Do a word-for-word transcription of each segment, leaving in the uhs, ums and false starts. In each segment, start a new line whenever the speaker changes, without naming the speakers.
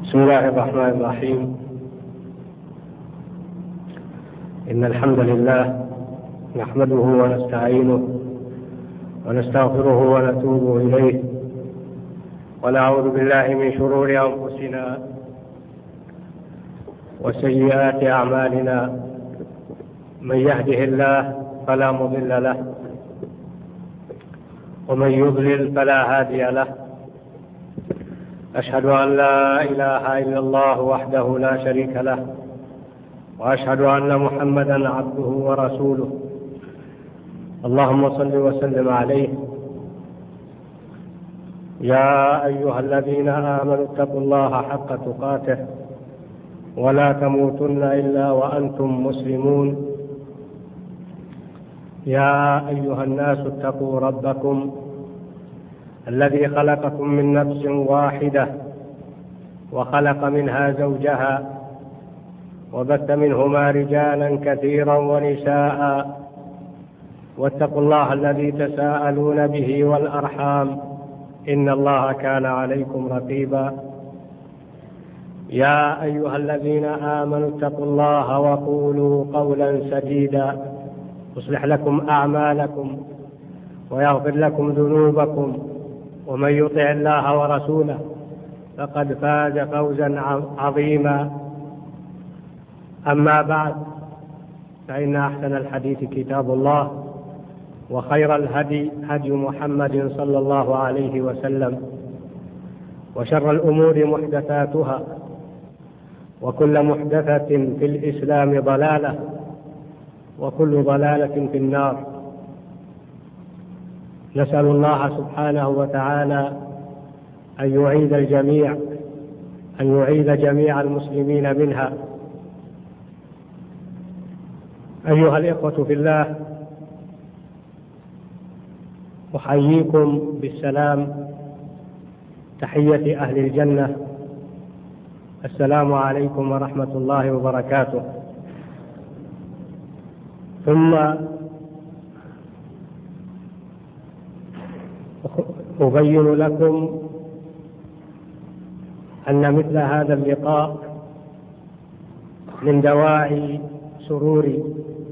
بسم الله الرحمن الرحيم. إن الحمد لله نحمده ونستعينه ونستغفره ونتوب إليه، ونعوذ بالله من شرور أنفسنا وسيئات أعمالنا. من يهده الله فلا مضل له، ومن يضلل فلا هادي له. أشهد أن لا إله إلا الله وحده لا شريك له، وأشهد أن محمدا عبده ورسوله. اللهم صل وسلم عليه. يا أيها الذين آمنوا اتقوا الله حق تقاته ولا تموتن إلا وأنتم مسلمون. يا أيها الناس اتقوا ربكم الذي خلقكم من نفس واحدة وخلق منها زوجها وبث منهما رجالا كثيرا ونساء، واتقوا الله الذي تساءلون به والأرحام إن الله كان عليكم رقيبا. يا أيها الذين آمنوا اتقوا الله وقولوا قولا سديدا يصلح لكم أعمالكم ويغفر لكم ذنوبكم، ومن يطع الله ورسوله فقد فاز فوزا عظيما. أما بعد، فإن أحسن الحديث كتاب الله، وخير الهدي هدي محمد صلى الله عليه وسلم، وشر الأمور محدثاتها، وكل محدثة في الإسلام ضلالة، وكل ضلالة في النار. نسأل الله سبحانه وتعالى أن يعيد الجميع أن يعيد جميع المسلمين منها. أيها الإخوة في الله، أحييكم بالسلام، تحية أهل الجنة. السلام عليكم ورحمة الله وبركاته. ثم أبين لكم أن مثل هذا اللقاء من دواعي سروري،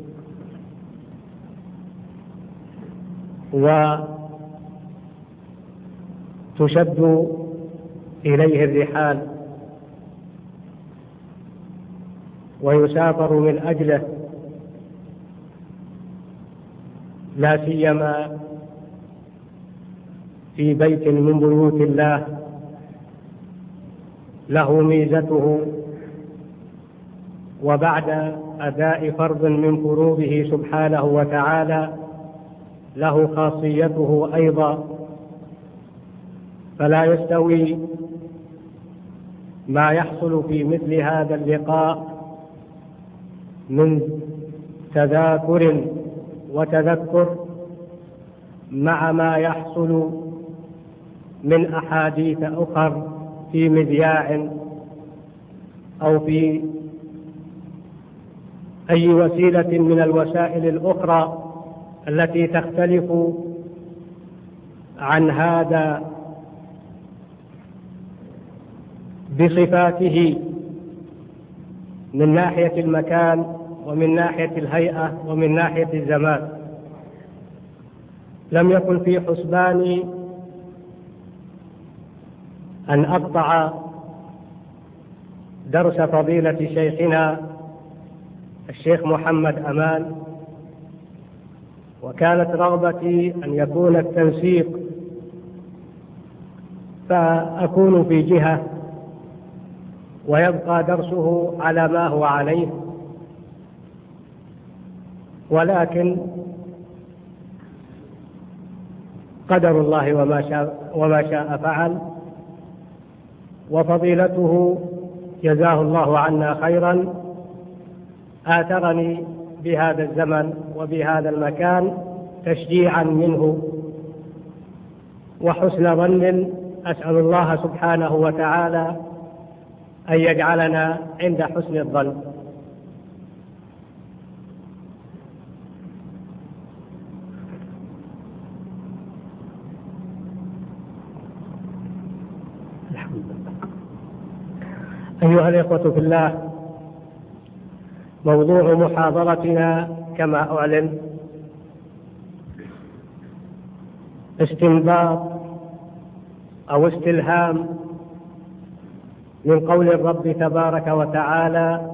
وتشد إليه الرحال ويسافر من أجله، لا سيما في بيت من بيوت الله له ميزته، وبعد أداء فرض من فروضه سبحانه وتعالى له خاصيته أيضا. فلا يستوي ما يحصل في مثل هذا اللقاء من تذاكر وتذكر مع ما يحصل من أحاديث أخر في مذياع أو في أي وسيلة من الوسائل الأخرى التي تختلف عن هذا بصفاته من ناحية المكان ومن ناحية الهيئة ومن ناحية الزمان. لم يكن في حسباني أن أقطع درس فضيلة شيخنا الشيخ محمد أمان، وكانت رغبتي أن يكون التنسيق، فأكون في جهة ويبقى درسه على ما هو عليه، ولكن قدر الله وما شاء, وما شاء فعل. وفضيلته جزاه الله عنا خيرا آثرني بهذا الزمن وبهذا المكان تشجيعا منه وحسن ظن. أسأل الله سبحانه وتعالى أن يجعلنا عند حسن الظن. أيها الإخوة في الله، موضوع محاضرتنا كما أعلن استنباط أو استلهام من قول الرب تبارك وتعالى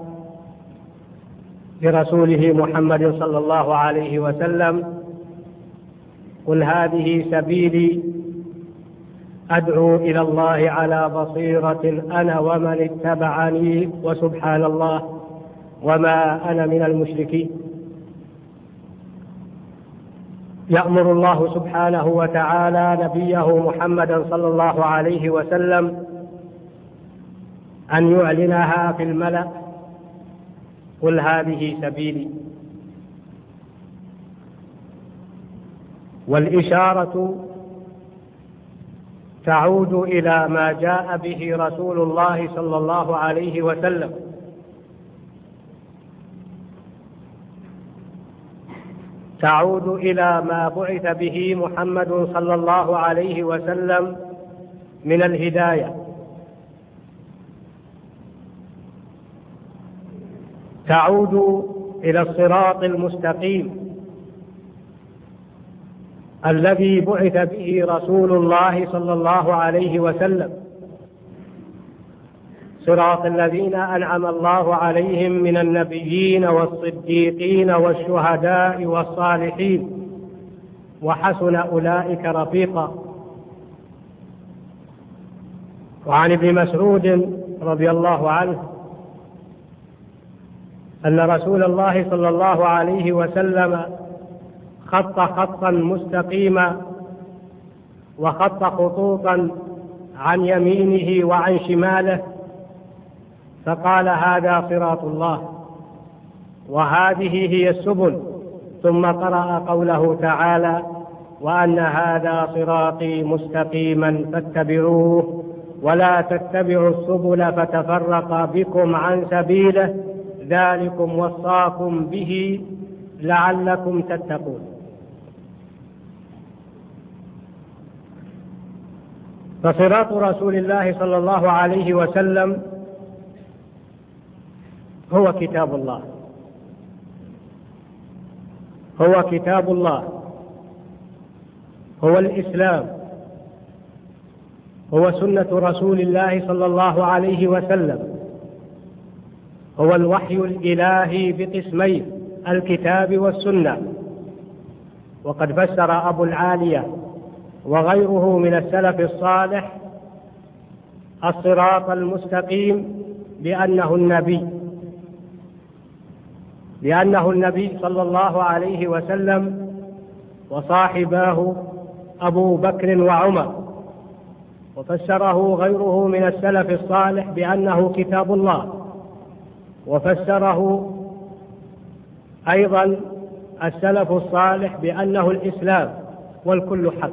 لرسوله محمد صلى الله عليه وسلم: قل هذه سبيلي أدعو إلى الله على بصيرة أنا ومن اتبعني وسبحان الله وما أنا من المشركين. يأمر الله سبحانه وتعالى نبيه محمدا صلى الله عليه وسلم أن يعلنها في الملأ: قل هذه سبيلي. والإشارة تعود إلى ما جاء به رسول الله صلى الله عليه وسلم، تعود إلى ما بعث به محمد صلى الله عليه وسلم من الهداية، تعود إلى الصراط المستقيم الذي بعث به رسول الله صلى الله عليه وسلم، صراط الذين أنعم الله عليهم من النبيين والصديقين والشهداء والصالحين وحسن أولئك رفيقا. وعن ابن مسعود رضي الله عنه أن رسول الله صلى الله عليه وسلم خط خطا مستقيما وخط خطوطا عن يمينه وعن شماله، فقال: هذا صراط الله وهذه هي السبل، ثم قرأ قوله تعالى: وأن هذا صراطي مستقيما فاتبعوه ولا تتبعوا السبل فتفرق بكم عن سبيله ذلكم وصاكم به لعلكم تتقون. فصراط رسول الله صلى الله عليه وسلم هو كتاب الله، هو كتاب الله، هو الإسلام، هو سنة رسول الله صلى الله عليه وسلم، هو الوحي الإلهي بقسمين: الكتاب والسنة. وقد فسر أبو العالية وغيره من السلف الصالح الصراط المستقيم بأنه النبي، لأنه النبي صلى الله عليه وسلم وصاحباه أبو بكر وعمر. وفسره غيره من السلف الصالح بأنه كتاب الله، وفسره أيضا السلف الصالح بأنه الإسلام. والكل حق،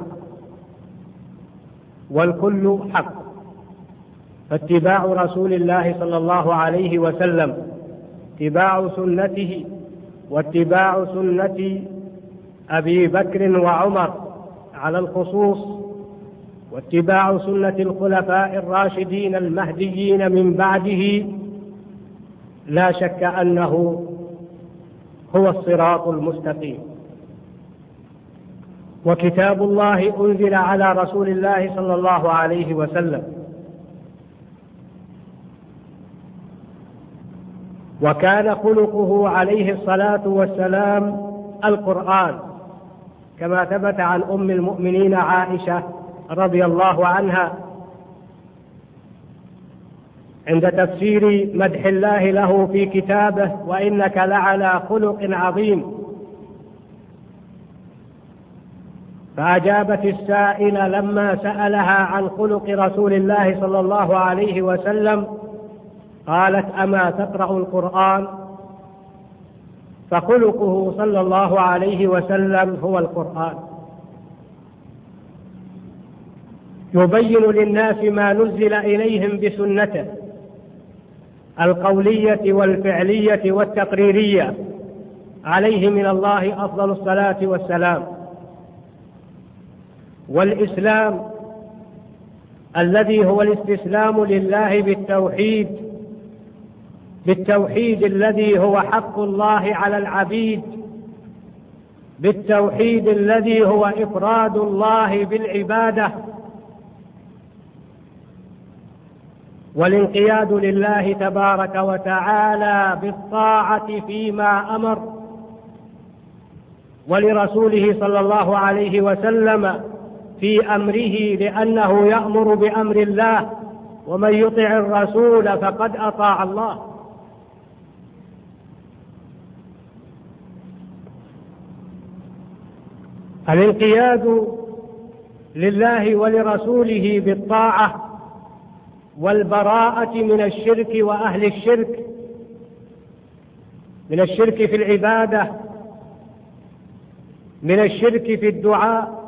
والكل حق. فاتباع رسول الله صلى الله عليه وسلم اتباع سنته، واتباع سنة أبي بكر وعمر على الخصوص، واتباع سنة الخلفاء الراشدين المهديين من بعده، لا شك أنه هو الصراط المستقيم. وكتاب الله أنزل على رسول الله صلى الله عليه وسلم، وكان خلقه عليه الصلاة والسلام القرآن، كما ثبت عن أم المؤمنين عائشة رضي الله عنها عند تفسير مدح الله له في كتابه: وإنك لعلى خلق عظيم. فأجابت السائلة لما سألها عن خلق رسول الله صلى الله عليه وسلم، قالت: أما تقرأ القرآن؟ فخلقه صلى الله عليه وسلم هو القرآن، يبين للناس ما نزل إليهم بسنته القولية والفعلية والتقريرية عليه من الله أفضل الصلاة والسلام. والإسلام الذي هو الاستسلام لله بالتوحيد بالتوحيد الذي هو حق الله على العبيد، بالتوحيد الذي هو إفراد الله بالعبادة، والانقياد لله تبارك وتعالى بالطاعة فيما أمر، ولرسوله صلى الله عليه وسلم في أمره لأنه يأمر بأمر الله، ومن يطع الرسول فقد أطاع الله. الانقياد لله ولرسوله بالطاعة والبراءة من الشرك وأهل الشرك، من الشرك في العبادة، من الشرك في الدعاء،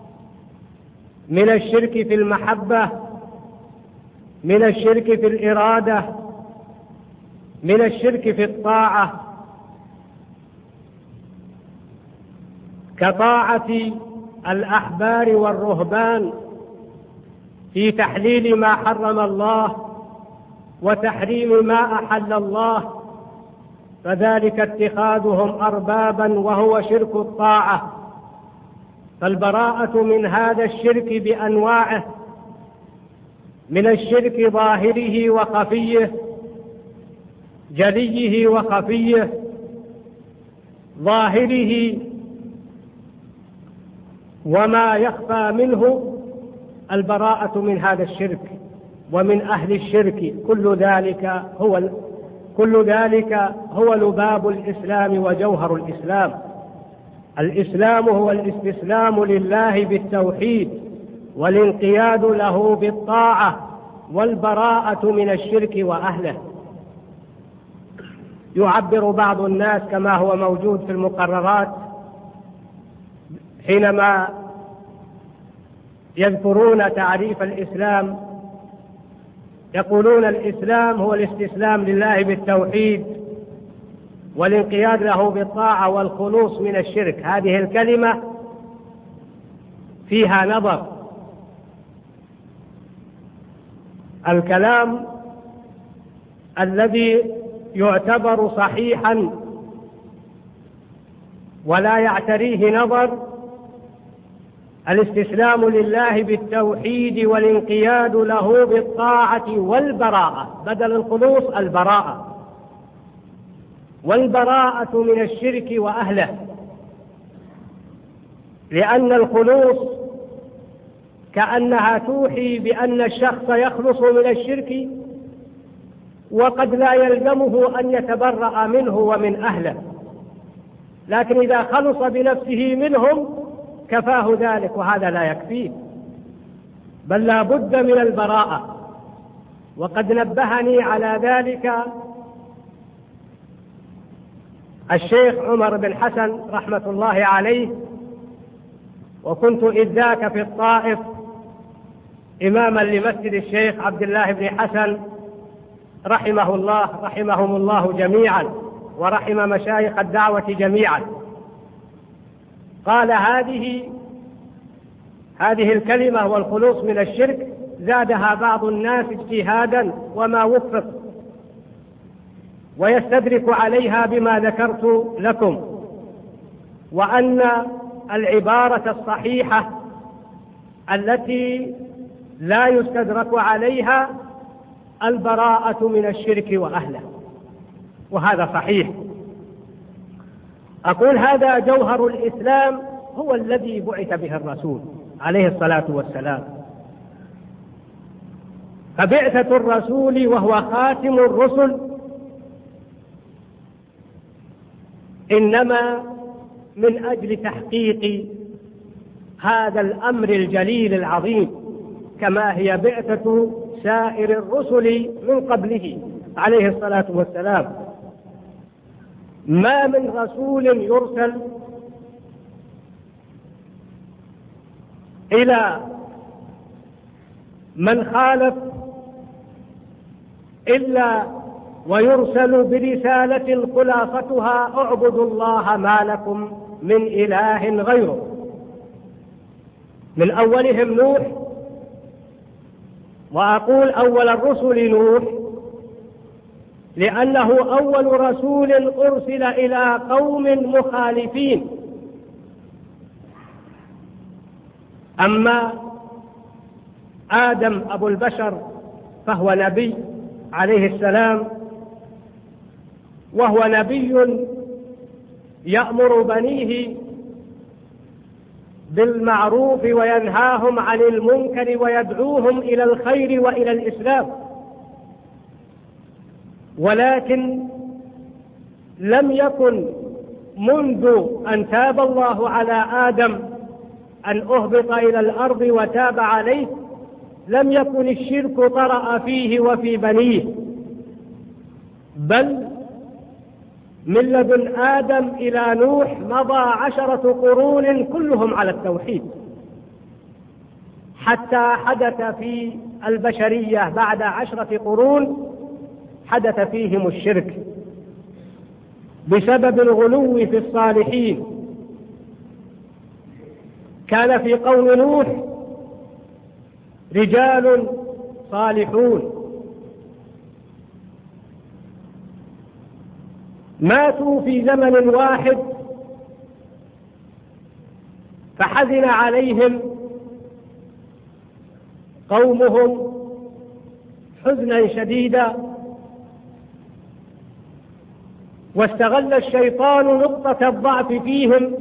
من الشرك في المحبة، من الشرك في الإرادة، من الشرك في الطاعة، كطاعة الأحبار والرهبان في تحليل ما حرم الله وتحريم ما أحل الله، فذلك اتخاذهم أربابا وهو شرك الطاعة. فالبراءة من هذا الشرك بأنواعه، من الشرك ظاهره وخفيه، جليه وخفيه. ظاهره وما يخفى منه البراءة من هذا الشرك ومن أهل الشرك، كل ذلك هو كل ذلك هو لباب الإسلام وجوهر الإسلام. الإسلام هو الاستسلام لله بالتوحيد والانقياد له بالطاعة والبراءة من الشرك وأهله. يعبر بعض الناس كما هو موجود في المقررات حينما يذكرون تعريف الإسلام، يقولون الإسلام هو الاستسلام لله بالتوحيد والانقياد له بالطاعة والخلوص من الشرك. هذه الكلمة فيها نظر. الكلام الذي يعتبر صحيحا ولا يعتريه نظر الاستسلام لله بالتوحيد والانقياد له بالطاعة والبراءة، بدل الخلوص البراءة، والبراءة من الشرك وأهله، لأن الخلوص كأنها توحي بأن الشخص يخلص من الشرك، وقد لا يلزمه أن يتبرأ منه ومن أهله، لكن إذا خلص بنفسه منهم كفاه ذلك، وهذا لا يكفيه، بل لا بد من البراءة. وقد نبهني على ذلك الشيخ عمر بن حسن رحمة الله عليه، وكنت إذ ذاك في الطائف إماما لمسجد الشيخ عبد الله بن حسن رحمه الله، رحمهم الله جميعا، ورحم مشايخ الدعوة جميعا. قال هذه هذه الكلمة والخلوص من الشرك زادها بعض الناس اجتهادا وما وفق، ويستدرك عليها بما ذكرت لكم، وأن العبارة الصحيحة التي لا يستدرك عليها البراءة من الشرك وأهله، وهذا صحيح. أقول هذا جوهر الإسلام، هو الذي بعث به الرسول عليه الصلاة والسلام. فبعثة الرسول وهو خاتم الرسل إنما من أجل تحقيق هذا الأمر الجليل العظيم، كما هي بعثة سائر الرسل من قبله عليه الصلاة والسلام. ما من رسول يرسل إلى من خالف إلا ويرسل برسالة خلاصتها: اعبدوا الله ما لكم من إله غيره. من أولهم نوح، وأقول أول الرسل نوح، لأنه أول رسول أرسل إلى قوم مخالفين. أما آدم أبو البشر فهو نبي عليه السلام، وهو نبي يأمر بنيه بالمعروف وينهاهم عن المنكر ويدعوهم إلى الخير وإلى الإسلام، ولكن لم يكن منذ أن تاب الله على آدم أن أهبط إلى الأرض وتاب عليه لم يكن الشرك طرأ فيه وفي بنيه، بل من لدن آدم إلى نوح مضى عشرة قرون كلهم على التوحيد، حتى حدث في البشرية بعد عشرة قرون حدث فيهم الشرك بسبب الغلو في الصالحين. كان في قوم نوح رجال صالحون ماتوا في زمن واحد، فحزن عليهم قومهم حزنا شديدا، واستغل الشيطان نقطة الضعف فيهم،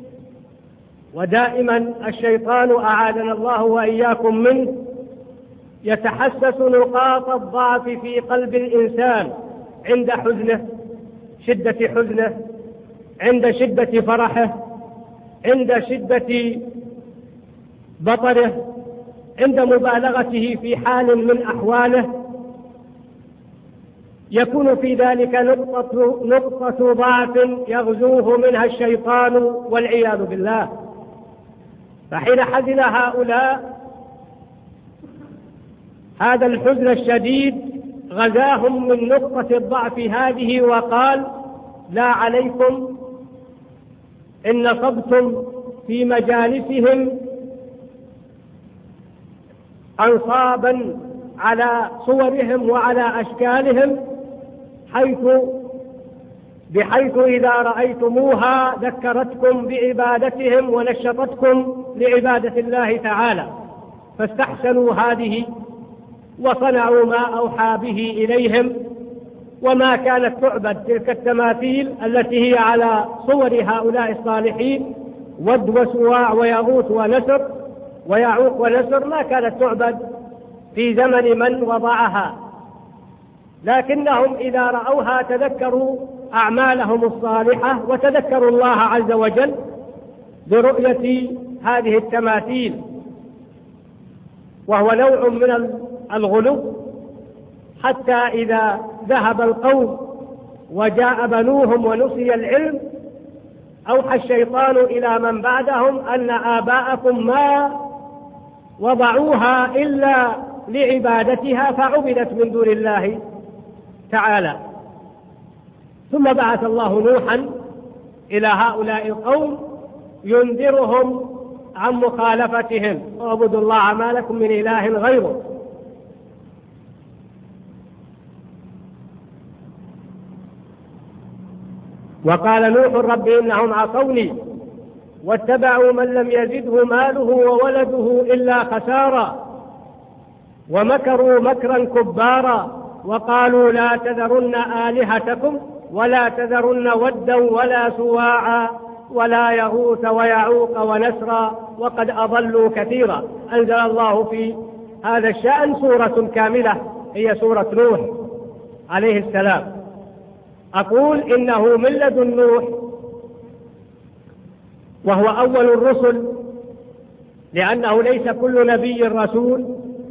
ودائما الشيطان أعاذنا الله وإياكم منه يتحسس نقاط الضعف في قلب الإنسان عند حزنه، شدة حزنه، عند شدة فرحه، عند شدة بطره، عند مبالغته في حال من أحواله، يكون في ذلك نقطة, نقطة ضعف يغزوه منها الشيطان والعياذ بالله. فحين حزن هؤلاء هذا الحزن الشديد غزاهم من نقطة الضعف هذه وقال: لا عليكم إن نصبتم في مجالسهم أنصابا على صورهم وعلى أشكالهم، حيث بحيث إذا رأيتموها ذكرتكم بعبادتهم ونشطتكم لعبادة الله تعالى، فاستحسنوا هذه وصنعوا ما أوحى به إليهم. وما كانت تعبد تلك التماثيل التي هي على صور هؤلاء الصالحين، ود وسواع ويغوث ونسر ويعوق ونسر، ما كانت تعبد في زمن من وضعها، لكنهم إذا رأوها تذكروا أعمالهم الصالحة وتذكروا الله عز وجل برؤية هذه التماثيل، وهو نوع من الغلو، حتى إذا ذهب القوم وجاء بنوهم ونسي العلم أوحى الشيطان إلى من بعدهم أن آباءكم ما وضعوها إلا لعبادتها فعبدت من دون الله تعالى. ثم بعث الله نوحا إلى هؤلاء القوم ينذرهم عن مخالفتهم: اعبدوا الله ما لكم من إله غيره. وقال نوح: رب إنهم عصوني واتبعوا من لم يزده ماله وولده إلا خسارا، ومكروا مكرا كبارا، وقالوا لا تذرن آلهتكم ولا تذرن ودا ولا سواعا ولا يغوث ويعوق ونسرا وقد أضلوا كثيرا. أنزل الله في هذا الشأن سورة كاملة هي سورة نوح عليه السلام. أقول إنه من لدن نوح، وهو أول الرسل، لأنه ليس كل نبي رسول،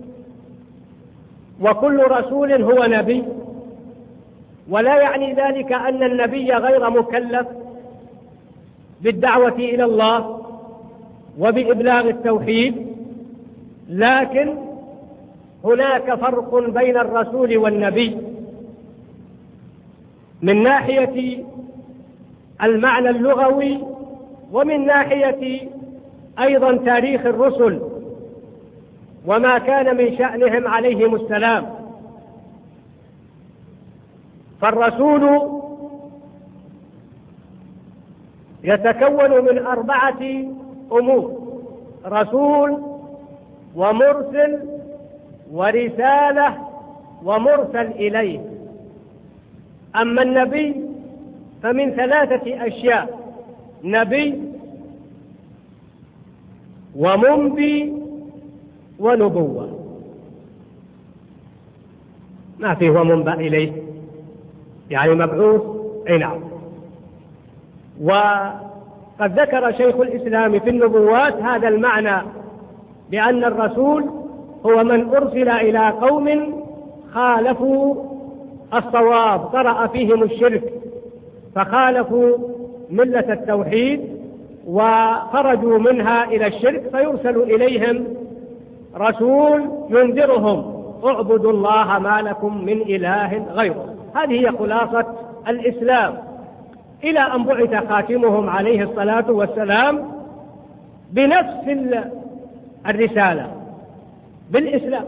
وكل رسول هو نبي، ولا يعني ذلك أن النبي غير مكلف بالدعوة إلى الله وبإبلاغ التوحيد، لكن هناك فرق بين الرسول والنبي من ناحية المعنى اللغوي، ومن ناحية أيضا تاريخ الرسل وما كان من شأنهم عليهم السلام. فالرسول يتكون من أربعة أمور: رسول ومرسل ورسالة ومرسل إليه. أما النبي فمن ثلاثة أشياء: نبي ومنبي ونبوة. ما فيه ومنبأ إليه يعني مبعوث. نعم. وقد ذكر شيخ الإسلام في النبوات هذا المعنى، بأن الرسول هو من أرسل إلى قوم خالفوا الصواب، طرأ فيهم الشرك فخالفوا ملة التوحيد وخرجوا منها إلى الشرك، فيرسل إليهم رسول ينذرهم: اعبدوا الله ما لكم من إله غيره. هذه هي خلاصة الإسلام، إلى أن بعث خاتمهم عليه الصلاة والسلام بنفس الرسالة بالإسلام،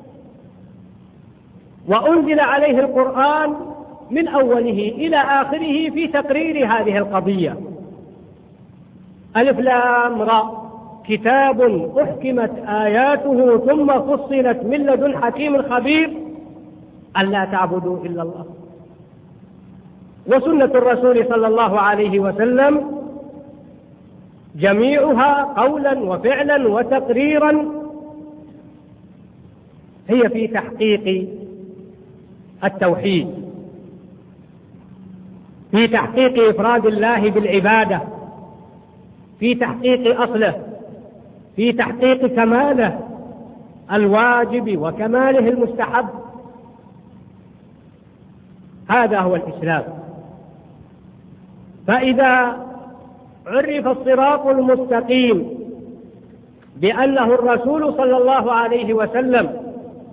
وأنزل عليه القرآن من أوله إلى آخره في تقرير هذه القضية. ألف لام را، كتاب أحكمت آياته ثم فصلت من لدن حكيم خبير ألا تعبدوا إلا الله. وسنة الرسول صلى الله عليه وسلم جميعها قولا وفعلا وتقريرا هي في تحقيق التوحيد، في تحقيق إفراد الله بالعبادة، في تحقيق أصله، في تحقيق كماله الواجب وكماله المستحب. هذا هو الإسلام. فإذا عرف الصراط المستقيم بأنه الرسول صلى الله عليه وسلم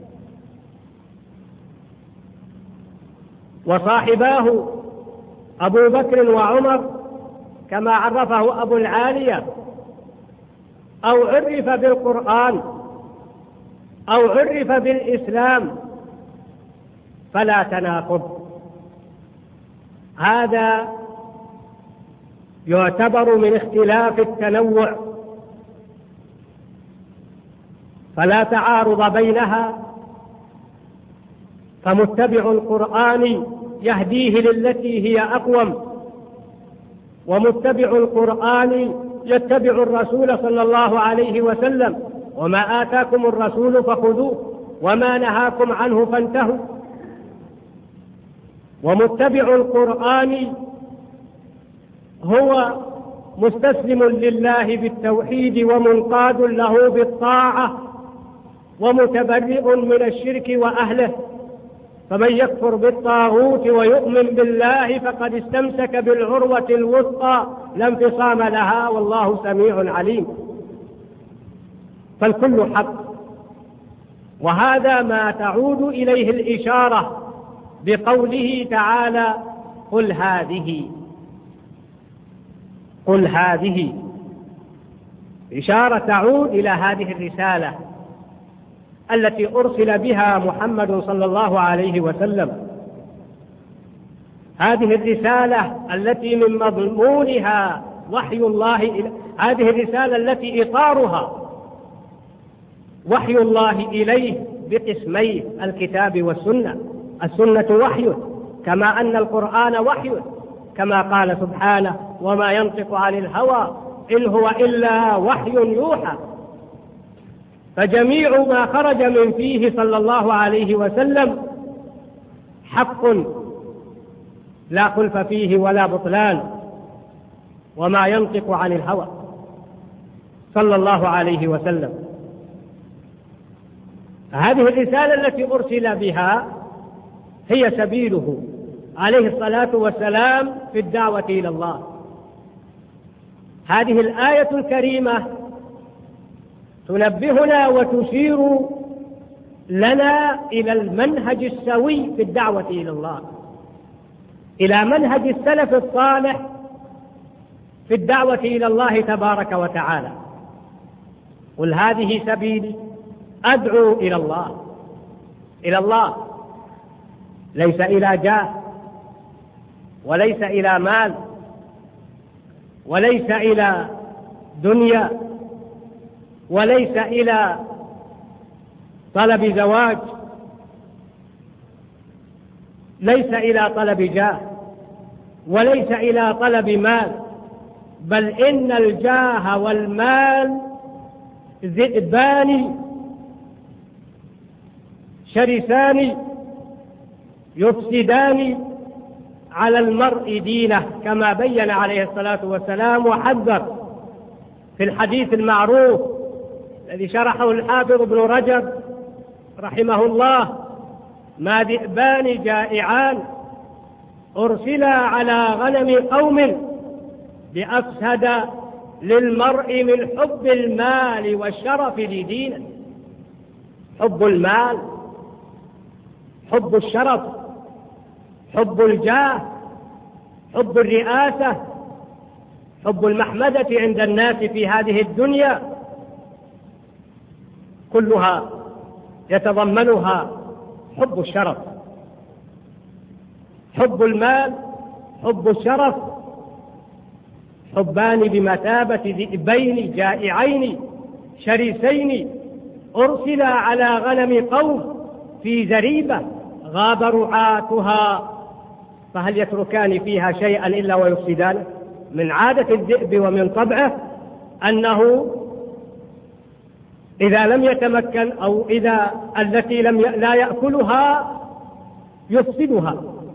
وصاحباه أبو بكر وعمر كما عرفه أبو العالية، أو عرف بالقرآن أو عرف بالإسلام، فلا تناقض. هذا يعتبر من اختلاف التنوع، فلا تعارض بينها. فمتبع القرآن يهديه للتي هي أقوم، ومتبع القرآن يتبع الرسول صلى الله عليه وسلم: وما آتاكم الرسول فخذوه وما نهاكم عنه فانتهوا. ومتبع القرآن هو مستسلم لله بالتوحيد ومنقاد له بالطاعة ومتبرئ من الشرك وأهله. فمن يكفر بالطاغوت ويؤمن بالله فقد استمسك بالعروة الوثقى لا انفصام لها والله سميع عليم. فالكل حق، وهذا ما تعود إليه الإشارة بقوله تعالى: قل هذه قل هذه إشارة تعود إلى هذه الرسالة التي أرسل بها محمد صلى الله عليه وسلم. هذه الرسالة التي من مضمونها وحي الله إلى هذه الرسالة التي إطارها وحي الله إليه بقسميه: الكتاب والسنة. السنة وحي كما أن القرآن وحي، كما قال سبحانه: وما ينطق عن الهوى إن هو إلا وحي يوحى. فجميع ما خرج من فيه صلى الله عليه وسلم حق لا خلف فيه ولا بطلان. وما ينطق عن الهوى صلى الله عليه وسلم. هذه الرسالة التي أرسل بها هي سبيله عليه الصلاة والسلام في الدعوة إلى الله. هذه الآية الكريمة تنبهنا وتشير لنا إلى المنهج السوي في الدعوة إلى الله، إلى منهج السلف الصالح في الدعوة إلى الله تبارك وتعالى. قل هذه سبيلي أدعو إلى الله، إلى الله، ليس إلى جاه وليس إلى مال، وليس إلى دنيا، وليس إلى طلب زواج، ليس إلى طلب جاه، وليس إلى طلب مال، بل إن الجاه والمال ذئبان شرسان يفسدان على المرء دينه، كما بين عليه الصلاة والسلام وحذر في الحديث المعروف الذي شرحه الحافظ ابن رجب رحمه الله: ما ذئبان جائعان أرسلا على غنم قوم بأفسد للمرء من حب المال والشرف لدينه. حب المال، حب الشرف، حب الجاه، حب الرئاسة، حب المحمدة عند الناس في هذه الدنيا، كلها يتضمنها حب الشرف. حب المال، حب الشرف، حبان بمثابة ذئبين جائعين شرسين أرسلا على غنم قوم في زريبة غاب رعاتها، فهل يتركان فيها شيئا إلا ويفسدانه؟ من عادة الذئب ومن طبعه أنه إذا لم يتمكن أو إذا التي لم لا يأكلها يفسدها.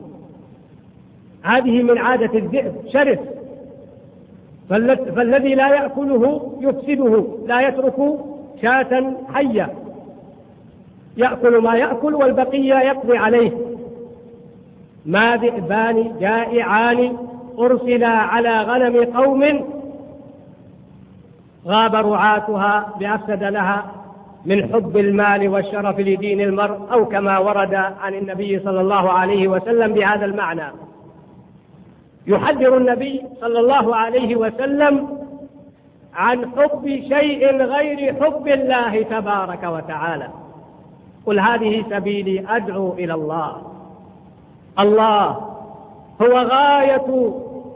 هذه من عادة الذئب، شرس، فالذي لا يأكله يفسده، لا يترك شاة حية، يأكل ما يأكل والبقية يقضي عليه. ما ذئبان جائعان أرسلا على غنم قوم غاب رعاتها بأفسد لها من حب المال والشرف لدين المرء، أو كما ورد عن النبي صلى الله عليه وسلم بهذا المعنى. يحذر النبي صلى الله عليه وسلم عن حب شيء غير حب الله تبارك وتعالى. قل هذه سبيلي أدعو إلى الله. الله هو غاية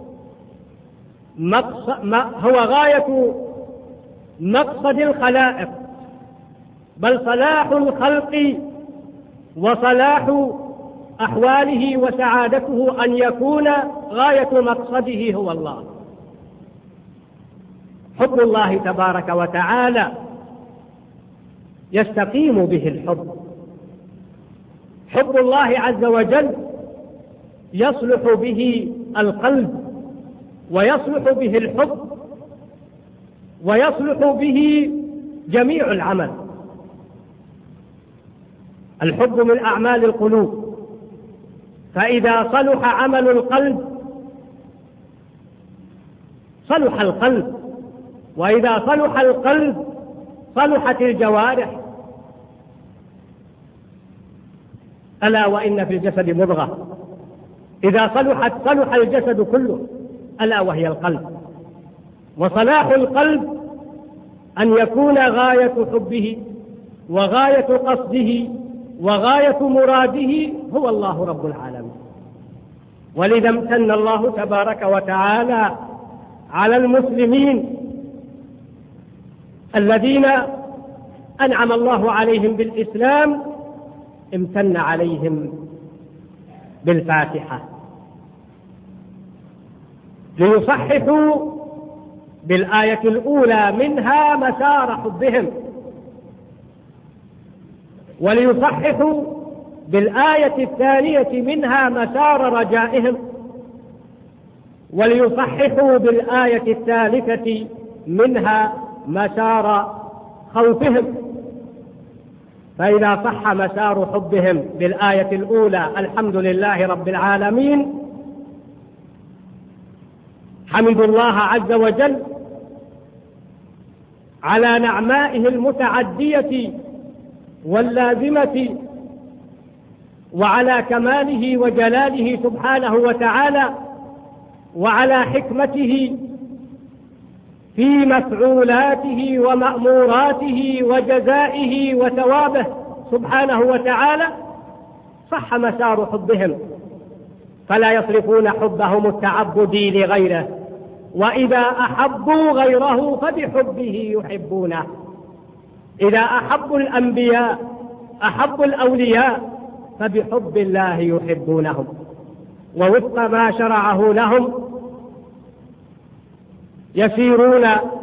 مقصد هو غاية مقصد الخلائق، بل صلاح الخلق وصلاح أحواله وسعادته أن يكون غاية مقصده هو الله. حب الله تبارك وتعالى يستقيم به الحب. حب الله عز وجل يصلح به القلب، ويصلح به الحب، ويصلح به جميع العمل. الحب من أعمال القلوب، فإذا صلح عمل القلب صلح القلب، وإذا صلح القلب صلحت الجوارح. ألا وإن في الجسد مضغة إذا صلحت صلح الجسد كله، ألا وهي القلب. وصلاح القلب أن يكون غاية حبه وغاية قصده وغاية مراده هو الله رب العالمين. ولذا امتن الله تبارك وتعالى على المسلمين الذين أنعم الله عليهم بالإسلام، امتن عليهم بالفاتحة ليصححوا بالآية الأولى منها مسار حبهم، وليصححوا بالآية الثانية منها مسار رجائهم، وليصححوا بالآية الثالثة منها مسار خوفهم. فإذا صح مسار حبهم بالآية الأولى الحمد لله رب العالمين، حمدوا الله عز وجل على نعمائه المتعدية واللازمة، وعلى كماله وجلاله سبحانه وتعالى، وعلى حكمته في مفعولاته ومأموراته وجزائه وثوابه سبحانه وتعالى. صح مسار حبهم فلا يصرفون حبهم التعبدي لغيره، وإذا أحبوا غيره فبحبه يحبونه. إذا أحبوا الأنبياء أحبوا الأولياء فبحب الله يحبونهم، ووفق ما شرعه لهم يسيرون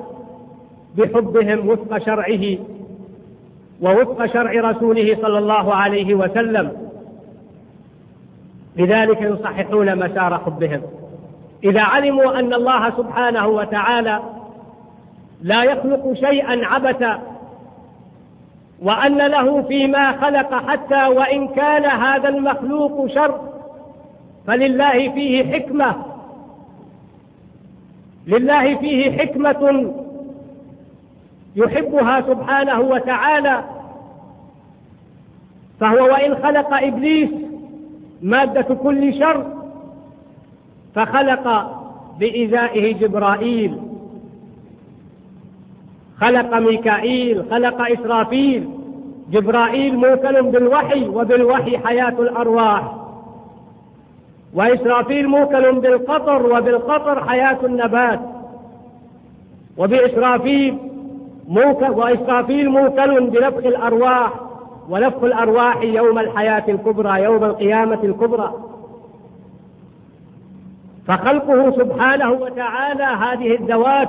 بحبهم وفق شرعه ووفق شرع رسوله صلى الله عليه وسلم، لذلك يصححون مسار حبهم. إذا علموا أن الله سبحانه وتعالى لا يخلق شيئا عبثا، وأن له فيما خلق حتى وإن كان هذا المخلوق شر فلله فيه حكمة، لله فيه حكمة يحبها سبحانه وتعالى. فهو وإن خلق إبليس مادة كل شر فخلق بإزائه جبرائيل، خلق ميكائيل، خلق إسرافيل. جبرائيل موكل بالوحي، وبالوحي حياة الأرواح، وإسرافيل موكل بالقطر، وبالقطر حياة النبات، وبإسرافيل موكل وإسرافيل موكل بنفخ الأرواح، ونفخ الأرواح يوم الحياة الكبرى، يوم القيامة الكبرى. فخلقه سبحانه وتعالى هذه الذوات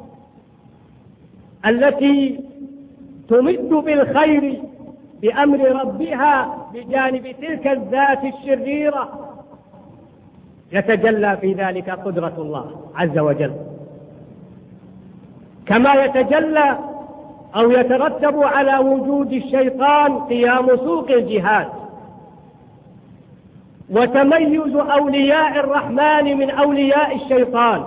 التي تمد بالخير بأمر ربها بجانب تلك الذات الشريرة، يتجلى في ذلك قدرة الله عز وجل، كما يتجلى أو يترتب على وجود الشيطان قيام سوق الجهاد، وتميز أولياء الرحمن من أولياء الشيطان،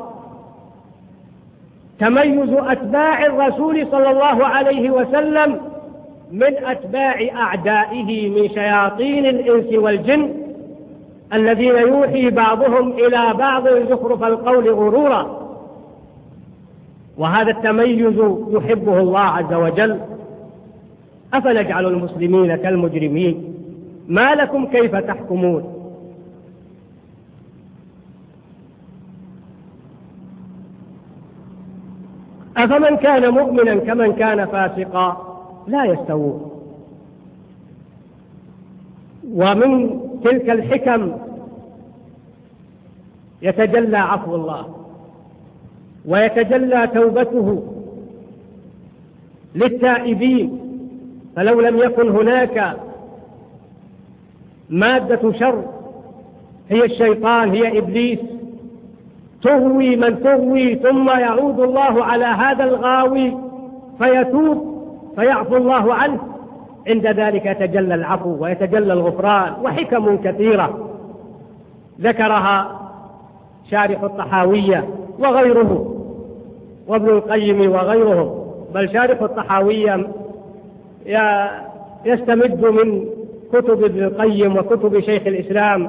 تميز أتباع الرسول صلى الله عليه وسلم من أتباع أعدائه من شياطين الإنس والجن الذين يوحي بعضهم إلى بعض زخرف القول غرورا. وهذا التميز يحبه الله عز وجل. أفنجعل المسلمين كالمجرمين؟ ما لكم كيف تحكمون؟ أفمن كان مؤمنا كمن كان فاسقا لا يستوون. ومن تلك الحكم يتجلى عفو الله، ويتجلى توبته للتائبين. فلو لم يكن هناك مادة شر هي الشيطان، هي إبليس، تغوي من تغوي، ثم يعود الله على هذا الغاوي فيتوب فيعفو الله عنه، عند ذلك يتجلى العفو ويتجلى الغفران. وحكم كثيرة ذكرها شارح الطحاوية وغيره وابن القيم وغيرهم، بل شارح الطحاوية يستمد من كتب ابن القيم وكتب شيخ الإسلام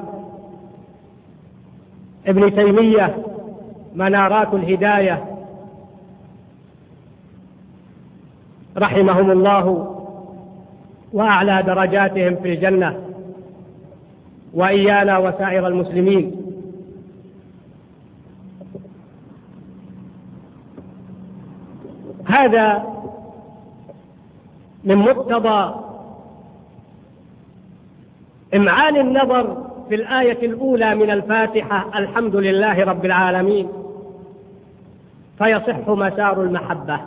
ابن تيمية منارات الهداية رحمهم الله وأعلى درجاتهم في الجنة، وإيانا وسائر المسلمين. هذا من مقتضى إمعان النظر في الآية الأولى من الفاتحة الحمد لله رب العالمين، فيصح مسار المحبة.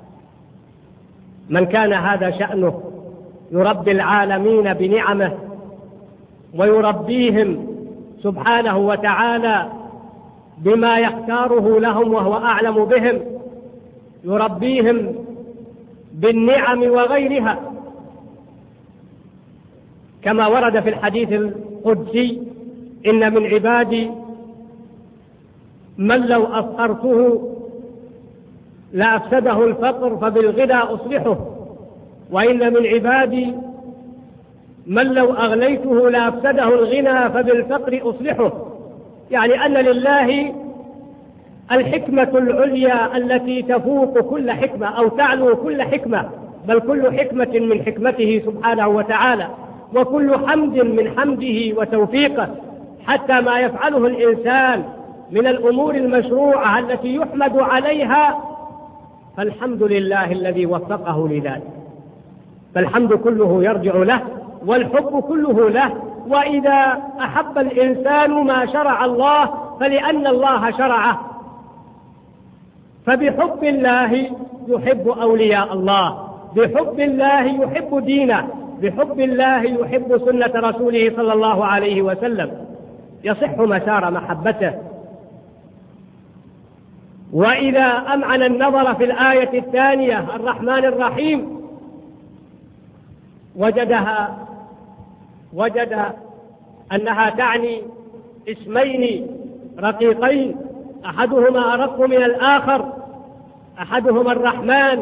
من كان هذا شأنه يربي العالمين بنعمه ويربيهم سبحانه وتعالى بما يختاره لهم وهو أعلم بهم، يربيهم بالنعم وغيرها، كما ورد في الحديث القدسي: إن من عبادي من لو أفقرته لأفسده الفقر فبالغنى أصلحه، وإن من عبادي من لو أغنيته لأفسده الغنى فبالفقر أصلحه. يعني أن لله الحكمة العليا التي تفوق كل حكمة أو تعلو كل حكمة، بل كل حكمة من حكمته سبحانه وتعالى، وكل حمد من حمده وتوفيقه. حتى ما يفعله الإنسان من الأمور المشروعة التي يحمد عليها فالحمد لله الذي وفقه لذلك، فالحمد كله يرجع له والحب كله له. وإذا أحب الإنسان ما شرع الله فلأن الله شرعه، فبحب الله يحب أولياء الله، بحب الله يحب دينه، بحب الله يحب سنة رسوله صلى الله عليه وسلم، يصح مسار محبته. وإذا أمعن النظر في الآية الثانية الرحمن الرحيم وجدها وجد أنها تعني اسمين رقيقين أحدهما أرق من الآخر، أحدهما الرحمن،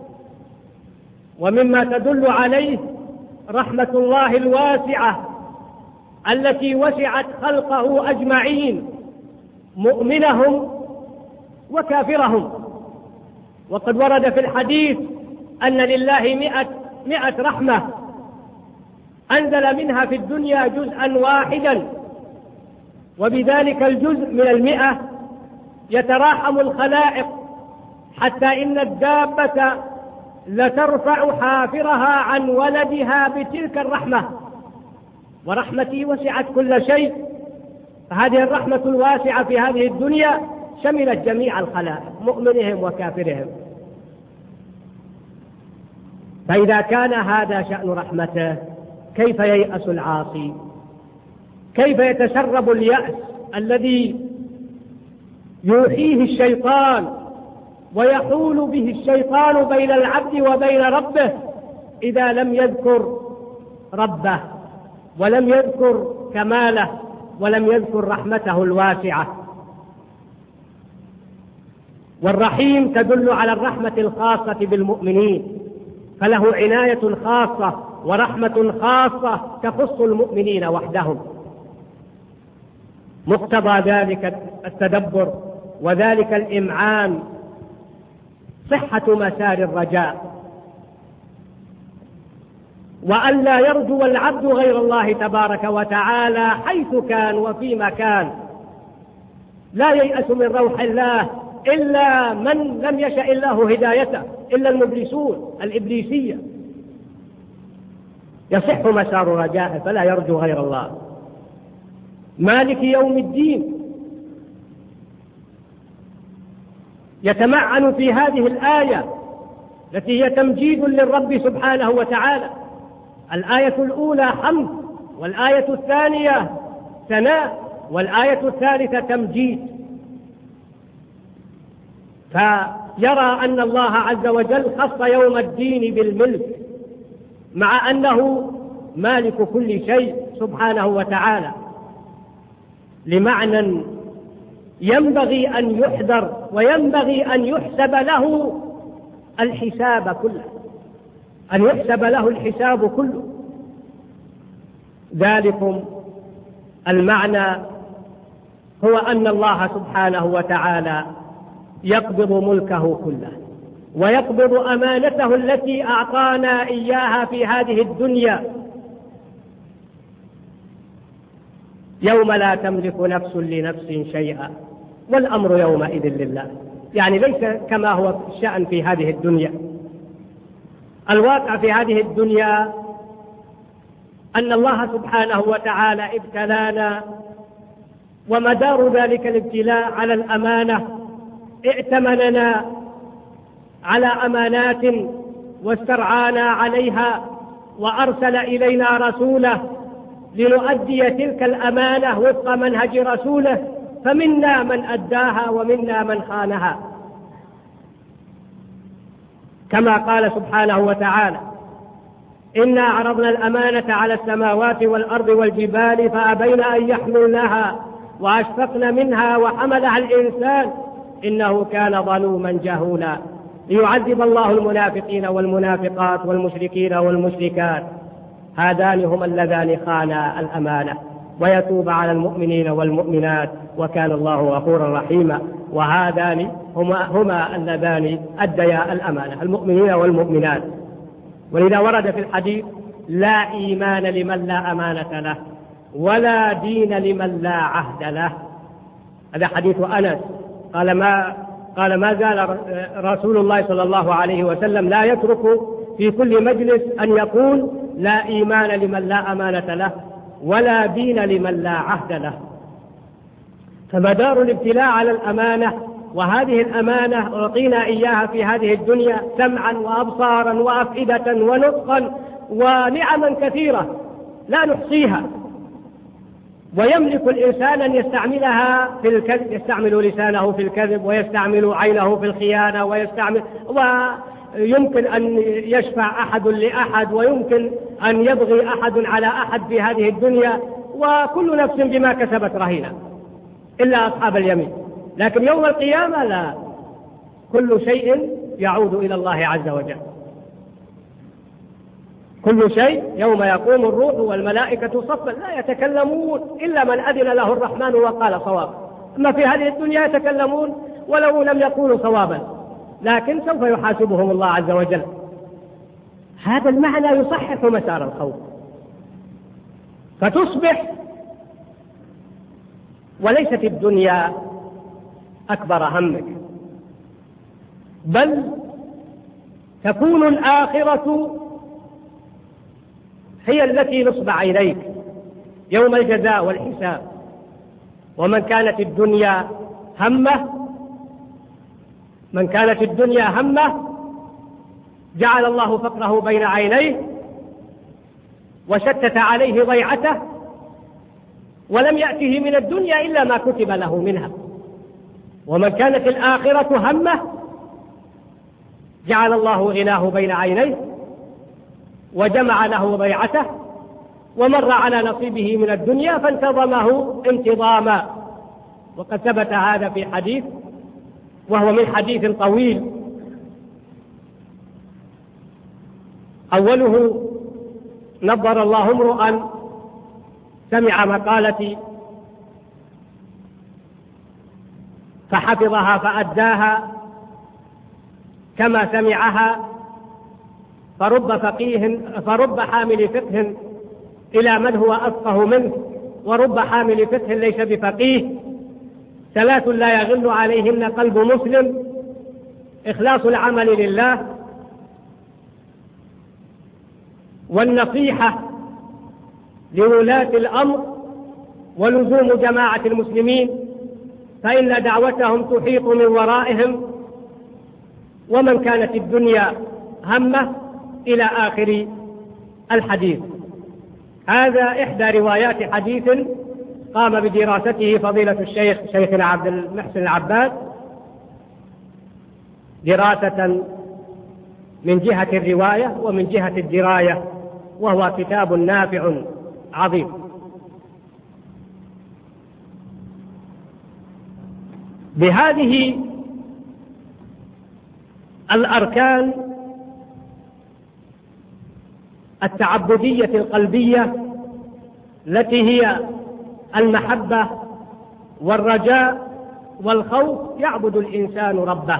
ومما تدل عليه رحمة الله الواسعة التي وسعت خلقه أجمعين مؤمنهم وكافرهم. وقد ورد في الحديث أن لله مئة, مئة رحمة أنزل منها في الدنيا جزءا واحدا، وبذلك الجزء من المئة يتراحم الخلائق حتى إن الدابة لترفع حافرها عن ولدها بتلك الرحمة، ورحمتي وسعت كل شيء. فهذه الرحمة الواسعة في هذه الدنيا شملت جميع الخلائق مؤمنهم وكافرهم. فإذا كان هذا شأن رحمته كيف ييأس العاصي؟ كيف يتسرب اليأس الذي يوحيه الشيطان ويحول به الشيطان بين العبد وبين ربه إذا لم يذكر ربه ولم يذكر كماله ولم يذكر رحمته الواسعة؟ والرحيم تدل على الرحمة الخاصة بالمؤمنين، فله عناية خاصة ورحمة خاصة تخص المؤمنين وحدهم. مقتضى ذلك التدبر وذلك الإمعان صحة مسار الرجاء، وأن لا يرجو العبد غير الله تبارك وتعالى حيث كان وفيما كان. لا ييأس من روح الله إلا من لم يشأ الله هدايته، إلا المبلسون الإبليسية. يصح مسار رجائه فلا يرجو غير الله. مالك يوم الدين يتمعن في هذه الآية التي هي تمجيد للرب سبحانه وتعالى. الآية الأولى حمد، والآية الثانية ثناء، والآية الثالثة تمجيد. فيرى أن الله عز وجل خص يوم الدين بالملك مع أنه مالك كل شيء سبحانه وتعالى، لمعنى ينبغي أن يحذر وينبغي أن يحسب له الحساب كله، أن يحسب له الحساب كله. ذلكم المعنى هو أن الله سبحانه وتعالى يقبض ملكه كله ويقبض أمانته التي أعطانا إياها في هذه الدنيا يوم لا تملك نفس لنفس شيئا والأمر يومئذ لله. يعني ليس كما هو الشأن في هذه الدنيا. الواقع في هذه الدنيا أن الله سبحانه وتعالى ابتلانا، ومدار ذلك الابتلاء على الأمانة. ائتمننا على أمانات واسترعانا عليها، وأرسل إلينا رسوله لنؤدي تلك الأمانة وفق منهج رسوله، فمنا من أداها ومنا من خانها، كما قال سبحانه وتعالى: إنا عرضنا الأمانة على السماوات والأرض والجبال فأبين أن يحملنها وأشفقن منها وحملها الإنسان إنه كان ظلوما جهولا، ليعذب الله المنافقين والمنافقات والمشركين والمشركات، هذان هما اللذان خانا الأمانة، ويتوب على المؤمنين والمؤمنات وكان الله غفورا رحيما. وهذان هما, هما اللذان أديا الأمانة، المؤمنين والمؤمنات. ولذا ورد في الحديث: لا إيمان لمن لا أمانة له، ولا دين لمن لا عهد له. هذا حديث أنس. قال ما قال ما زال رسول الله صلى الله عليه وسلم لا يترك في كل مجلس أن يقول لا إيمان لمن لا أمانة له ولا دين لمن لا عهد له. فمدار الابتلاء على الأمانة، وهذه الأمانة أعطينا إياها في هذه الدنيا سمعا وأبصارا وأفئدة ونطقا ونعما كثيرة لا نحصيها، ويملك الإنسان أن يستعملها في الكذب، يستعمل لسانه في الكذب، ويستعمل عينه في الخيانة، ويستعمل ويمكن أن يشفع أحد لأحد، ويمكن أن يبغي أحد على أحد في هذه الدنيا، وكل نفس بما كسبت رهينة إلا أصحاب اليمين. لكن يوم القيامة لا، كل شيء يعود إلى الله عز وجل. كل شيء يوم يقوم الروح والملائكة صفا لا يتكلمون إلا من أذن له الرحمن وقال صوابا. أما في هذه الدنيا يتكلمون ولو لم يقولوا صوابا، لكن سوف يحاسبهم الله عز وجل. هذا المعنى يصحح مسار الخوف، فتصبح وليست الدنيا أكبر همك، بل تكون الآخرة هي التي نصب عينيك يوم الجزاء والحساب. ومن كانت الدنيا همه من كانت الدنيا همه جعل الله فقره بين عينيه وشتت عليه ضيعته، ولم يأته من الدنيا إلا ما كتب له منها. ومن كانت الآخرة همه جعل الله غناه بين عينيه وجمع له ضيعته، ومر على نصيبه من الدنيا فانتظمه انتظاما. وقد ثبت هذا في حديث، وهو من حديث طويل، أوله نظر الله امرؤا سمع مقالتي فحفظها فأداها كما سمعها، فرب فقيه فرب حامل فقه إلى من هو أفقه منه، ورب حامل فقه ليس بفقيه. ثلاث لا يغل عليهن قلب مسلم: إخلاص العمل لله، والنصيحة لولاة الأمر، ولزوم جماعة المسلمين فإن دعوتهم تحيط من ورائهم. ومن كانت الدنيا همه إلى آخر الحديث. هذا إحدى روايات حديث قام بدراسته فضيلة الشيخ شيخنا عبد المحسن العباد، دراسة من جهة الرواية ومن جهة الدراية، وهو كتاب نافع عظيم. بهذه الأركان التعبدية القلبية التي هي المحبة والرجاء والخوف يعبد الإنسان ربه.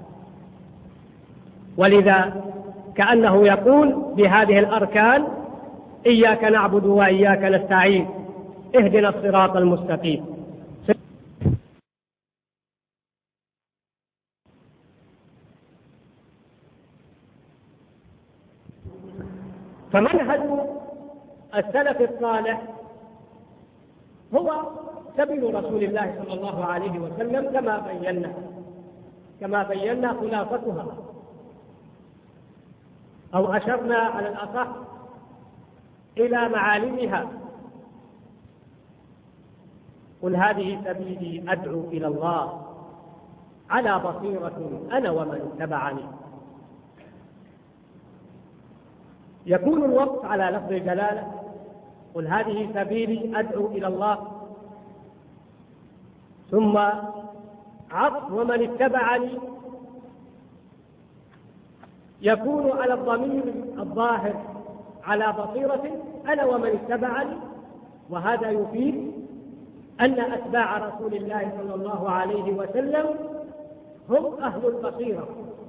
ولذا كأنه يقول بهذه الأركان: إياك نعبد وإياك نستعين، اهدنا الصراط المستقيم. فمنهج السلف الصالح هو سبيل رسول الله صلى الله عليه وسلم كما بينا كما بينا خلاصتها، أو أشرنا على الأصح إلى معالمها. قل هذه سبيلي أدعو إلى الله على بصيرة أنا ومن اتبعني. يكون الوقف على لفظ الجلالة: قل هذه سبيلي أدعو إلى الله، ثم عطف ومن اتبعني يكون على الضمير الظاهر على بصيرة أنا ومن اتبعني. وهذا يفيد أن أتباع رسول الله صلى الله عليه وسلم هم أهل البصيرة،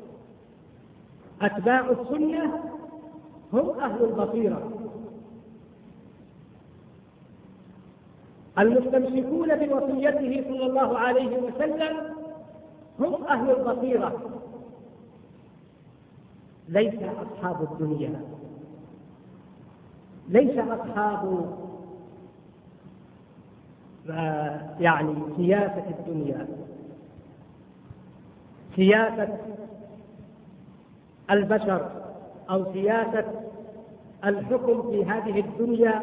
أتباع السنة هم أهل البصيرة. المستمسكون بوصيته صلى الله عليه وسلم هم أهل البصيرة، ليس أصحاب الدنيا، ليس أصحاب يعني سياسة الدنيا، سياسة البشر أو سياسة الحكم في هذه الدنيا.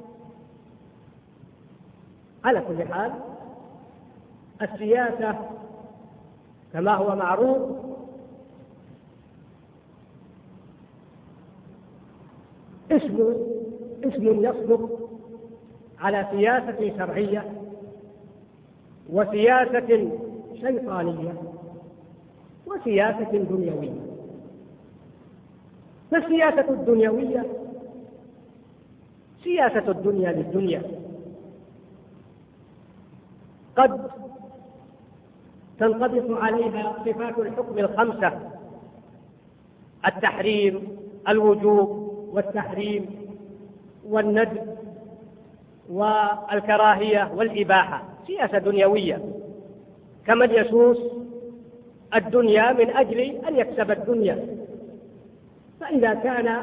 على كل حال السياسة كما هو معروف اسم اسم يصدق على سياسة شرعية وسياسة شيطانية وسياسة دنيوية. فالسياسة الدنيوية سياسة الدنيا للدنيا، قد تنطبق عليها صفات الحكم الخمسة: التحريم، الوجوب، والتحريم، والندب، والكراهية، والإباحة. سياسة دنيوية، كمن يسوس الدنيا من أجل أن يكسب الدنيا. فإذا كان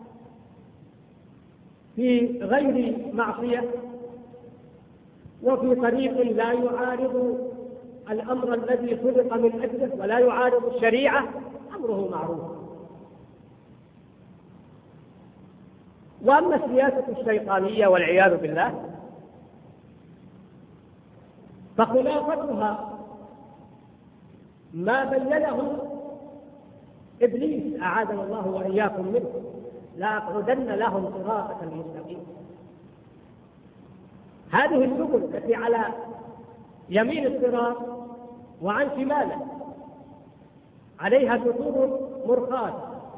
في غير معصية وفي طريق لا يعارض الأمر الذي خلق من أجله ولا يعارض الشريعة، أمره معروف. وأما السياسة الشيطانية والعياذ بالله فخلافتها ما بينه إبليس أعاذنا الله وإياكم منه: لأقعدن لهم صراطك المستقيم. هذه السبل التي على يمين الصراط وعن شماله عليها سطور مرخاة،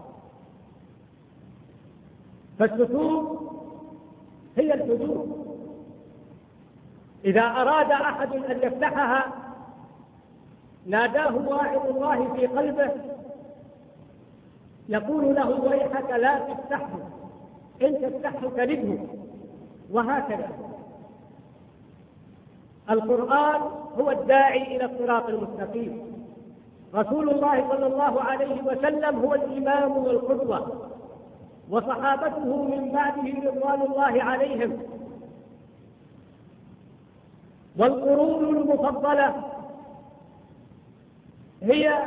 فالسطور هي الحدود. إذا أراد أحد أن يفتحها ناداه واعظ الله في قلبه يقول له: ويحك لا تفتحه، إن تفتحه تلده. وهكذا القرآن هو الداعي إلى الصراط المستقيم، رسول الله صلى الله عليه وسلم هو الإمام والقدوة، وصحابته من بعده رضوان الله عليهم، والقرون المفضلة هي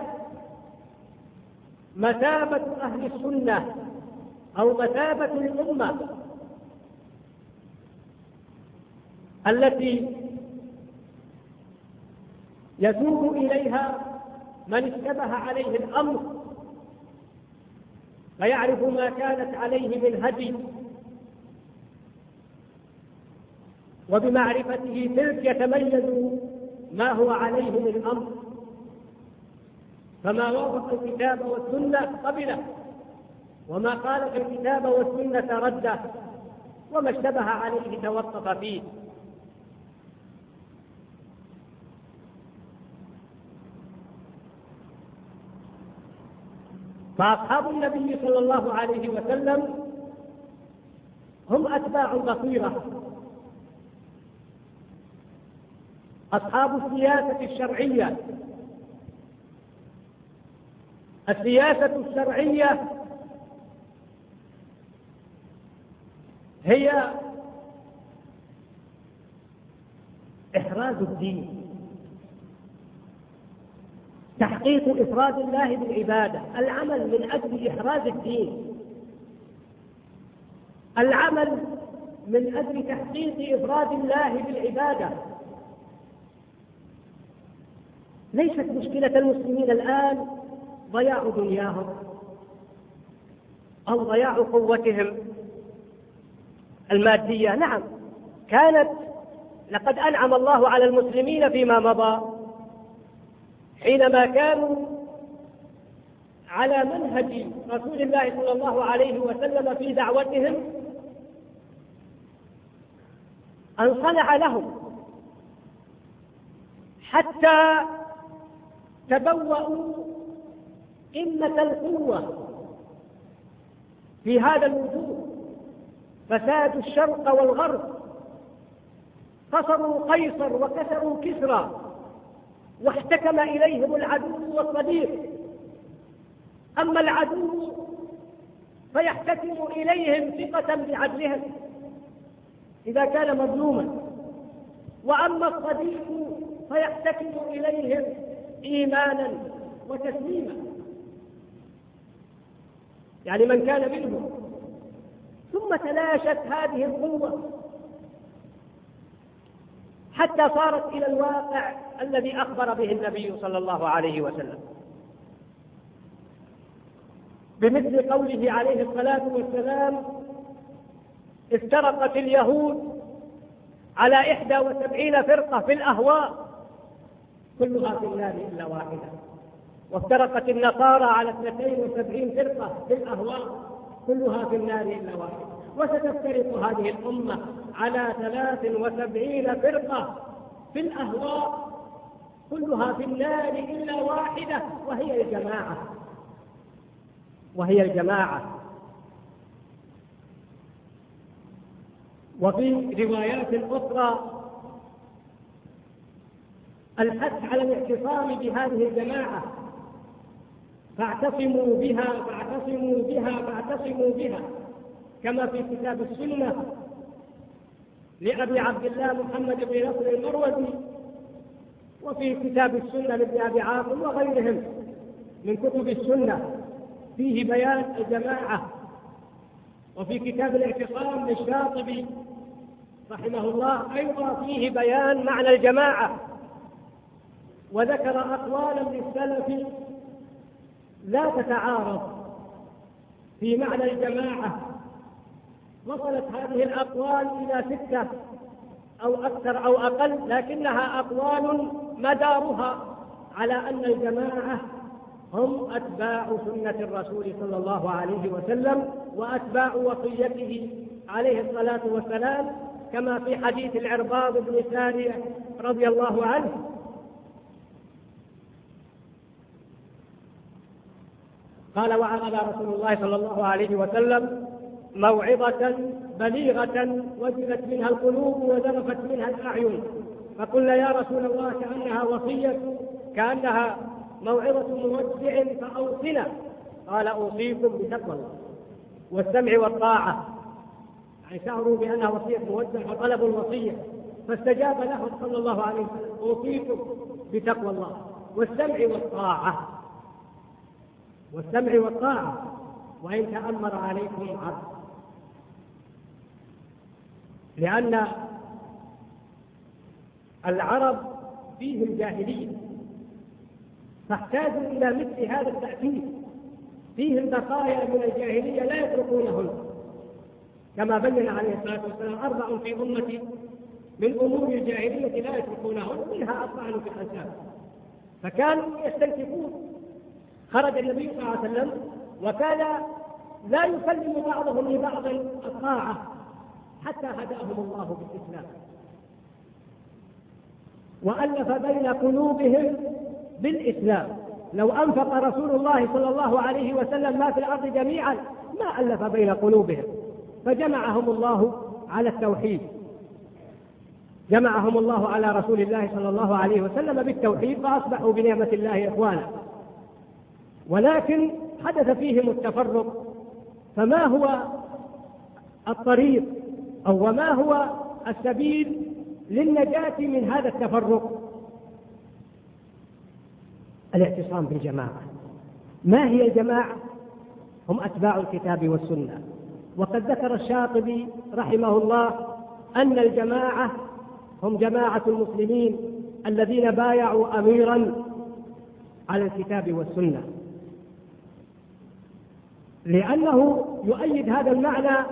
مثابة أهل السنة أو مثابة الأمة التي يتوب إليها من اشتبه عليه الأمر فيعرف ما كانت عليه من هدي، وبمعرفته تلك يتميز ما هو عليه من أمر، فما وافق الكتاب والسنة قبله، وما خالف الكتاب والسنة رده، وما اشتبه عليه توقف فيه. فأصحاب النبي صلى الله عليه وسلم هم أتباع البصيرة، أصحاب السياسة الشرعية. السياسة الشرعية هي إحراز الدين، تحقيق إفراد الله بالعبادة، العمل من أجل إحراز الدين، العمل من أجل تحقيق إفراد الله بالعبادة. ليست مشكلة المسلمين الآن ضياع دنياهم أو ضياع قوتهم المادية. نعم، كانت لقد أنعم الله على المسلمين فيما مضى حينما كانوا على منهج رسول الله صلى الله عليه وسلم في دعوتهم، أن صنع لهم حتى تبوأوا إمة القوة في هذا الوجود، فساد الشرق والغرب قصروا قيصر وكسروا كسرى واحتكم إليهم العدو والصديق. أما العدو فيحتكم إليهم ثقة بعدلهم إذا كان مظلوما، وأما الصديق فيحتكم إليهم إيمانا وتسليما، يعني من كان منهم. ثم تلاشت هذه القوة حتى صارت إلى الواقع الذي أخبر به النبي صلى الله عليه وسلم، بمثل قوله عليه الصلاة والسلام: افترقت اليهود على إحدى وسبعين فرقة في الأهواء كلها في النار إلا واحدة، وافترقت النصارى على اثنتين وسبعين فرقة في الأهواء كلها في النار إلا واحدة، وستفترق هذه الأمة على ثلاث وسبعين فرقة في الأهواء كلها في النار إلا واحدة، وهي الجماعة وهي الجماعة. وفي روايات أخرى الحث على الاعتصام بهذه الجماعة: فاعتصموا بها فاعتصموا بها فاعتصموا بها، كما في كتاب السنة لأبي عبد الله محمد بن نصر المروزي، وفي كتاب السنة لابن أبي عاصم وغيرهم من كتب السنة فيه بيان الجماعة. وفي كتاب الاعتصام للشاطبي رحمه الله أيضا فيه بيان معنى الجماعة، وذكر أقوالا للسلف لا تتعارض في معنى الجماعة. وصلت هذه الأقوال إلى ستة أو أكثر أو أقل، لكنها أقوال مدارها على أن الجماعة هم أتباع سنة الرسول صلى الله عليه وسلم وأتباع وصيته عليه الصلاة والسلام، كما في حديث العرباض بن سارية رضي الله عنه: قال: وعظنا رسول الله صلى الله عليه وسلم موعظة بليغة وجلت منها القلوب وذرفت منها الأعين، فقلنا: يا رسول الله كأنها وصية كأنها موعظة مودع فأوصنا. قال: أوصيكم بتقوى الله والسمع والطاعة، يعني شعروا بأنها وصية مودع فطلبوا الوصية، فاستجاب له صلى الله عليه وسلم: أوصيكم بتقوى الله والسمع والطاعة والسمع والطاعة وإن تأمر عليكم عبد. لأن العرب فيهم جاهلية، فاحتاجوا إلى مثل هذا التأكيد. فيهم بقايا من الجاهلية لا يتركونهن، كما بين عليه الصلاة والسلام: أربع في أمتي من أمور الجاهلية لا يتركونهن، منها الطعن في الأنساب. فكانوا يستنكفون. خرج النبي صلى الله عليه وسلم وكان لا يسلم بعضهم لبعض الطاعة حتى هداهم الله بالإسلام وألف بين قلوبهم بالإسلام. لو أنفق رسول الله صلى الله عليه وسلم ما في الأرض جميعا ما ألف بين قلوبهم، فجمعهم الله على التوحيد، جمعهم الله على رسول الله صلى الله عليه وسلم بالتوحيد، فأصبحوا بنعمة الله إخوانا. ولكن حدث فيهم التفرق، فما هو الطريق أو وما هو السبيل للنجاة من هذا التفرق؟ الاعتصام بالجماعة. ما هي الجماعة؟ هم أتباع الكتاب والسنة. وقد ذكر الشاطبي رحمه الله أن الجماعة هم جماعة المسلمين الذين بايعوا أميرا على الكتاب والسنة، لأنه يؤيد هذا المعنى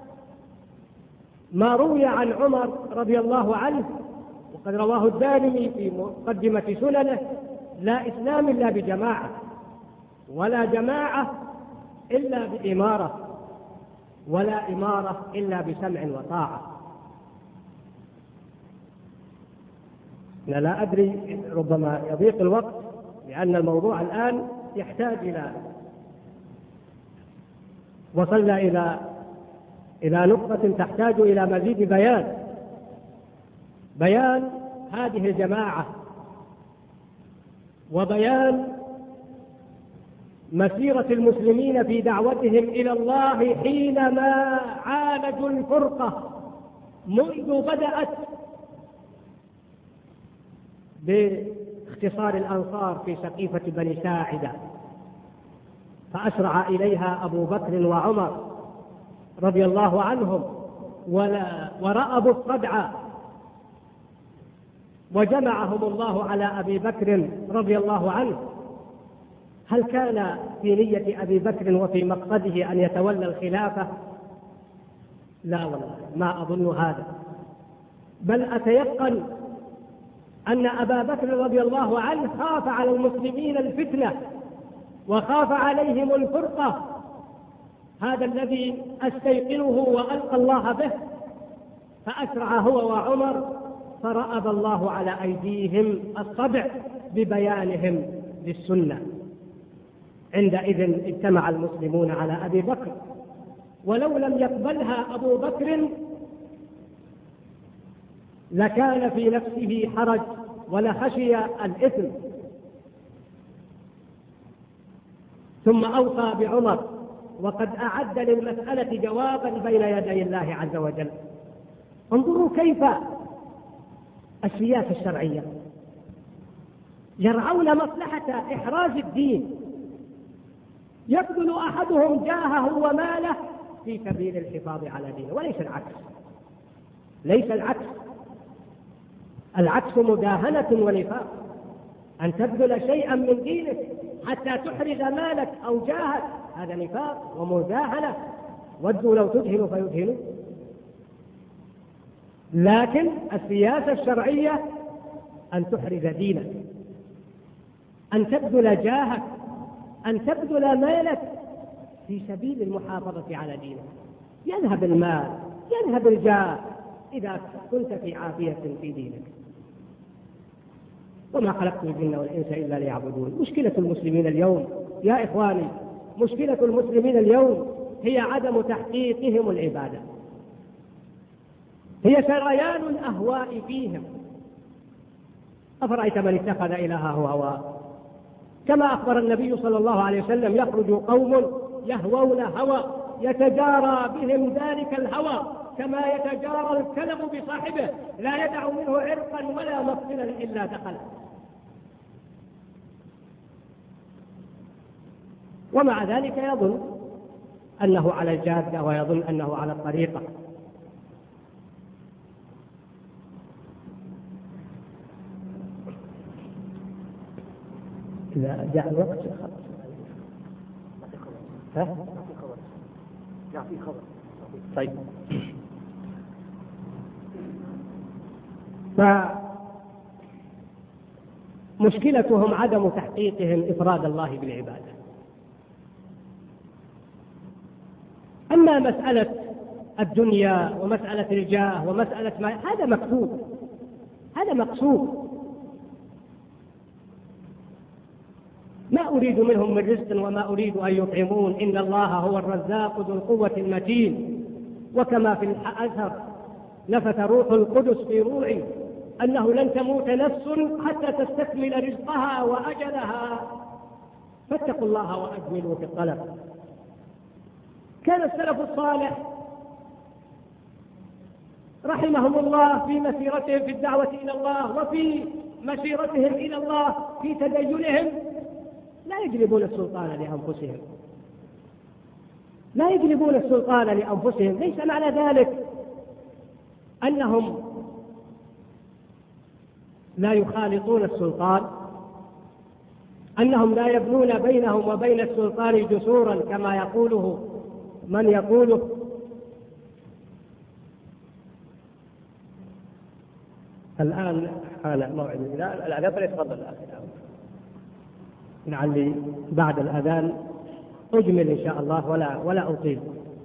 ما روي عن عمر رضي الله عنه، وقد رواه الدارمي في مقدمة سننه: لا إسلام إلا بجماعة، ولا جماعة إلا بإمارة، ولا إمارة إلا بسمع وطاعة. أنا لا أدري، ربما يضيق الوقت لأن الموضوع الآن يحتاج إلى وصلنا إلى إلى نقطة تحتاج إلى مزيد بيان. بيان هذه الجماعة وبيان مسيرة المسلمين في دعوتهم إلى الله حينما عالجوا الفرقة منذ بدأت باختصار الأنصار في سقيفة بني ساعدة، فأسرع إليها أبو بكر وعمر رضي الله عنهم ورأبوا الصدع، وجمعهم الله على أبي بكر رضي الله عنه. هل كان في نية أبي بكر وفي مقصده أن يتولى الخلافة؟ لا والله، ما أظن هذا، بل أتيقن أن أبا بكر رضي الله عنه خاف على المسلمين الفتنة وخاف عليهم الفرقة، هذا الذي أستيقنه وألقى الله به، فأسرع هو وعمر فرأب الله على أيديهم الصدع ببيانهم للسنة. عندئذ اجتمع المسلمون على أبي بكر، ولو لم يقبلها أبو بكر لكان في نفسه حرج ولخشي الإثم. ثم أوصى بعمر وقد أعد للمسألة جوابا بين يدي الله عز وجل. انظروا كيف السياسة الشرعية يرعون مصلحة إحراز الدين، يبذل أحدهم جاهه وماله في سبيل الحفاظ على دينه، وليس العكس. ليس العكس، العكس مداهنة ونفاق، أن تبذل شيئا من دينك حتى تحرز مالك أو جاهك، هذا نفاق ومداهنة. ودوا لو تدهنوا فيدهنوا. لكن السياسة الشرعية أن تحرز دينك، أن تبذل جاهك، أن تبذل مالك في سبيل المحافظة على دينك. يذهب المال، يذهب الجاه إذا كنت في عافية في دينك. وما خلقت الجن والإنس إلا ليعبدون. مشكلة المسلمين اليوم يا إخواني، مشكلة المسلمين اليوم هي عدم تحقيقهم العبادة، هي سريان الأهواء فيهم. أفرأيت من اتخذ إلهه هواه، كما أخبر النبي صلى الله عليه وسلم: يخرج قوم يهوون هوى يتجارى بهم ذلك الهوى كما يتجارى الكلب بصاحبه، لا يدع منه عرقا ولا مفصلا إلا دخل. ومع ذلك يظن أنه على الجادة ويظن أنه على الطريقة. إذا جاء الوقت خلاص. ها؟
يعطي خبر.
طيب. فمشكلتهم عدم تحقيقهم إفراد الله بالعبادة. أما مسألة الدنيا ومسألة الجاه ومسألة ما، هذا مكتوب، هذا مقصود. ما أريد منهم من رزق وما أريد أن يطعمون، إن الله هو الرزاق ذو القوة المتين. وكما في الأثر: نفث روح القدس في روعي أنه لن تموت نفس حتى تستكمل رزقها وأجلها، فاتقوا الله وأجملوا في الطلب. كان السلف الصالح رحمهم الله في مسيرتهم في الدعوة إلى الله وفي مسيرتهم إلى الله في تدينهم لا يجلبون السلطان لأنفسهم، لا يجلبون السلطان لأنفسهم. ليس معنى ذلك أنهم لا يخالطون السلطان، أنهم لا يبنون بينهم وبين السلطان جسورا كما يقوله من يقوله. الآن حان موعد الأذان، فليتفضل الأخ لعلي بعد الأذان أجمل إن شاء الله ولا ولا أطيل.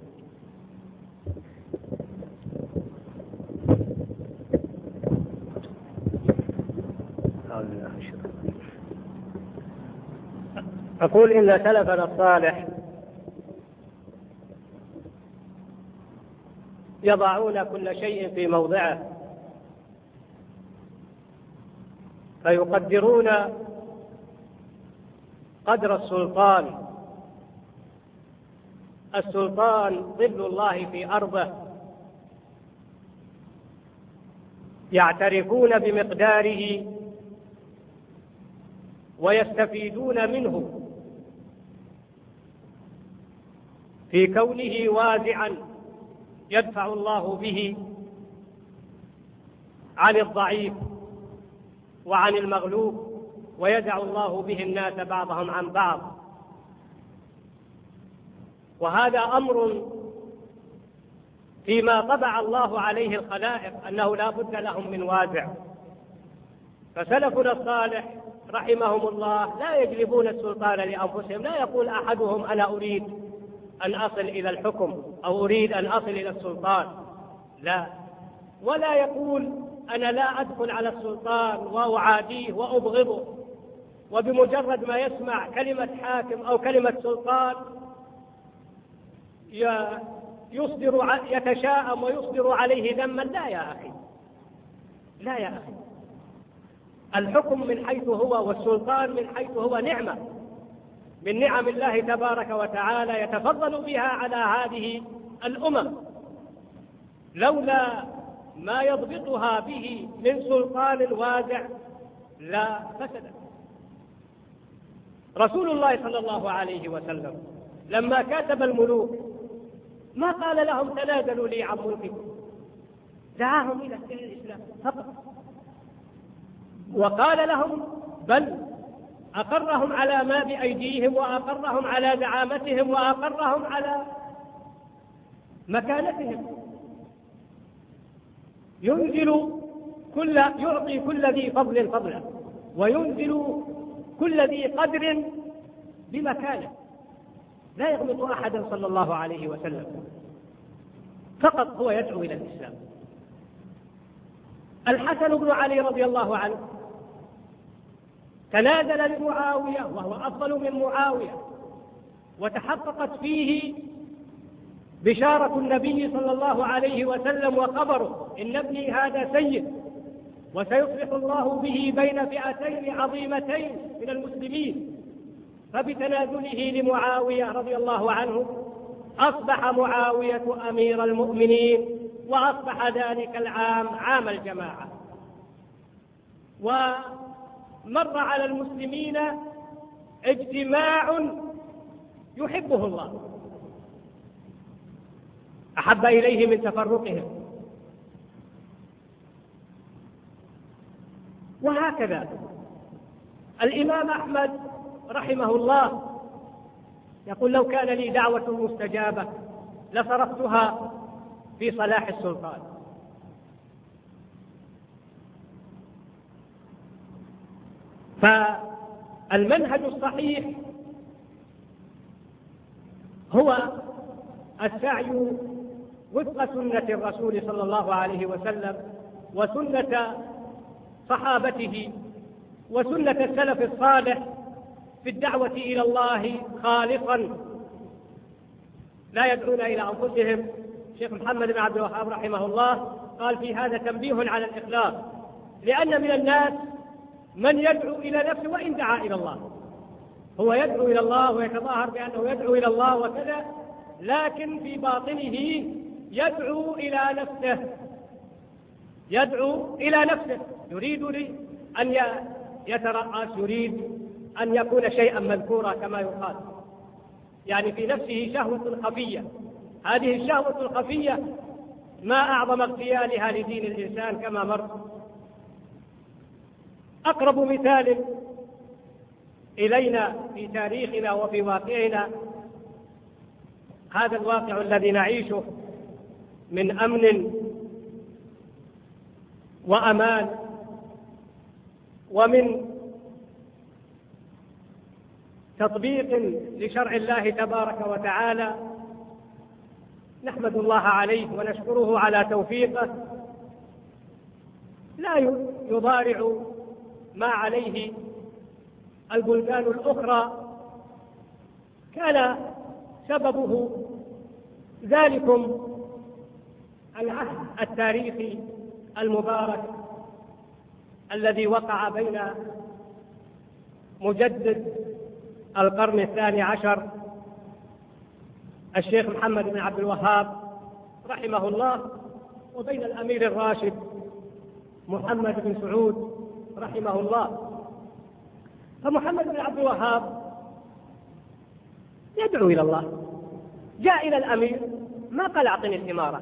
أقول إن سلفنا الصالح يضعون كل شيء في موضعه، فيقدرون قدر السلطان. السلطان ظل الله في أرضه، يعترفون بمقداره ويستفيدون منه في كونه واسعا يدفع الله به عن الضعيف وعن المغلوب، ويدع الله به الناس بعضهم عن بعض. وهذا أمر فيما طبع الله عليه الخلائق أنه لا بد لهم من وازع. فسلفنا الصالح رحمهم الله لا يجلبون السلطان لأنفسهم، لا يقول أحدهم أنا أريد أن أصل إلى الحكم أو أريد أن أصل إلى السلطان، لا، ولا يقول أنا لا أدخل على السلطان وأعاديه وأبغضه، وبمجرد ما يسمع كلمة حاكم أو كلمة سلطان يصدر يتشاءم ويصدر عليه ذما. لا يا أخي، لا يا أخي، الحكم من حيث هو والسلطان من حيث هو نعمة من نعم الله تبارك وتعالى يتفضل بها على هذه الأمم، لولا ما يضبطها به من سلطان واسع لا فسدت. رسول الله صلى الله عليه وسلم لما كاتب الملوك ما قال لهم تنازلوا لي عن ملككم، دعاهم إلى الإسلام فقط، وقال لهم بل أقرهم على ما بأيديهم وأقرهم على زعامتهم وأقرهم على مكانتهم. ينزل كل يعطي كل ذي فضل فضلا وينزل كل ذي قدر بمكانه، لا يغلط أحدا صلى الله عليه وسلم، فقط هو يدعو إلى الإسلام. الحسن بن علي رضي الله عنه تنازل لمعاوية وهو أفضل من معاوية، وتحققت فيه بشارة النبي صلى الله عليه وسلم وخبره إن ابني هذا سيد وسيصلح الله به بين فئتين عظيمتين من المسلمين. فبتنازله لمعاوية رضي الله عنه أصبح معاوية أمير المؤمنين، وأصبح ذلك العام عام الجماعة. ومر على المسلمين اجتماع يحبه الله، أحب إليه من تفرقهم. وهكذا الإمام أحمد رحمه الله يقول لو كان لي دعوة مستجابة لصرفتها في صلاح السلطان. فالمنهج الصحيح هو السعي وفق سنة الرسول صلى الله عليه وسلم وسنة صحابته وسنة السلف الصالح في الدعوة إلى الله خالصا، لا يدعون إلى أنفسهم. الشيخ محمد بن عبد الوهاب رحمه الله قال في هذا تنبيه على الإخلاص، لأن من الناس من يدعو إلى نفسه وإن دعا إلى الله، هو يدعو إلى الله ويتظاهر بأنه يدعو إلى الله وكذا، لكن في باطنه يدعو إلى نفسه، يدعو إلى نفسه، يريد أن يترأس، يريد أن يكون شيئا مذكورا كما يقال، يعني في نفسه شهوة خفية. هذه الشهوة الخفية ما أعظم اغتيالها لدين الإنسان كما مر. أقرب مثال إلينا في تاريخنا وفي واقعنا هذا الواقع الذي نعيشه من أمن وأمان ومن تطبيق لشرع الله تبارك وتعالى، نحمد الله عليه ونشكره على توفيقه، لا يضارع ما عليه البلدان الأخرى. كان سببه ذلكم العهد التاريخي المبارك الذي وقع بين مجدد القرن الثاني عشر الشيخ محمد بن عبد الوهاب رحمه الله وبين الأمير الراشد محمد بن سعود رحمه الله. فمحمد بن عبد الوهاب يدعو إلى الله، جاء إلى الأمير ما قال أعطني الإمارة،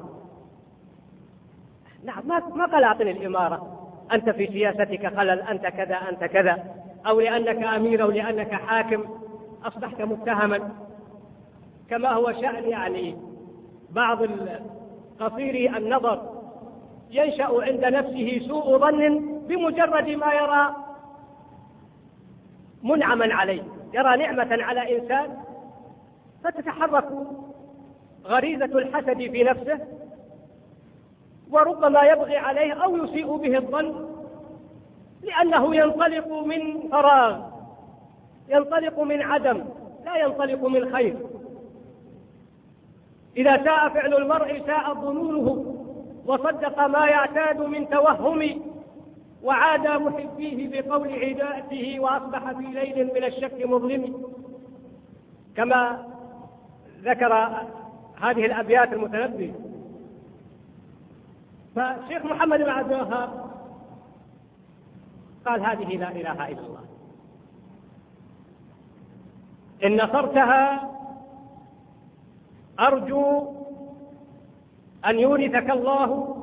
نعم ما قال أعطني الإمارة، أنت في سياستك خلل، أنت كذا أنت كذا، أو لأنك أمير أو لأنك حاكم أصبحت متهما، كما هو شأن يعني بعض قصيري النظر ينشأ عند نفسه سوء ظن بمجرد ما يرى منعما عليه، يرى نعمة على إنسان فتتحرك غريزة الحسد في نفسه، وربما يبغي عليه أو يسيء به الظن لأنه ينطلق من فراغ، ينطلق من عدم، لا ينطلق من خير. إذا ساء فعل المرء ساء ظنونه، وصدق ما يعتاد من توهم، وعاد محبيه بقول عداءته، وأصبح في ليل من الشك مظلم، كما ذكر هذه الأبيات المتنبي. فالشيخ محمد بن عبد الوهاب قال هذه لا إله إلا الله، إن نصرتها أرجو أن يورثك الله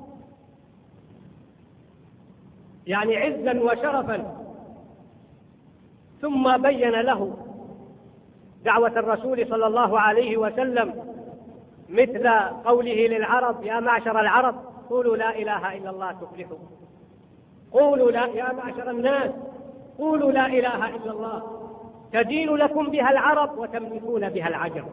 يعني عزا وشرفا. ثم بين له دعوة الرسول صلى الله عليه وسلم مثل قوله للعرب يا معشر العرب قولوا لا إله إلا الله تفلحوا، قولوا لا يا معشر الناس قولوا لا إله إلا الله تدين لكم بها العرب وتملكون بها العجم.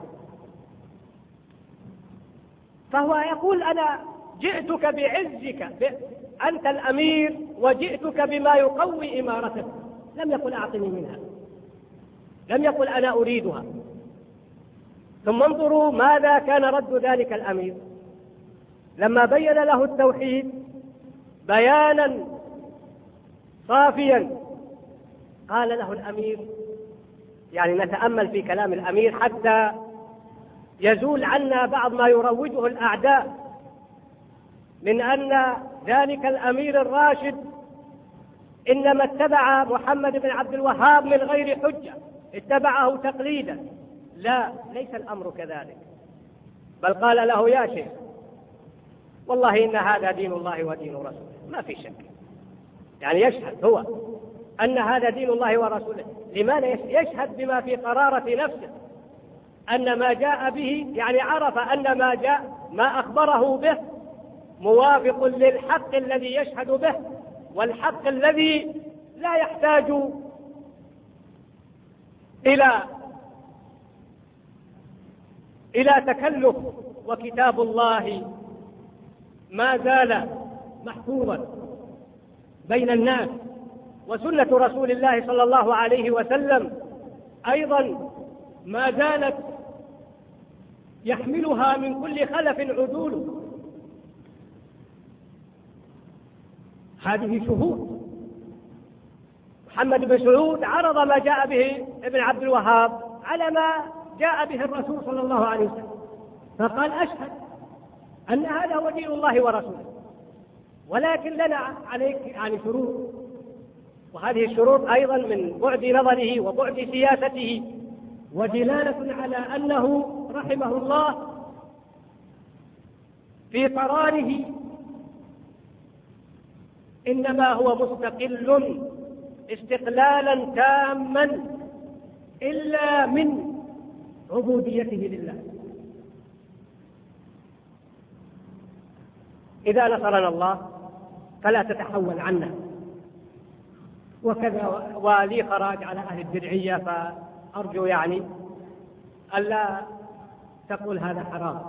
فهو يقول أنا جئتك بعزك، أنت الأمير وجئتك بما يقوي إمارتك، لم يقل أعطني منها، لم يقل أنا أريدها. ثم انظروا ماذا كان رد ذلك الأمير لما بين له التوحيد بيانا صافيا. قال له الأمير، يعني نتأمل في كلام الأمير حتى يزول عنا بعض ما يروجه الأعداء من أن ذلك الأمير الراشد إنما اتبع محمد بن عبد الوهاب من غير حجة، اتبعه تقليدا. لا، ليس الأمر كذلك، بل قال له يا شيخ والله إن هذا دين الله ودين رسوله، ما في شك، يعني يشهد هو أن هذا دين الله ورسوله. لماذا يشهد بما في قرارة نفسه أن ما جاء به، يعني عرف أن ما جاء ما أخبره به موافق للحق الذي يشهد به، والحق الذي لا يحتاج إلى إلى تكلف. وكتاب الله ما زال محفوظا بين الناس، وسنة رسول الله صلى الله عليه وسلم أيضا ما زالت يحملها من كل خلف عدول. هذه شهود. محمد بن سعود عرض ما جاء به ابن عبد الوهاب على ما جاء به الرسول صلى الله عليه وسلم، فقال أشهد أن هذا هو دين الله ورسوله، ولكن لنا عليك يعني شروط، وهذه الشروط أيضا من بعد نظره وبعد سياسته ودلالة على أنه رحمه الله في قراره إنما هو مستقل استقلالا تاما إلا من عبوديته لله. إذا نصرنا الله فلا تتحول عنا. وكذا ولي خراج على أهل الدرعية، فأرجو يعني ألا تقول هذا حرام.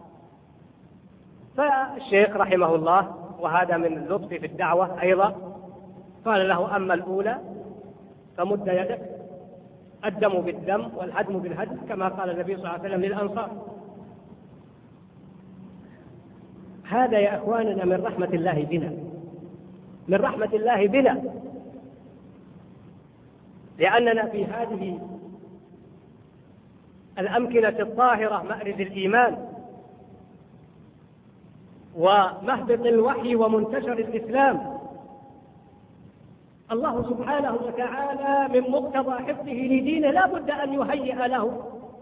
فالشيخ رحمه الله، وهذا من اللطف في الدعوة أيضا، قال له أما الأولى فمد يدك، الدم بالدم والهدم بالهدم، كما قال النبي صلى الله عليه وسلم للأنصار. هذا يا أخواننا من رحمة الله بنا، من رحمة الله بنا، لأننا في هذه الأمكنة الطاهرة مأرز الإيمان ومهبط الوحي ومنتشر الإسلام. الله سبحانه وتعالى من مقتضى حفظه لدينه لا بد أن يهيئ له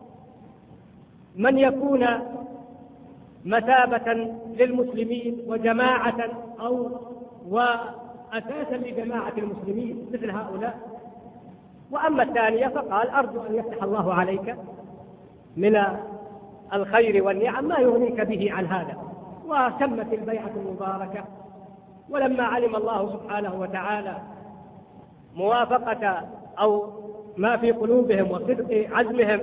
من يكون مثابة للمسلمين وجماعة أو وأساسا لجماعة المسلمين مثل هؤلاء. وأما الثانية فقال أرجو أن يفتح الله عليك من الخير والنعم ما يغنيك به عن هذا. وتمت البيعة المباركة. ولما علم الله سبحانه وتعالى موافقة أو ما في قلوبهم وصدق عزمهم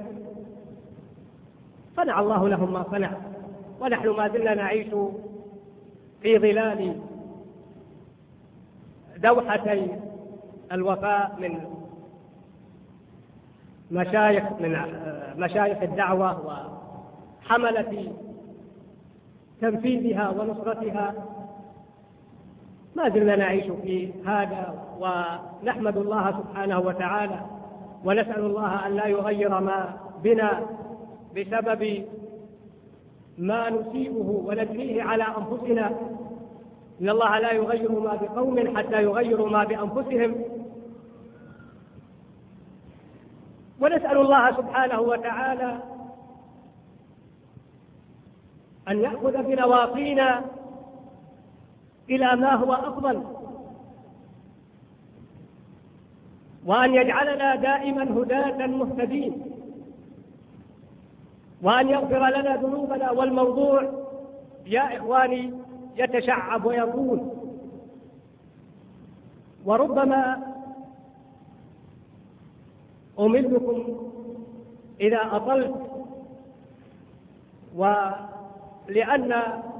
صنع الله لهم ما صنع، ونحن ما زلنا نعيش في ظلال دوحتي الوفاء من مشايخ من مشايخ الدعوة وحملة تنفيذها ونصرتها. ما زلنا نعيش في هذا، ونحمد الله سبحانه وتعالى ونسأل الله أن لا يغير ما بنا بسبب ما نسيئه ونجنيه على أنفسنا. إن الله لا يغير ما بقوم حتى يغيروا ما بأنفسهم. ونسأل الله سبحانه وتعالى أن يأخذ بنواصينا إلى ما هو أفضل، وأن يجعلنا دائما هداة مهتدين، وأن يغفر لنا ذنوبنا. والموضوع يا إخواني يتشعب ويطول، وربما أملكم إذا أطلت، ولأن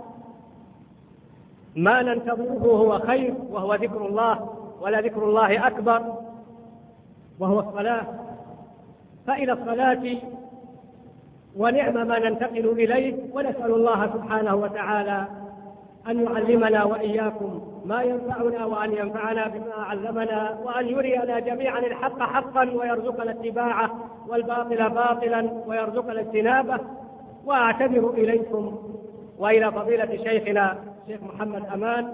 ما ننتظره هو خير وهو ذكر الله، ولا ذكر الله أكبر وهو الصلاة. فإلى الصلاة ونعم ما ننتقل إليه. ونسأل الله سبحانه وتعالى أن يعلمنا وإياكم ما ينفعنا، وأن ينفعنا بما علمنا، وأن يرينا جميعا الحق حقا ويرزقنا اتباعه، والباطل باطلا ويرزقنا اجتنابه. وأعتذر إليكم وإلى فضيلة شيخنا شيخ محمد أمان،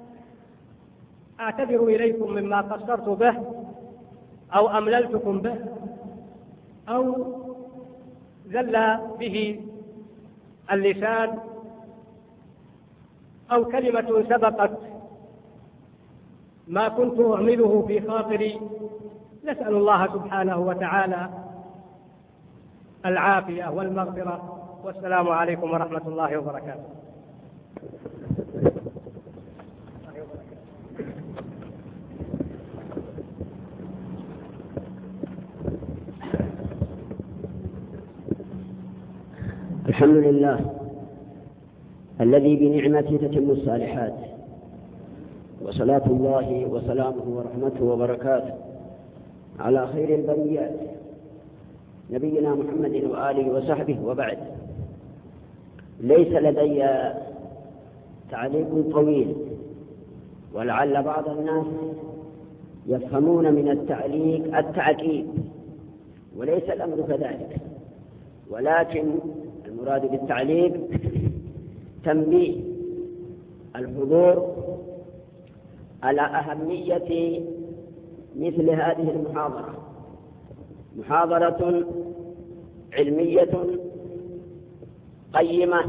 أعتذر إليكم مما قصرت به أو أمللتكم به أو زل به اللسان أو كلمة سبقت ما كنت أعمله في خاطري. نسأل الله سبحانه وتعالى العافية والمغفرة. والسلام عليكم ورحمة الله وبركاته.
الحمد لله الذي بنعمته تتم الصالحات، وصلاة الله وسلامه ورحمته وبركاته على خير البريات نبينا محمد وآله وصحبه. وبعد، ليس لدي تعليق طويل، ولعل بعض الناس يفهمون من التعليق التعقيب، وليس الأمر كذلك، ولكن المراد بالتعليق تنبيه الحضور على أهمية مثل هذه المحاضرة. محاضرة علمية قيمة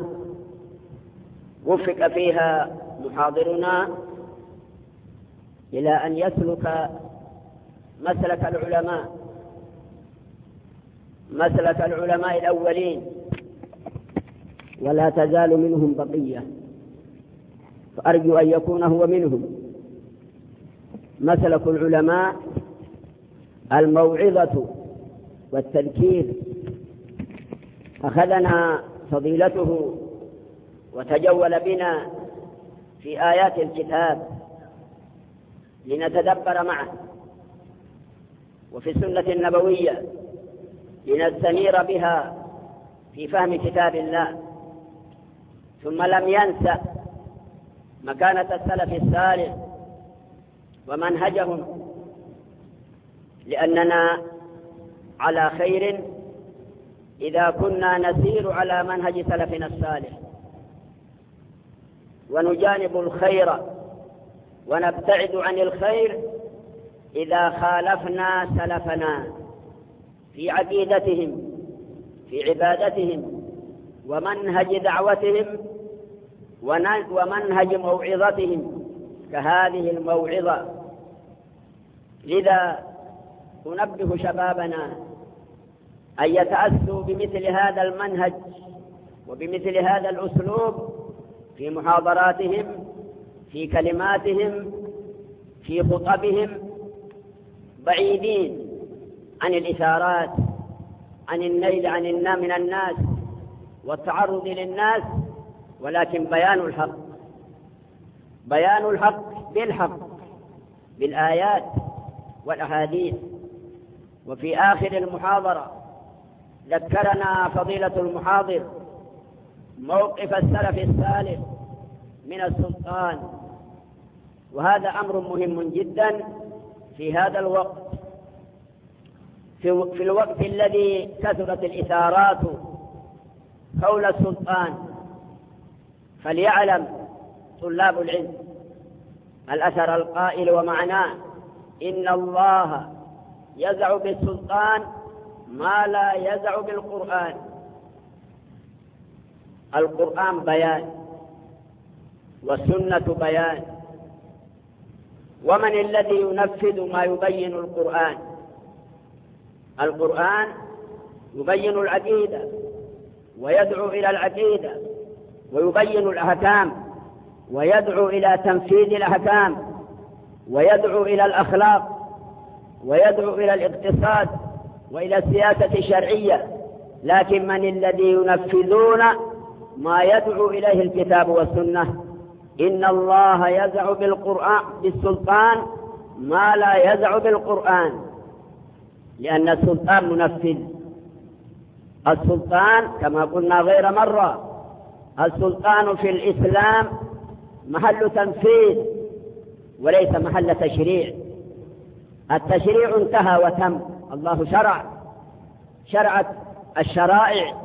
وفق فيها محاضرنا إلى أن يسلك مسلك العلماء مسلك العلماء الأولين، ولا تزال منهم بقية، فأرجو أن يكون هو منهم. مسلك العلماء الموعظة والتذكير. أخذنا فضيلته وتجول بنا في آيات الكتاب لنتدبر معه، وفي السنة النبوية لنستنير بها في فهم كتاب الله. ثم لم ينسى مكانة السلف الصالح ومنهجهم، لأننا على خير إذا كنا نسير على منهج سلفنا الصالح، ونجانب الخير ونبتعد عن الخير إذا خالفنا سلفنا في عقيدتهم، في عبادتهم، ومنهج دعوتهم، ومنهج موعظتهم كهذه الموعظة. لذا أنبه شبابنا أن يتأسوا بمثل هذا المنهج وبمثل هذا الأسلوب في محاضراتهم، في كلماتهم، في خطبهم، بعيدين عن الإثارات، عن النيل عن النام من الناس والتعرض للناس، ولكن بيان الحق، بيان الحق بالحق بالآيات والأحاديث. وفي آخر المحاضرة ذكرنا فضيلة المحاضر موقف السلف الصالح من السلطان، وهذا أمر مهم جدا في هذا الوقت، في الوقت الذي كثرت الإثارات حول السلطان. فليعلم طلاب العلم الأثر القائل ومعناه: إن الله يزع بالسلطان ما لا يزع بالقرآن. القرآن بيان والسنة بيان، ومن الذي ينفذ ما يبين القرآن؟ القرآن يبين العقيدة ويدعو إلى العقيدة، ويبين الأحكام ويدعو إلى تنفيذ الأحكام، ويدعو إلى الأخلاق، ويدعو إلى الاقتصاد وإلى السياسة الشرعية. لكن من الذي ينفذون ما يدعو إليه الكتاب والسنة؟ إن الله يزع بالقرآن بالسلطان ما لا يزع بالقرآن، لأن السلطان منفذ. السلطان كما قلنا غير مرة، السلطان في الإسلام محل تنفيذ وليس محل تشريع. التشريع انتهى وتم، الله شرع شرعت الشرائع،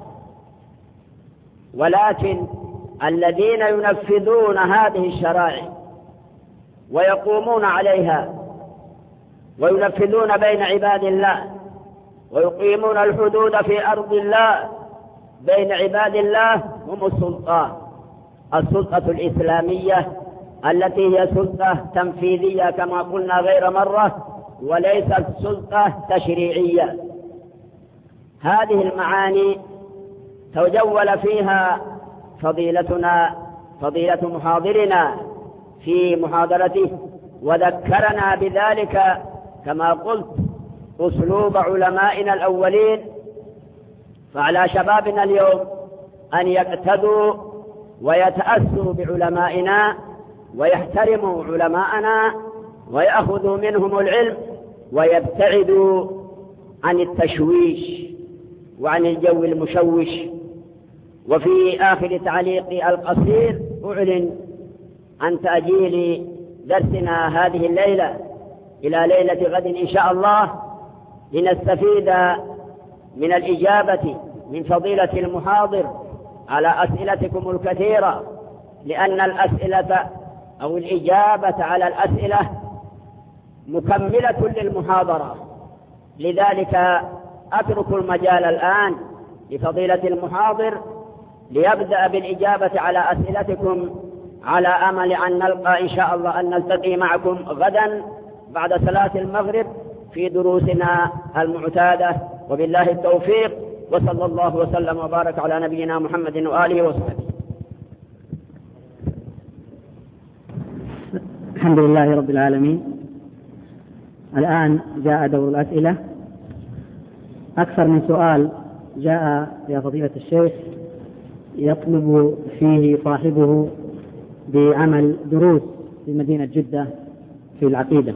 ولكن الذين ينفذون هذه الشرائع ويقومون عليها وينفذون بين عباد الله ويقيمون الحدود في أرض الله بين عباد الله هم السلطة، السلطة الإسلامية التي هي سلطة تنفيذية كما قلنا غير مرة، وليست سلطة تشريعية. هذه المعاني تجول فيها فضيلتنا فضيلة محاضرنا في محاضرته، وذكرنا بذلك كما قلت أسلوب علمائنا الأولين. فعلى شبابنا اليوم أن يقتدوا ويتأسوا بعلمائنا ويحترموا علماءنا ويأخذوا منهم العلم ويبتعدوا عن التشويش وعن الجو المشوش. وفي آخر تعليقي القصير أعلن عن تأجيل درسنا هذه الليلة إلى ليلة غد إن شاء الله، لنستفيد من الإجابة من فضيلة المحاضر على أسئلتكم الكثيرة، لأن الأسئلة أو الإجابة على الأسئلة مكملة للمحاضرة. لذلك أترك المجال الآن لفضيلة المحاضر ليبدأ بالإجابة على أسئلتكم، على أمل أن نلقى إن شاء الله أن نلتقي معكم غدا بعد صلاة المغرب في دروسنا المعتادة. وبالله التوفيق، وصلى الله وسلم وبارك على نبينا محمد وآله وصحبه.
الحمد لله رب العالمين. الآن جاء دور الأسئلة. أكثر من سؤال جاء يا فضيلة الشيخ يطلب فيه صاحبه بعمل دروس في مدينة جدة في العقيدة.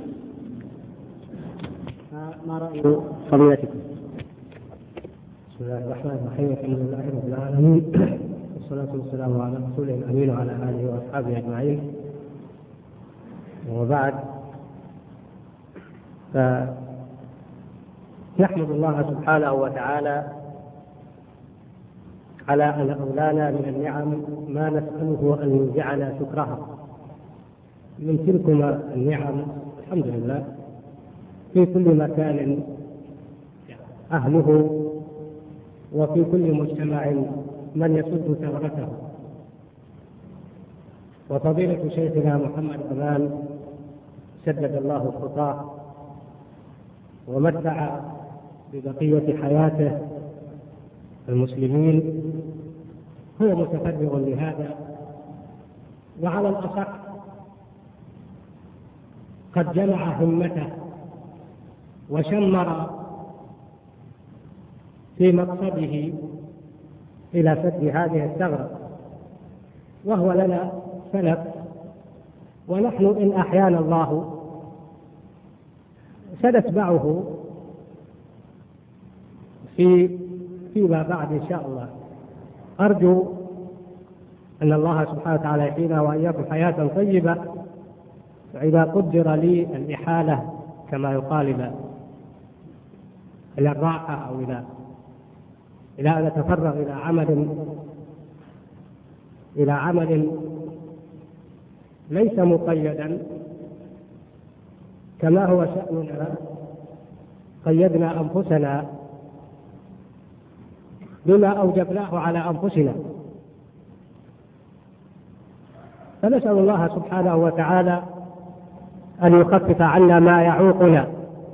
ما رأي فضيلتكم؟
بسم الله الرحمن الرحيم. الحمد لله رب العالمين، والصلاة والسلام على رسوله الأمين وعلى آله وأصحابه أجمعين، وبعد.
فنحمد الله سبحانه وتعالى على أن أولانا من النعم ما نسأله أن يوزعنا شكرها. من تلكما النعم الحمد لله في كل مكان أهله وفي كل مجتمع من يسد ثغرته. وفضيلة شيخنا محمد أمان سدد الله خطاه ومتع ببقية حياته المسلمين هو متفرغ لهذا، وعلى الأصح قد جمع همته وشمر في مقصده إلى سد هذه الثغرة، وهو لنا سلف، ونحن إن أحيانا الله سنتبعه في فيما بعد إن شاء الله. أرجو أن الله سبحانه وتعالى يحيينا وإياكم حياة طيبة، فإذا قدر لي الإحالة كما يقال إلى الراحة أو إلى إلى أن أتفرغ إلى عمل إلى عمل ليس مقيدا كما هو شأننا، قيدنا أنفسنا بما أوجبناه على أنفسنا، فنسأل الله سبحانه وتعالى أن يخفف عنا ما يعوقنا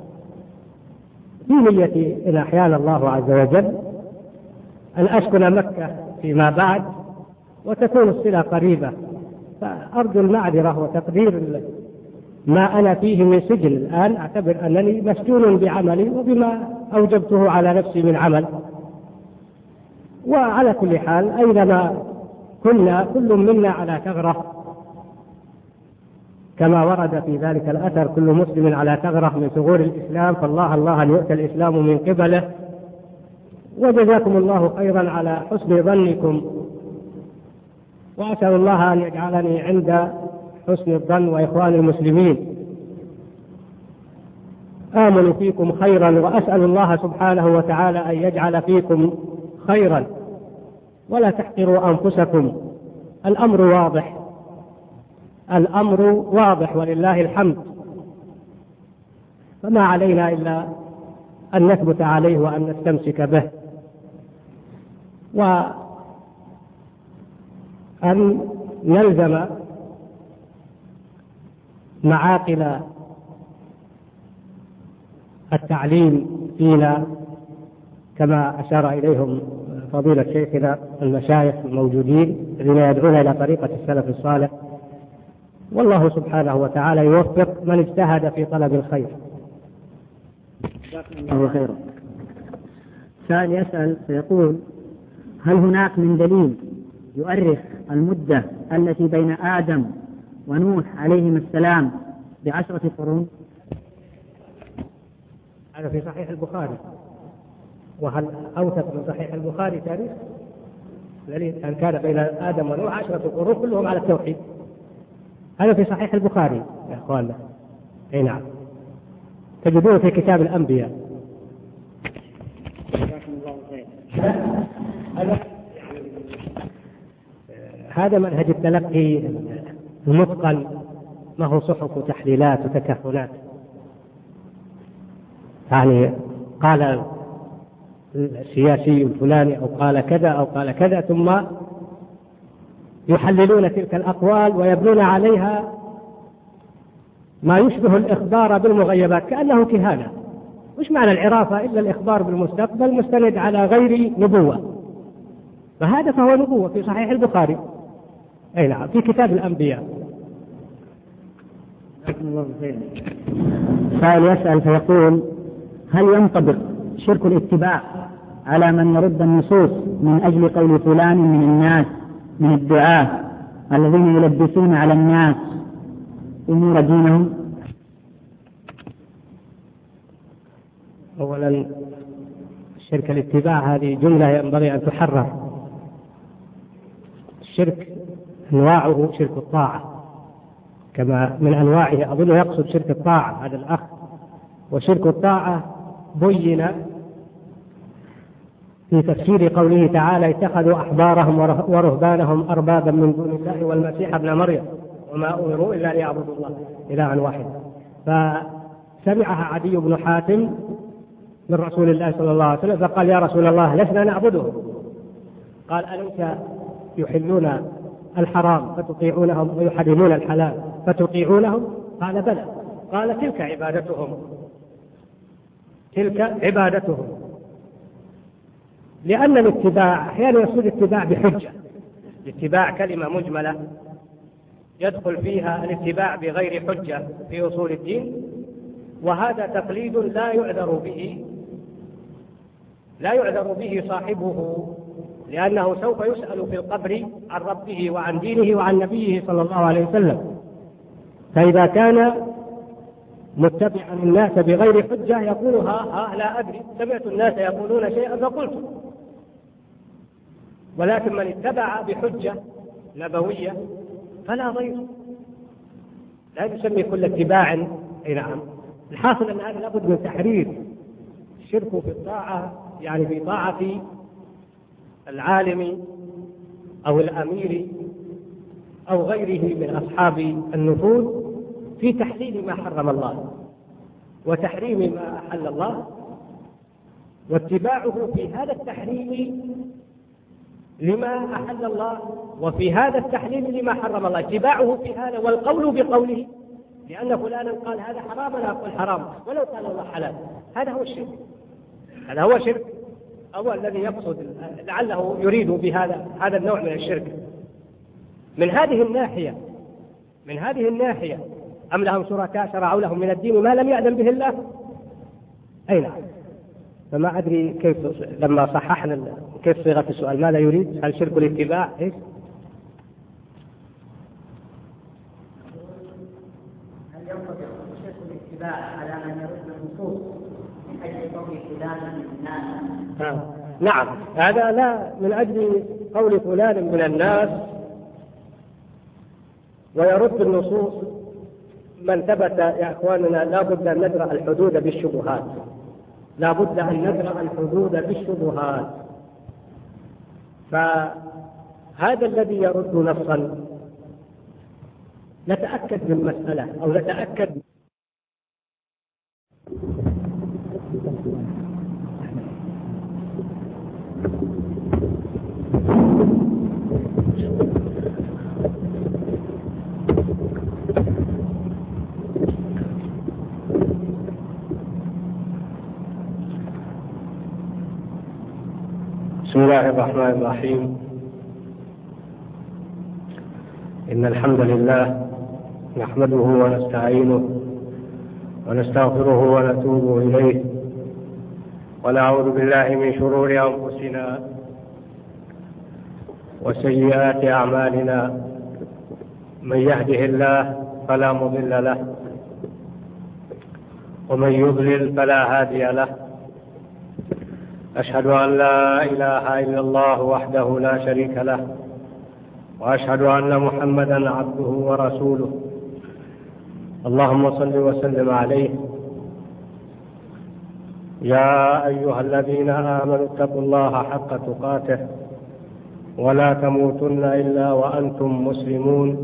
في نية إن أحيانا الله عز وجل أن أسكن مكة فيما بعد وتكون الصلة قريبة. فأرجو المعذرة وتقدير ما أنا فيه من سجن الآن، أعتبر أنني مسجون بعملي وبما أوجبته على نفسي من عمل. وعلى كل حال أينما كنا كل منا على ثغرة كما ورد في ذلك الأثر: كل مسلم على ثغرة من ثغور الإسلام، فالله الله أن يؤتى الإسلام من قبله. وجزاكم الله خيرا على حسن ظنكم، وأسأل الله أن يجعلني عند حسن الظن وإخوان المسلمين. آمل فيكم خيرا، وأسأل الله سبحانه وتعالى أن يجعل فيكم خيرا، ولا تحقروا أنفسكم. الأمر واضح، الأمر واضح ولله الحمد، فما علينا إلا أن نثبت عليه وأن نستمسك به، وأن نلزم معاقل التعليم فينا كما أشار إليهم فضيلة شيخنا المشايخ الموجودين الذين يدعون إلى طريقة السلف الصالح. والله سبحانه وتعالى يوفق من اجتهد في طلب الخير.
الله خيرا. سائل يسأل فيقول: هل هناك من دليل يؤرخ المدة التي بين آدم ونوح عليهم السلام بعشرة قرون؟
هذا في صحيح البخاري. وهل أوثق من صحيح البخاري تاريخ الذي أن كان بين آدم ونوح عشرة قرون كلهم على التوحيد؟ هذا في صحيح البخاري يا أخواننا. أي نعم، تجدونه في كتاب الأنبياء. هذا منهج التلقي المتقن، ما هو صحف وتحليلات وتكهنات. يعني قال السياسي الفلاني أو قال كذا أو قال كذا، ثم يحللون تلك الأقوال ويبنون عليها ما يشبه الإخبار بالمغيبات كأنه كهانة. وش معنى العرافة إلا الإخبار بالمستقبل مستند على غير نبوة؟ فهذا فهو نبوة في صحيح البخاري. أي نعم، في كتاب الأنبياء.
سائل يسأل فيقول: هل ينطبق شرك الاتباع على من يرد النصوص من أجل قول فلان من الناس من الدعاة الذين يلبسون على الناس أمور دينهم؟
أولا، شرك الاتباع هذه جملة ينبغي أن تحرر. الشرك أنواعه شرك الطاعة، كما من أنواعه أظن يقصد شرك الطاعة هذا الأخ وشرك الطاعة بين في تفسير قوله تعالى اتخذوا أحبارهم ورهبانهم أربابا من دون الله والمسيح ابن مريم وما أمروا إلا ليعبدوا الله إلها واحدا. فسمعها عدي بن حاتم من رسول الله صلى الله عليه وسلم فقال يا رسول الله لسنا نعبده. قال أليس يحلون الحرام فتطيعونهم ويحرمون الحلال فتطيعونهم؟ قال بلى. قال تلك عبادتهم تلك عبادتهم لأن الاتباع أحيانا يصير اتباع بحجة. الاتباع كلمة مجملة يدخل فيها الاتباع بغير حجة في أصول الدين، وهذا تقليد لا يعذر به لا يعذر به صاحبه، لأنه سوف يسأل في القبر عن ربه وعن دينه وعن نبيه صلى الله عليه وسلم. فإذا كان متبعا الناس بغير حجة يقول ها ها لا أدري، سمعت الناس يقولون شيئا فقلت. ولكن من اتبع بحجة نبوية فلا ضير، لا يسمي كل اتباع. اي نعم. الحاصل ان هذا لابد من تحرير. الشرك في الطاعة يعني في طاعة العالم او الامير او غيره من اصحاب النفوذ في تحليل ما حرم الله وتحريم ما احل الله، واتباعه في هذا التحريم لما أحل الله وفي هذا التحليل لما حرم الله، اتباعه في هذا والقول بقوله، لأن فلانا قال هذا حرام أنا أقول حرام ولو قال الله حلال. هذا هو الشرك، هذا هو شرك أو الذي يقصد لعله يريد بهذا هذا النوع من الشرك. من هذه الناحية من هذه الناحية أم لهم شركاء شرعوا لهم من الدين ما لم يأذن به الله؟ أي نعم. فما أدري كيف لما صححنا كيف صيغة السؤال ماذا يريد؟ هل شرك الاتباع؟ إيش؟
هل ينطبق شرك الاتباع على من يرد النصوص من أجل قول فلان من الناس؟
نعم، هذا لا من أجل قول فلان من الناس ويرد النصوص. من ثبت يا أخواننا لا بد أن ندرأ الحدود بالشبهات، لا بد أن ندرأ الحدود بالشبهات. فهذا الذي يرد نصا نتأكد من مسألة أو نتأكد
بسم الله الرحمن الرحيم. إن الحمد لله نحمده ونستعينه ونستغفره ونتوب إليه ونعوذ بالله من شرور أنفسنا وسيئات أعمالنا. من يهده الله فلا مضل له ومن يضلل فلا هادي له. أشهد أن لا إله إلا الله وحده لا شريك له، وأشهد أن محمدا عبده ورسوله. اللهم صل وسلم عليه. يا أيها الذين آمنوا اتقوا الله حق تقاته ولا تموتن إلا وأنتم مسلمون.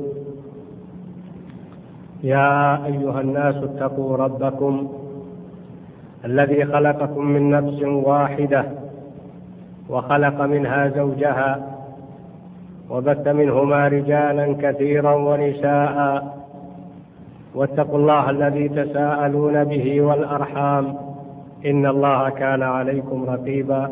يا أيها الناس اتقوا ربكم الذي خلقكم من نفس واحدة وخلق منها زوجها وبث منهما رجالا كثيرا ونساء، واتقوا الله الذي تساءلون به والأرحام إن الله كان عليكم رقيبا.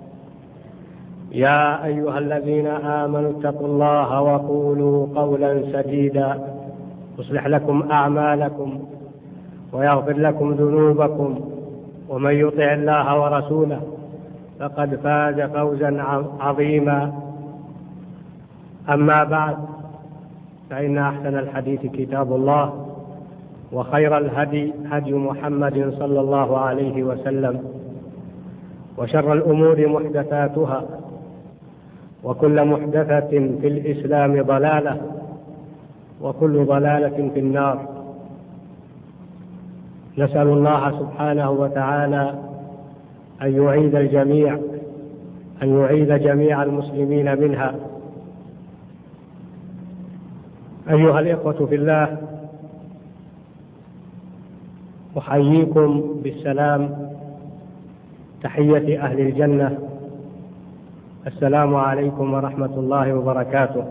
يا أيها الذين آمنوا اتقوا الله وقولوا قولا سديدا يصلح لكم أعمالكم ويغفر لكم ذنوبكم، ومن يطع الله ورسوله فقد فاز فوزا عظيما. أما بعد، فإن أحسن الحديث كتاب الله، وخير الهدي هدي محمد صلى الله عليه وسلم، وشر الأمور محدثاتها، وكل محدثة في الإسلام ضلالة، وكل ضلالة في النار. نسأل الله سبحانه وتعالى أن يعيد الجميع أن يعيد جميع المسلمين منها. أيها الإخوة في الله، أحييكم بالسلام تحية أهل الجنة. السلام عليكم ورحمة الله وبركاته.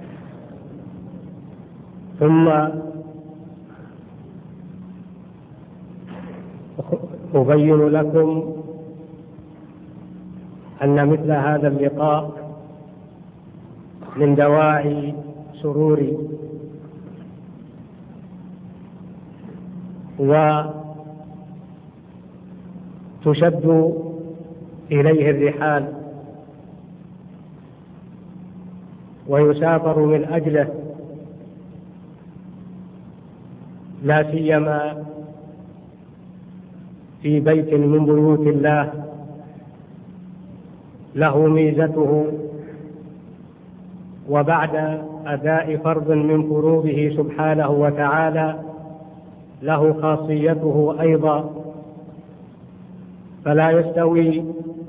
ثم أبين لكم أن مثل هذا اللقاء من دواعي سروري، وتشد إليه الرحال ويسافر من أجله، لا سيما في بيت من بيوت الله له ميزته، وبعد أداء فرض من فروضه سبحانه وتعالى له خاصيته أيضا. فلا يستوي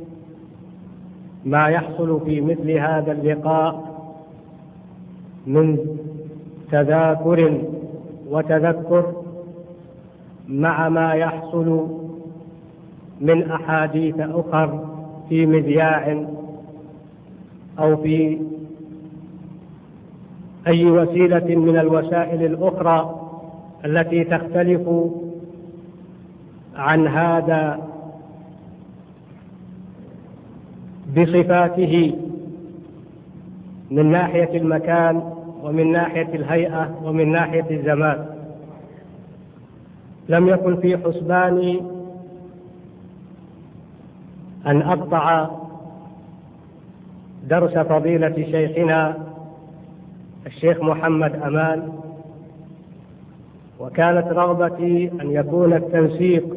ما يحصل في مثل هذا اللقاء من تذاكر وتذكر مع ما يحصل من أحاديث أخر في مذياع أو في أي وسيلة من الوسائل الأخرى التي تختلف عن هذا بصفاته من ناحية المكان ومن ناحية الهيئة ومن ناحية الزمان. لم يكن في حسباني أن أقطع درس فضيلة شيخنا الشيخ محمد أمان، وكانت رغبتي أن يكون التنسيق،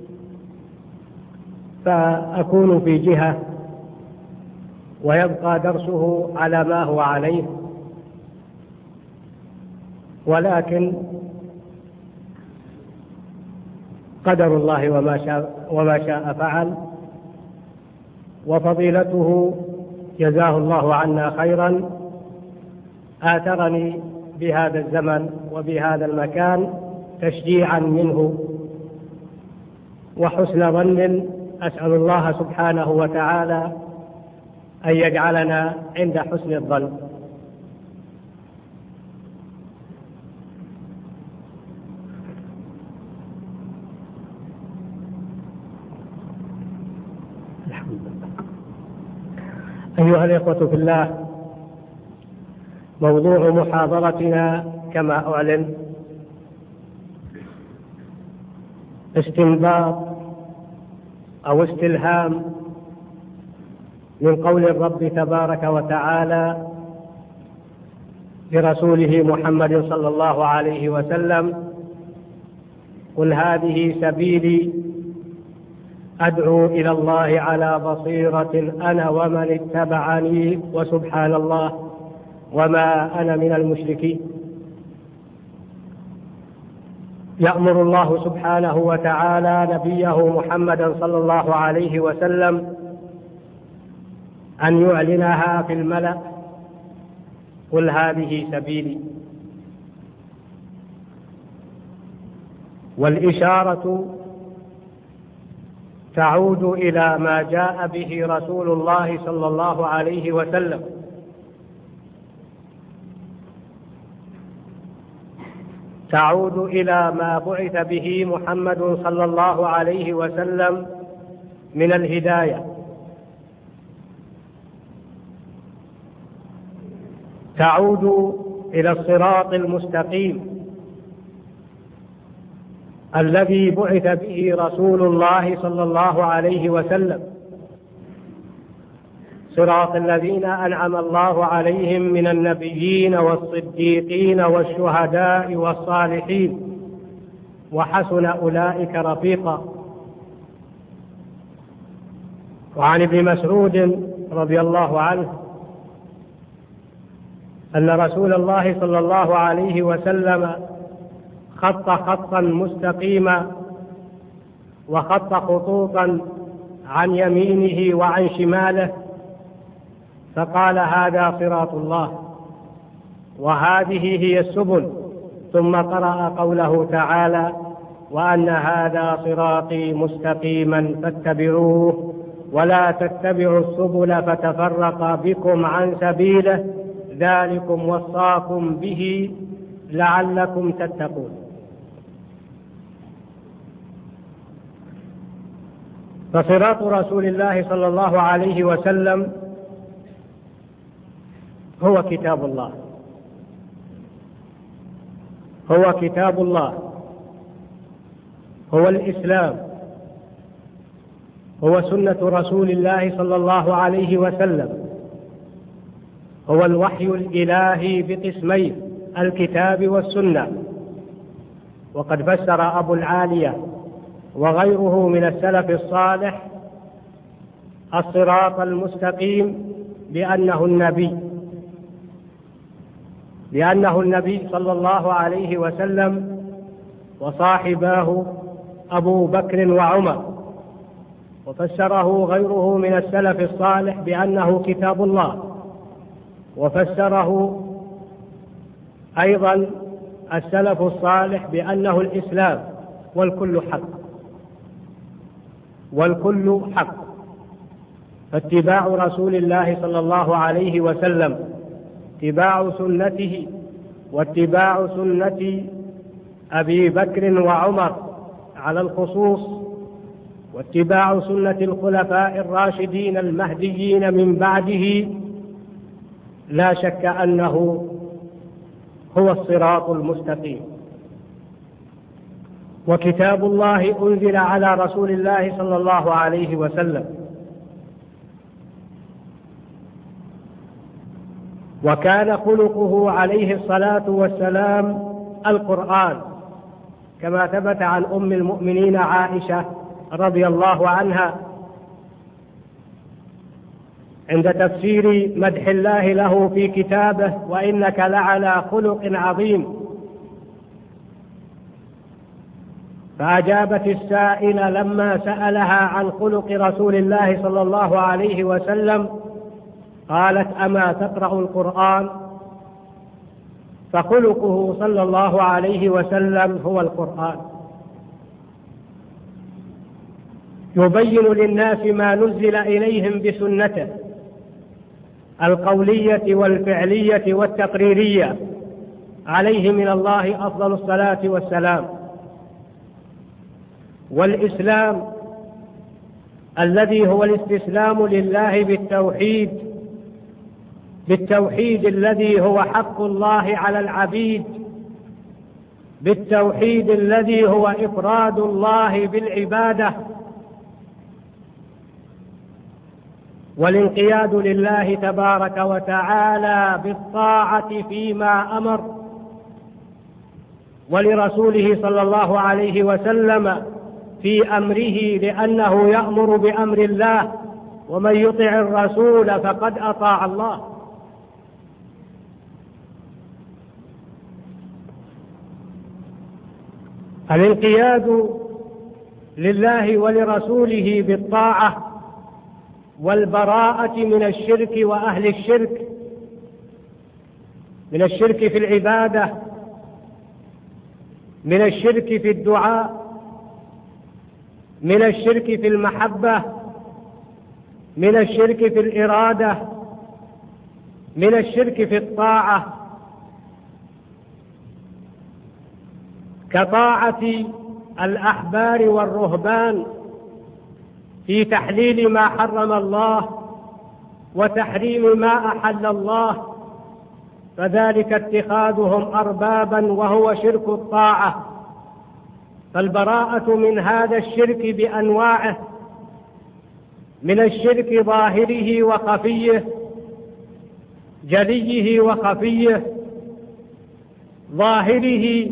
فأكون في جهة ويبقى درسه على ما هو عليه، ولكن قدر الله وما شاء, وما شاء فعل. وفضيلته جزاه الله عنا خيرا آثرني بهذا الزمن وبهذا المكان تشجيعا منه وحسن ظن. أسأل الله سبحانه وتعالى أن يجعلنا عند حسن الظن. أيها الإخوة في الله، موضوع محاضرتنا كما أعلن استنباط أو استلهام من قول الرب تبارك وتعالى لرسوله محمد صلى الله عليه وسلم: قل هذه سبيلي أدعو إلى الله على بصيرة أنا ومن اتبعني وسبحان الله وما أنا من المشركين. يأمر الله سبحانه وتعالى نبيه محمدا صلى الله عليه وسلم أن يعلنها في الملأ: قل هذه سبيلي. والإشارة تعود إلى ما جاء به رسول الله صلى الله عليه وسلم، تعود إلى ما بعث به محمد صلى الله عليه وسلم من الهداية، تعود إلى الصراط المستقيم الذي بعث به رسول الله صلى الله عليه وسلم، صراط الذين أنعم الله عليهم من النبيين والصديقين والشهداء والصالحين وحسن أولئك رفيقا. وعن ابن مسعود رضي الله عنه أن رسول الله صلى الله عليه وسلم خط خطا مستقيما
وخط خطوطا عن يمينه وعن شماله، فقال: هذا صراط الله وهذه هي السبل، ثم قرأ قوله تعالى: وأن هذا صراطي مستقيما فاتبعوه ولا تتبعوا السبل فتفرق بكم عن سبيله ذلكم وصاكم به لعلكم تتقون. فصراط رسول الله صلى الله عليه وسلم هو كتاب الله، هو كتاب الله، هو الإسلام، هو سنة رسول الله صلى الله عليه وسلم، هو الوحي الإلهي بقسمين: الكتاب والسنة. وقد فسر أبو العالية وغيره من السلف الصالح الصراط المستقيم بأنه النبي، لأنه النبي صلى الله عليه وسلم وصاحباه أبو بكر وعمر. وفسره غيره من السلف الصالح بأنه كتاب الله، وفسره أيضا السلف الصالح بأنه الإسلام، والكل حق، والكل حق. فاتباع رسول الله صلى الله عليه وسلم اتباع سنته، واتباع سنة أبي بكر وعمر على الخصوص، واتباع سنة الخلفاء الراشدين المهديين من بعده، لا شك أنه هو الصراط المستقيم. وكتاب الله أنزل على رسول الله صلى الله عليه وسلم، وكان خلقه عليه الصلاة والسلام القرآن، كما ثبت عن أم المؤمنين عائشة رضي الله عنها عند تفسير مدح الله له في كتابه: وإنك لعلى خلق عظيم. فأجابت السائلة لما سألها عن خلق رسول الله صلى الله عليه وسلم، قالت: أما تقرأ القرآن؟ فخلقه صلى الله عليه وسلم هو القرآن، يبين للناس ما نزل إليهم بسنته القولية والفعلية والتقريرية عليه من الله أفضل الصلاة والسلام. والإسلام الذي هو الاستسلام لله بالتوحيد، بالتوحيد الذي هو حق الله على العبيد، بالتوحيد الذي هو إفراد الله بالعبادة، والانقياد لله تبارك وتعالى بالطاعة فيما أمر، ولرسوله صلى الله عليه وسلم في أمره، لأنه يأمر بأمر الله، ومن يطع الرسول فقد أطاع الله. الانقياد لله ولرسوله بالطاعة، والبراءة من الشرك وأهل الشرك، من الشرك في العبادة، من الشرك في الدعاء، من الشرك في المحبة، من الشرك في الإرادة، من الشرك في الطاعة، كطاعة الأحبار والرهبان في تحليل ما حرم الله وتحريم ما أحل الله، فذلك اتخاذهم أربابا وهو شرك الطاعة. فالبراءة من هذا الشرك بأنواعه، من الشرك ظاهره وخفيه، جليه وخفيه. ظاهره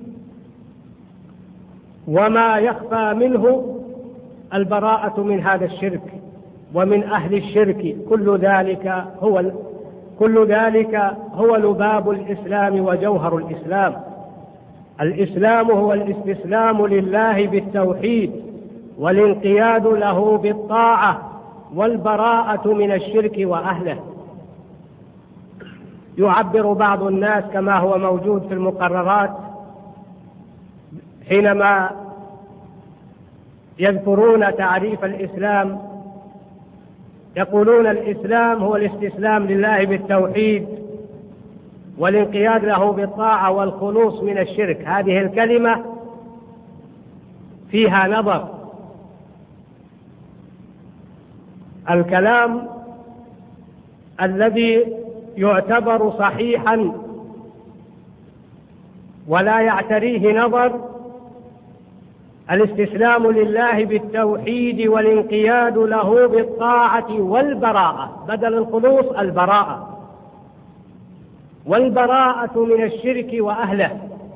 وما يخفى منه البراءة من هذا الشرك ومن أهل الشرك، كل ذلك هو كل ذلك هو لباب الإسلام وجوهر الإسلام. الإسلام هو الاستسلام لله بالتوحيد، والانقياد له بالطاعة والبراءة من الشرك وأهله. يعبر بعض الناس كما هو موجود في المقررات حينما يذكرون تعريف الإسلام، يقولون الإسلام هو الاستسلام لله بالتوحيد والانقياد له بالطاعة والخلوص من الشرك. هذه الكلمة فيها نظر. الكلام الذي يعتبر صحيحا ولا يعتريه نظر الاستسلام لله بالتوحيد والانقياد له بالطاعة والبراءة، بدل الخلوص البراءة، والبراءة من الشرك وأهله،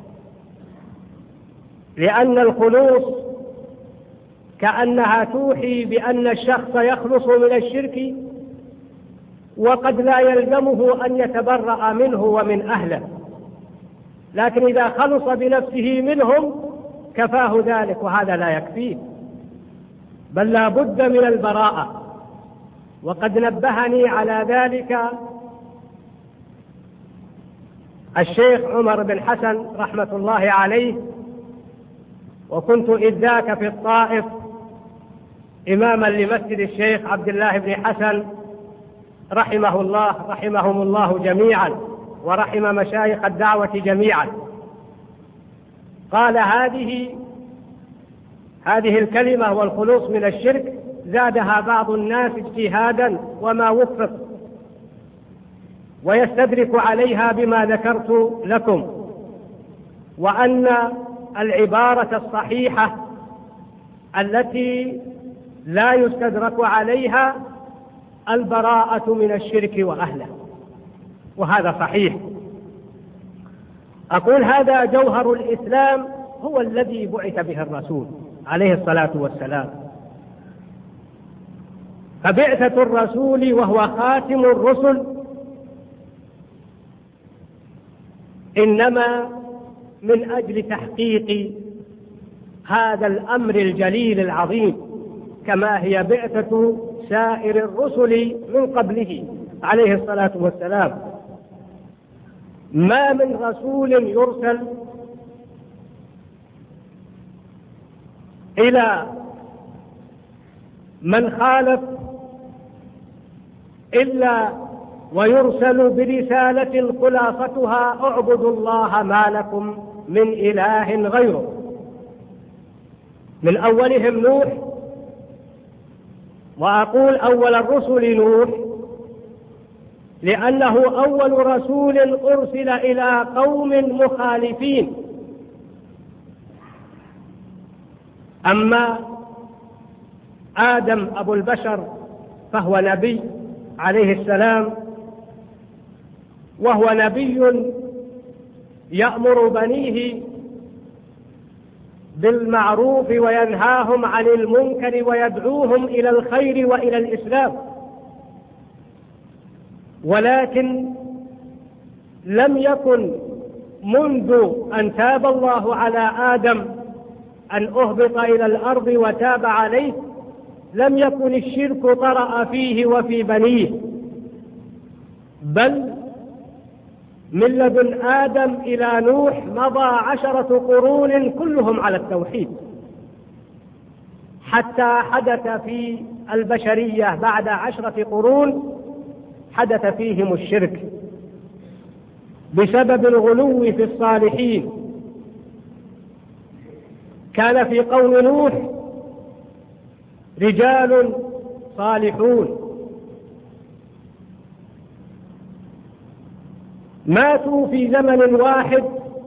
لأن الخلوص كأنها توحي بأن الشخص يخلص من الشرك وقد لا يلزمه أن يتبرأ منه ومن أهله، لكن إذا خلص بنفسه منهم كفاه ذلك، وهذا لا يكفيه، بل لا بد من البراءة. وقد نبهني على ذلك الشيخ عمر بن حسن رحمة الله عليه، وكنت إذ ذاك في الطائف إماما لمسجد الشيخ عبد الله بن حسن رحمه الله، رحمهم الله جميعا ورحم مشايخ الدعوة جميعا. قال هذه هذه الكلمة والخلوص من الشرك زادها بعض الناس اجتهادا وما وفق، ويستدرك عليها بما ذكرت لكم، وأن العبارة الصحيحة التي لا يستدرك عليها البراءة من الشرك وأهله، وهذا صحيح. أقول هذا جوهر الإسلام، هو الذي بعث به الرسول عليه الصلاة والسلام. فبعثة الرسول وهو خاتم الرسل إنما من أجل تحقيق هذا الأمر الجليل العظيم، كما هي بعثة سائر الرسل من قبله عليه الصلاة والسلام. ما من رسول يرسل إلى من خالف إلا ويرسل برسالة خلاصتها اعبدوا الله ما لكم من إله غيره. من أولهم نوح، وأقول أول الرسل نوح لأنه أول رسول أرسل إلى قوم مخالفين. أما آدم أبو البشر فهو نبي عليه السلام، وهو نبي يأمر بنيه بالمعروف وينهاهم عن المنكر ويدعوهم إلى الخير وإلى الإسلام، ولكن لم يكن منذ أن تاب الله على آدم أن أهبط إلى الأرض وتاب عليه لم يكن الشرك طرأ فيه وفي بنيه، بل من لدن آدم إلى نوح مضى عشرة قرون كلهم على التوحيد، حتى حدث في البشرية بعد عشرة قرون حدث فيهم الشرك بسبب الغلو في الصالحين. كان في قوم نوح رجال صالحون ماتوا في زمن واحد،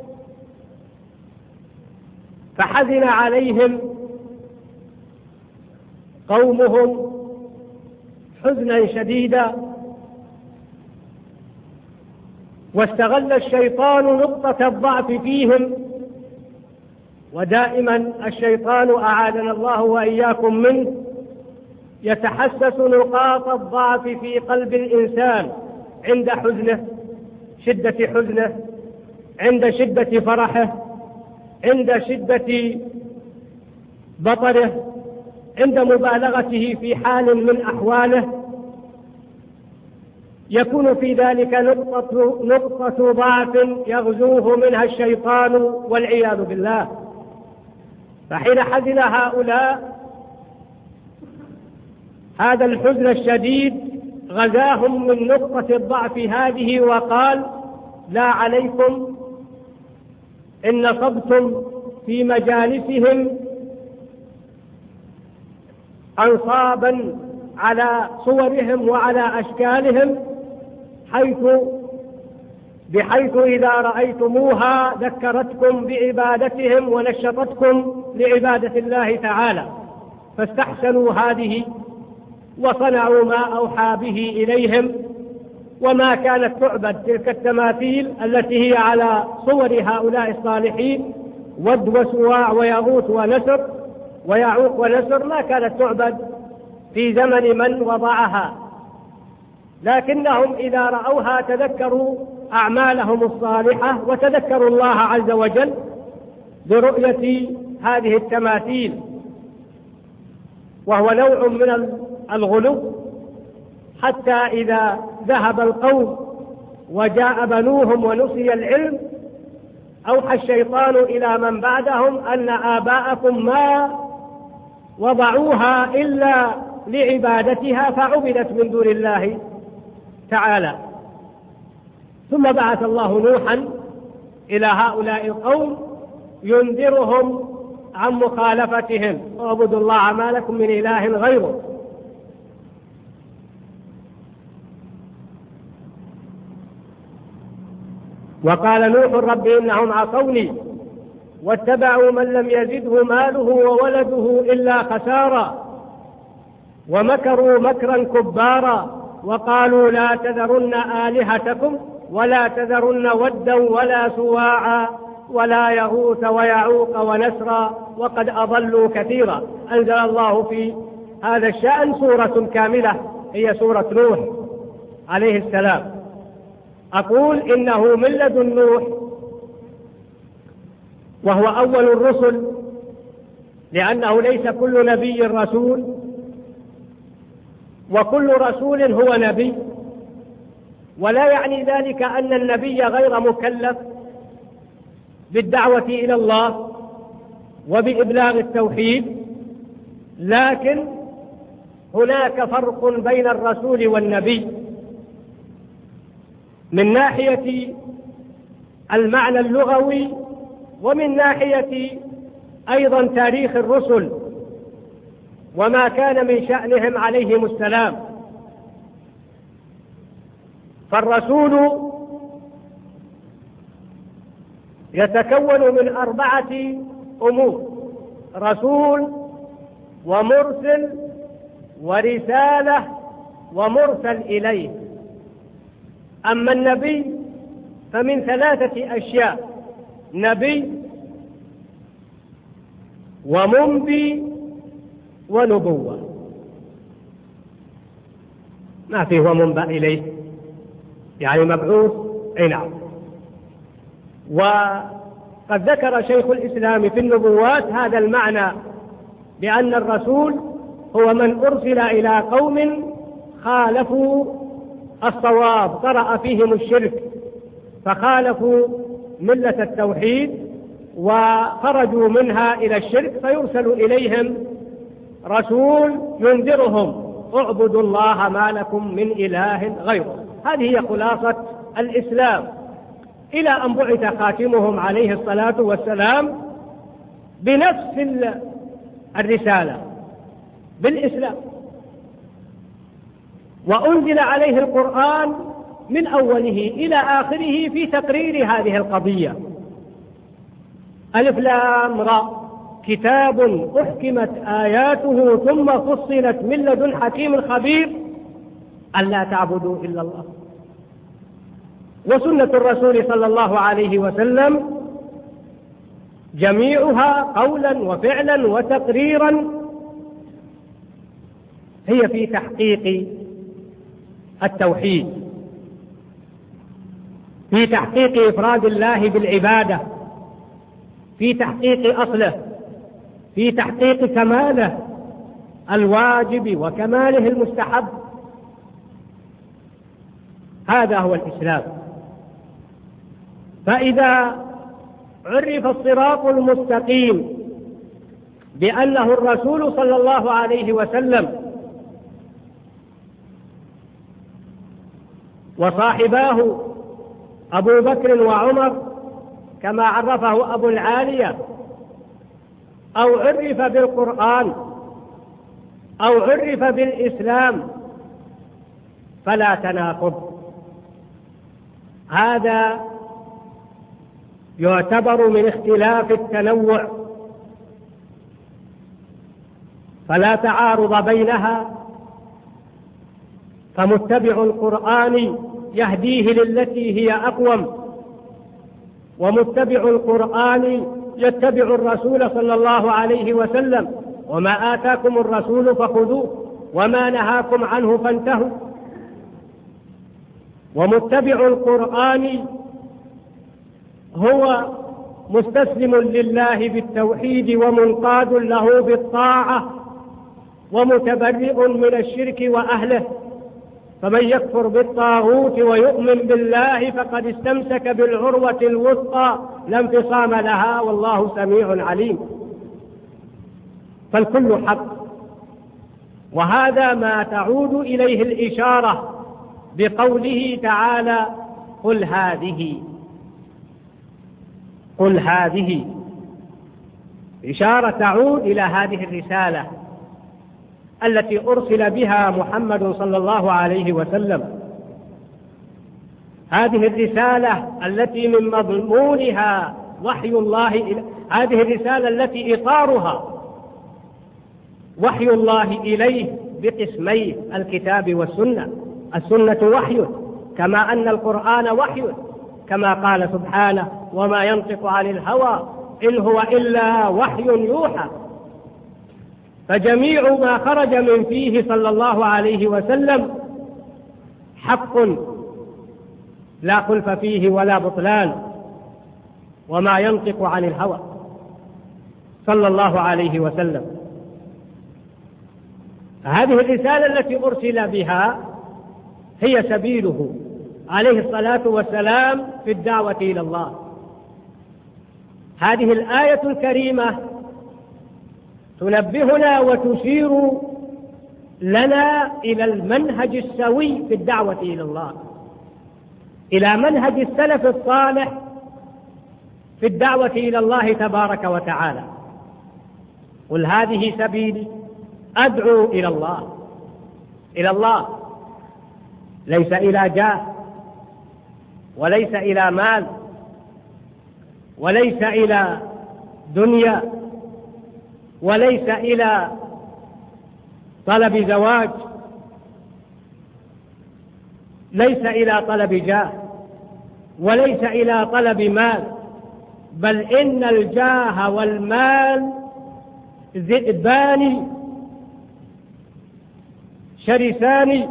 فحزن عليهم قومهم حزنا شديدا، واستغل الشيطان نقطة الضعف فيهم، ودائما الشيطان أعاذنا الله وإياكم منه يتحسس نقاط الضعف في قلب الإنسان عند حزنه، شدة حزنه، عند شدة فرحه، عند شدة بطره، عند مبالغته في حال من أحواله يكون في ذلك نقطة, نقطة ضعف يغزوه منها الشيطان والعياذ بالله. فحين حزن هؤلاء هذا الحزن الشديد غزاهم من نقطة الضعف هذه وقال: لا عليكم إن نصبتم في مجالسهم أنصابا على صورهم وعلى أشكالهم حيث بحيث إذا رأيتموها ذكرتكم بعبادتهم ونشطتكم لعبادة الله تعالى، فاستحسنوا هذه وصنعوا ما أوحى به إليهم. وما كانت تعبد تلك التماثيل التي هي على صور هؤلاء الصالحين، ود وسواع ويغوث ونسر ويعوق ونسر، ما كانت تعبد في زمن من وضعها، لكنهم إذا رأوها تذكروا أعمالهم الصالحة وتذكروا الله عز وجل برؤية هذه التماثيل، وهو نوع من الغلو، حتى إذا ذهب القوم وجاء بنوهم ونسي العلم أوحى الشيطان إلى من بعدهم أن آباءكم ما وضعوها إلا لعبادتها فعبدت من دون الله تعالى. ثم بعث الله نوحا إلى هؤلاء القوم ينذرهم عن مخالفتهم: اعبدوا الله ما لكم من إله غيره. وقال نوح: رب إنهم عصوني واتبعوا من لم يزده ماله وولده إلا خسارا ومكروا مكرا كبارا وقالوا لا تذرن آلهتكم ولا تذرن ودا ولا سواعا ولا يغوث ويعوق ونسرا وقد أضلوا كثيرا. أنزل الله في هذا الشأن سورة كاملة هي سورة نوح عليه السلام. أقول إنه من لدن نوح، وهو أول الرسل، لأنه ليس كل نبي رسول، وكل رسول هو نبي، ولا يعني ذلك أن النبي غير مكلف بالدعوة إلى الله وبإبلاغ التوحيد، لكن هناك فرق بين الرسول والنبي من ناحية المعنى اللغوي ومن ناحية أيضا تاريخ الرسل وما كان من شأنهم عليهم السلام. فالرسول يتكون من أربعة أمور: رسول ومرسل ورسالة ومرسل إليه. أما النبي فمن ثلاثة أشياء: نبي ومنبي ونبوة. ما فيه ومنبأ إليه يعني مبعوث. أي نعم. وقد ذكر شيخ الإسلام في النبوات هذا المعنى، بأن الرسول هو من أرسل إلى قوم خالفوا الصواب، طرأ فيهم الشرك فخالفوا ملة التوحيد وخرجوا منها إلى الشرك، فيرسل إليهم رسول ينذرهم: اعبدوا الله ما لكم من إله غيره. هذه هي خلاصة الإسلام، إلى أن بعث خاتمهم عليه الصلاة والسلام بنفس الرسالة بالإسلام، وأنزل عليه القرآن من أوله إلى آخره في تقرير هذه القضية. ألف لام را، كتاب أحكمت آياته ثم فصلت من لدن حكيم خبير ألا تعبدوا إلا الله. وسنة الرسول صلى الله عليه وسلم جميعها قولا وفعلا وتقريرا هي في تحقيق التوحيد، في تحقيق إفراد الله بالعبادة، في تحقيق أصله، في تحقيق كماله، الواجب وكماله المستحب. هذا هو الإسلام. فإذا عرف الصراط المستقيم بأنه الرسول صلى الله عليه وسلم وصاحباه أبو بكر وعمر كما عرفه أبو العالية، أو عرف بالقرآن أو عرف بالإسلام، فلا تناقض. هذا يعتبر من اختلاف التنوع، فلا تعارض بينها، فمتبع القرآن يهديه للتي هي أقوم، ومتبع القرآن يتبع الرسول صلى الله عليه وسلم، وما آتاكم الرسول فخذوه وما نهاكم عنه فانتهوا. ومتبع القرآن هو مستسلم لله بالتوحيد ومنقاد له بالطاعة ومتبرئ من الشرك وأهله، فمن يكفر بالطاغوت ويؤمن بالله فقد استمسك بالعروة الوثقى لا انفصام لها، والله سميع عليم. فالكل حق، وهذا ما تعود إليه الإشارة بقوله تعالى: قل هذه قل هذه إشارة تعود إلى هذه الرسالة التي أرسل بها محمد صلى الله عليه وسلم. هذه الرسالة التي من مضمونها وحي الله إلى هذه الرسالة التي إطارها وحي الله إليه بقسميه: الكتاب والسنة. السنة وحي كما أن القرآن وحي، كما قال سبحانه: وما ينطق عن الهوى إن هو إلا وحي يوحى. فجميع ما خرج من فيه صلى الله عليه وسلم حق لا خلف فيه ولا بطلان. وما ينطق عن الهوى صلى الله عليه وسلم. هذه الرسالة التي أرسل بها هي سبيله عليه الصلاة والسلام في الدعوة إلى الله. هذه الآية الكريمة تنبهنا وتشير لنا إلى المنهج السوي في الدعوة إلى الله، إلى منهج السلف الصالح في الدعوة إلى الله تبارك وتعالى. قل هذه سبيلي أدعو إلى الله، إلى الله، ليس إلى جاه، وليس إلى مال، وليس إلى دنيا، وليس إلى طلب زواج، ليس إلى طلب جاه، وليس إلى طلب مال، بل إن الجاه والمال ذئبان شرسان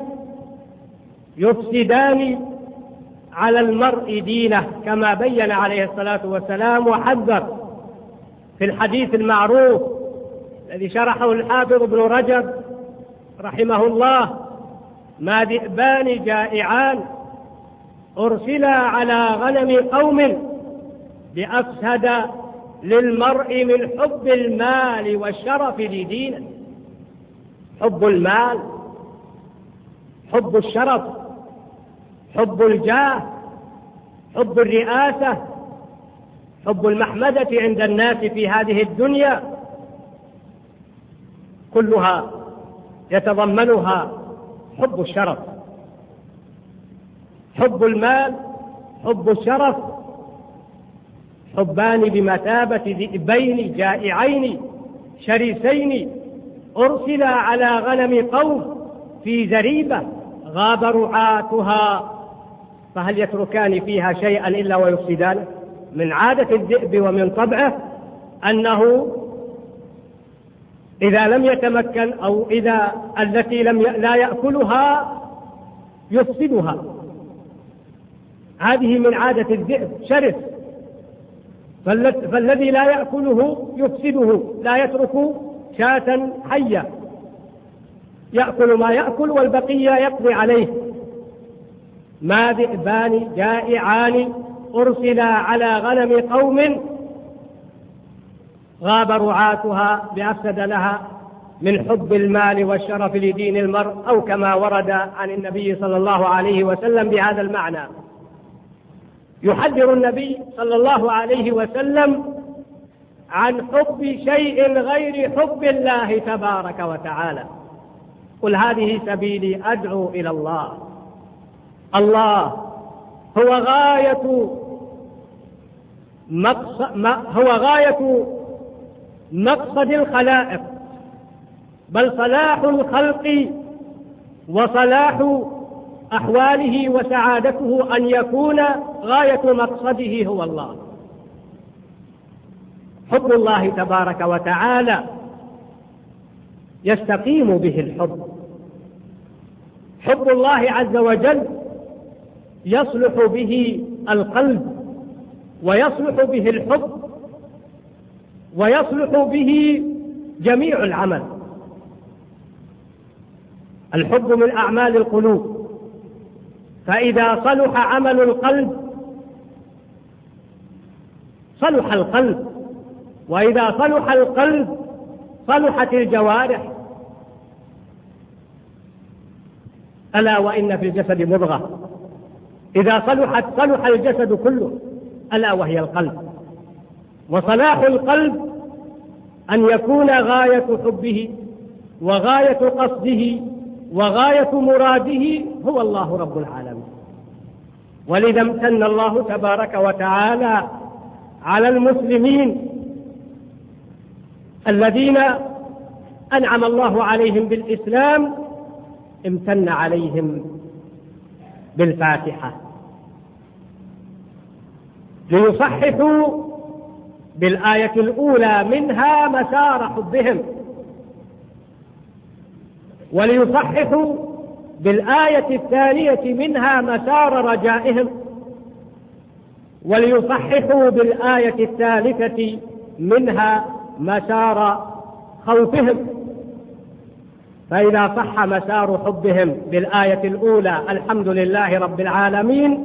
يفسدان على المرء دينه، كما بين عليه الصلاة والسلام وحذر في الحديث المعروف الذي شرحه الحافظ ابن رجب رحمه الله: ما ذئبان جائعان أرسلا على غنم قوم بأفسد للمرء من حب المال والشرف لدينه. حب المال، حب الشرف، حب الجاه، حب الرئاسة، حب المحمدة عند الناس في هذه الدنيا، كلها يتضمنها حب الشرف. حب المال، حب الشرف، حبان بمثابة ذئبين جائعين شرسين أرسلا على غنم قوم في زريبة غاب رعاتها، فهل يتركان فيها شيئا إلا ويفسدانه؟ من عادة الذئب ومن طبعه أنه إذا لم يتمكن أو إذا التي لم ي... لا يأكلها يفسدها. هذه من عادة الذئب، شرس، فالذ... فالذي لا يأكله يفسده، لا يترك شاة حية يأكل ما يأكل والبقية يقضي عليه. ما ذئبان جائعان أرسلا على غنم قوم غاب رعاتها بأفسد لها من حب المال والشرف لدين المرء، أو كما ورد عن النبي صلى الله عليه وسلم بهذا المعنى. يحذر النبي صلى الله عليه وسلم عن حب شيء غير حب الله تبارك وتعالى. قل هذه سبيلي أدعو إلى الله. الله هو غاية مقصد هو غاية مقصد الخلائق، بل صلاح الخلق وصلاح أحواله وسعادته أن يكون غاية مقصده هو الله. حب الله تبارك وتعالى يستقيم به الحب. حب الله عز وجل يصلح به القلب، ويصلح به الحب، ويصلح به جميع العمل. الحب من أعمال القلوب، فإذا صلح عمل القلب صلح القلب، وإذا صلح القلب صلحت الجوارح. ألا وإن في الجسد مضغة إذا صلحت صلح الجسد كله، ألا وهي القلب. وصلاح القلب أن يكون غاية حبه وغاية قصده وغاية مراده هو الله رب العالمين. ولذا امتن الله تبارك وتعالى على المسلمين الذين أنعم الله عليهم بالإسلام، امتن عليهم بالفاتحة ليصححوا بالآية الأولى منها مسار حبهم، وليصححوا بالآية الثانية منها مسار رجائهم، وليصححوا بالآية الثالثة منها مسار خوفهم. فإذا صح مسار حبهم بالآية الأولى الحمد لله رب العالمين،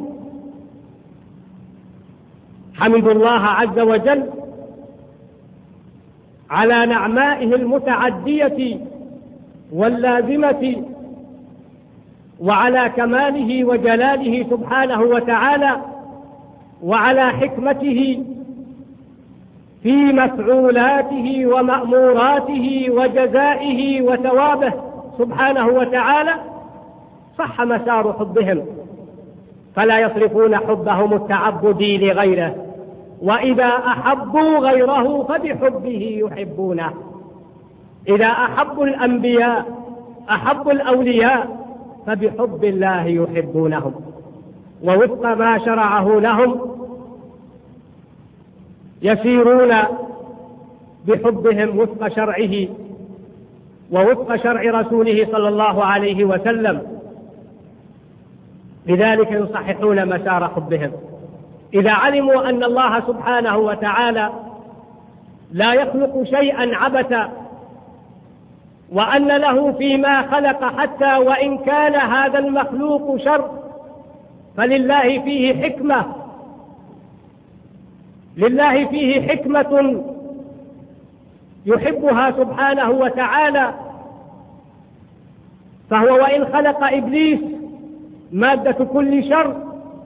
حمدوا الله عز وجل على نعمائه المتعدية واللازمة، وعلى كماله وجلاله سبحانه وتعالى، وعلى حكمته في مفعولاته ومأموراته وجزائه وثوابه سبحانه وتعالى. صح مسار حبهم، فلا يصرفون حبهم التعبدي لغيره، وإذا أحبوا غيره فبحبه يحبونه. إذا أحبوا الأنبياء أحبوا الأولياء فبحب الله يحبونهم، ووفق ما شرعه لهم يسيرون بحبهم وفق شرعه ووفق شرع رسوله صلى الله عليه وسلم. لذلك يصححون مسار حبهم إذا علموا أن الله سبحانه وتعالى لا يخلق شيئا عبثا، وأن له فيما خلق حتى وإن كان هذا المخلوق شر فلله فيه حكمة، لله فيه حكمة يحبها سبحانه وتعالى. فهو وإن خلق إبليس مادة كل شر،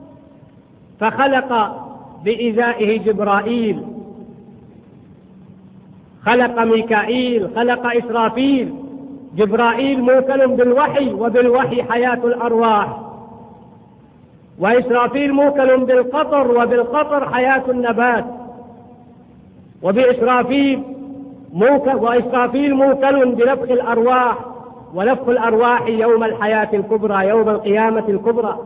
فخلق بإزائه جبرائيل، خلق ميكائيل، خلق إسرافيل. جبرائيل موكل بالوحي، وبالوحي حياة الأرواح، وإسرافيل موكل بالقطر، وبالقطر حياة النبات، وبإسرافيل موكل وإسرافيل موكل بنفخ الأرواح، ونفخ الأرواح يوم الحياة الكبرى، يوم القيامة الكبرى.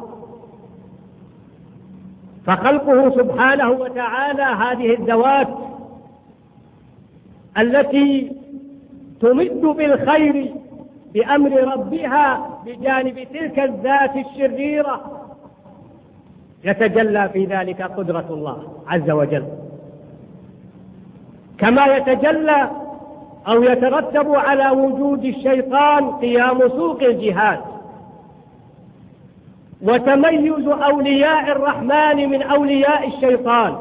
فخلقه سبحانه وتعالى هذه الذوات التي تمد بالخير بأمر ربها بجانب تلك الذات الشريرة، يتجلى في ذلك قدرة الله عز وجل، كما يتجلى أو يترتب على وجود الشيطان قيام سوق الجهاد وتميز أولياء الرحمن من أولياء الشيطان،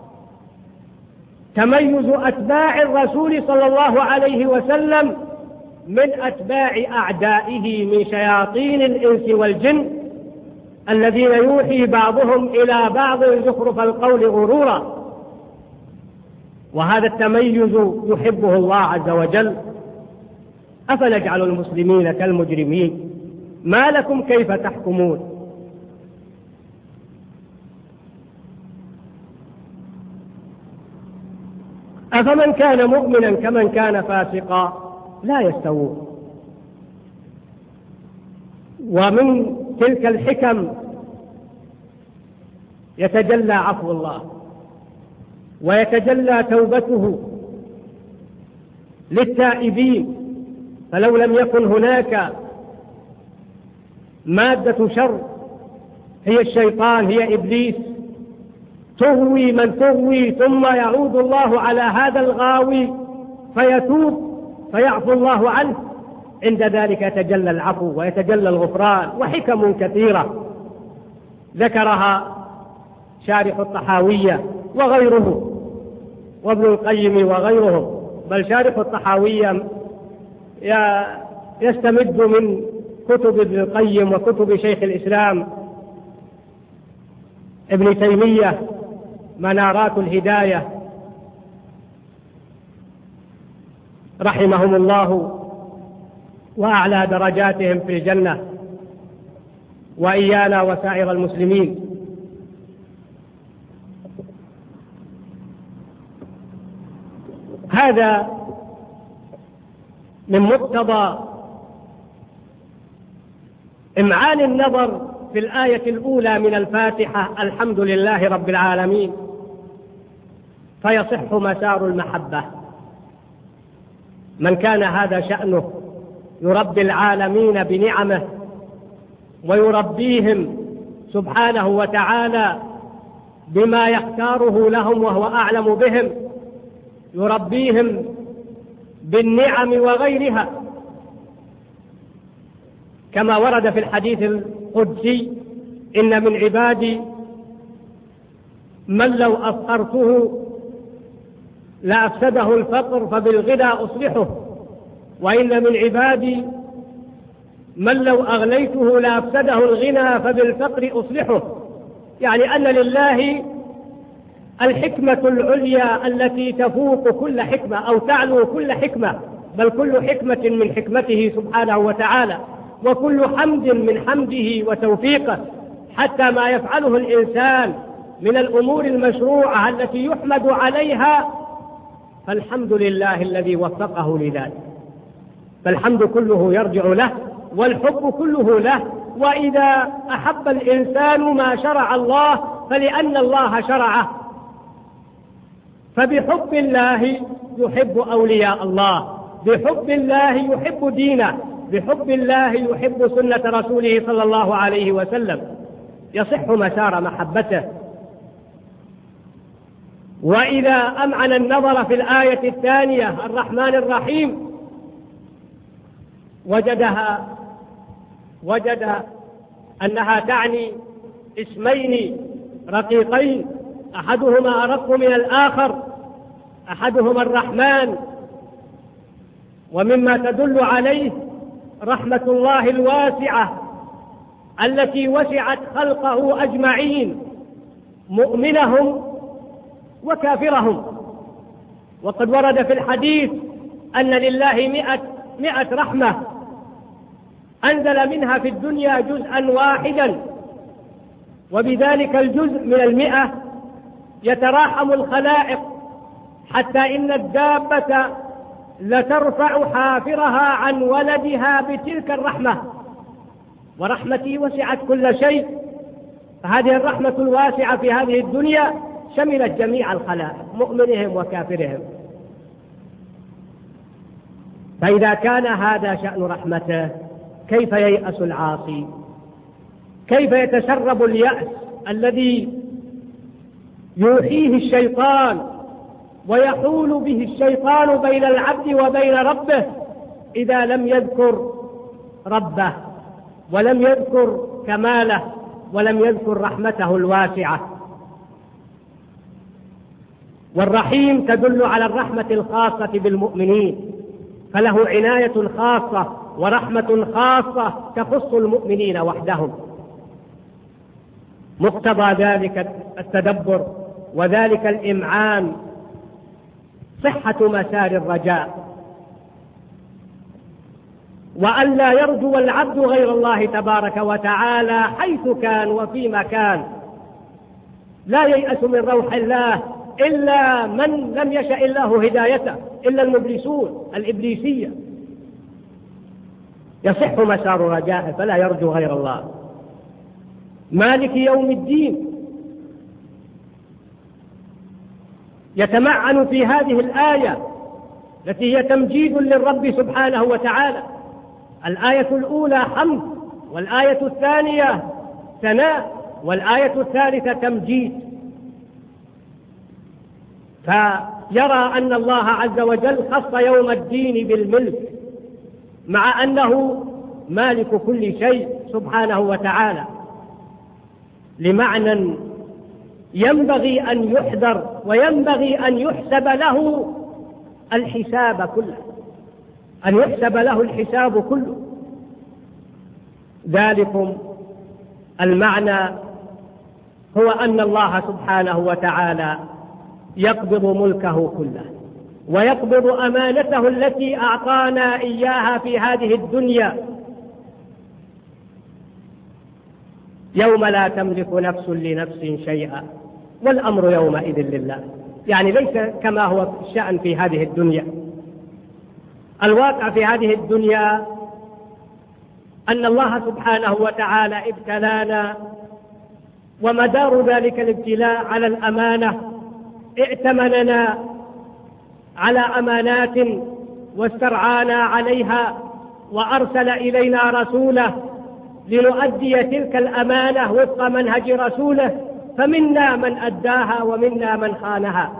تميز أتباع الرسول صلى الله عليه وسلم من أتباع أعدائه من شياطين الإنس والجن الذين يوحي بعضهم إلى بعض زخرف القول غرورا. وهذا التميز يحبه الله عز وجل. أفنجعل المسلمين كالمجرمين؟ ما لكم كيف تحكمون؟ أفمن كان مؤمنا كمن كان فاسقا لا يستوون. ومن تلك الحكم يتجلى عفو الله ويتجلى توبته للتائبين، فلو لم يكن هناك مادة شر هي الشيطان هي إبليس تغوي من تغوي، ثم يعود الله على هذا الغاوي فيتوب فيعفو الله عنه، عند ذلك يتجلى العفو ويتجلى الغفران وحكم كثيرة ذكرها شارح الطحاوية وغيره وابن القيم وغيرهم، بل شارح الطحاوية يستمد من كتب ابن القيم وكتب شيخ الإسلام ابن تيمية منارات الهداية رحمهم الله وأعلى درجاتهم في الجنة، وإيانا وسائر المسلمين. هذا من مقتضى إمعان النظر في الآية الأولى من الفاتحة الحمد لله رب العالمين، فيصح مسار المحبة. من كان هذا شأنه يربي العالمين بنعمه ويربيهم سبحانه وتعالى بما يختاره لهم وهو أعلم بهم، يربيهم بالنعم وغيرها، كما ورد في الحديث القدسي: إن من عبادي من لو أفقرته لأفسده الفقر فبالغنى أصلحه، وإن من عبادي من لو أغنيته لأفسده الغنى فبالفقر أصلحه. يعني أن لله الحكمة العليا التي تفوق كل حكمة أو تعلو كل حكمة، بل كل حكمة من حكمته سبحانه وتعالى، وكل حمد من حمده وتوفيقه، حتى ما يفعله الإنسان من الأمور المشروعة التي يحمد عليها فالحمد لله الذي وفقه لذلك، فالحمد كله يرجع له والحب كله له. وإذا أحب الإنسان ما شرع الله فلأن الله شرعه، فبحب الله يحب أولياء الله، بحب الله يحب دينه، بحب الله يحب سنة رسوله صلى الله عليه وسلم، يصح مسار محبته. وإذا أمعن النظر في الآية الثانية الرحمن الرحيم وجدها وجد أنها تعني اسمين رقيقين، أحدهما أرق من الآخر، أحدهما الرحمن، ومما تدل عليه رحمة الله الواسعة التي وسعت خلقه أجمعين، مؤمنهم وكافرهم. وقد ورد في الحديث أن لله مئة, مئة رحمة أنزل منها في الدنيا جزءا واحدا، وبذلك الجزء من المئة يتراحم الخلائق حتى إن الدابة لترفع حافرها عن ولدها بتلك الرحمة. ورحمتي وسعت كل شيء، فهذه الرحمة الواسعة في هذه الدنيا شملت جميع الخلائق مؤمنهم وكافرهم. فإذا كان هذا شأن رحمته كيف ييأس العاصي؟ كيف يتسرب اليأس الذي يوحيه الشيطان ويحول به الشيطان بين العبد وبين ربه إذا لم يذكر ربه ولم يذكر كماله ولم يذكر رحمته الواسعة. والرحيم تدل على الرحمة الخاصة بالمؤمنين، فله عناية خاصة ورحمة خاصة تخص المؤمنين وحدهم. مقتضى ذلك التدبر وذلك الإمعان صحة مسار الرجاء، وأن لا يرجو العبد غير الله تبارك وتعالى حيث كان وفيما كان. لا ييأس من روح الله إلا من لم يشأ الله هدايته، إلا المبلسون الإبليسية. يصح مسار رجائه فلا يرجو غير الله. مالك يوم الدين يتمعن في هذه الآية التي هي تمجيد للرب سبحانه وتعالى. الآية الأولى حمد، والآية الثانية ثناء، والآية الثالثة تمجيد. فيرى أن الله عز وجل خص يوم الدين بالملك، مع أنه مالك كل شيء سبحانه وتعالى، لمعنى ينبغي أن يحذر وينبغي أن يحسب له الحساب كله، أن يحسب له الحساب كله. ذلكم المعنى هو أن الله سبحانه وتعالى يقبض ملكه كله ويقبض أمانته التي أعطانا إياها في هذه الدنيا، يوم لا تملك نفس لنفس شيئا والأمر يومئذ لله. يعني ليس كما هو الشأن في هذه الدنيا. الواقع في هذه الدنيا أن الله سبحانه وتعالى ابتلانا، ومدار ذلك الابتلاء على الأمانة. ائتمننا على أمانات واسترعانا عليها، وأرسل إلينا رسوله لنؤدي تلك الأمانة وفق منهج رسوله، فمنا من أداها ومنا من خانها،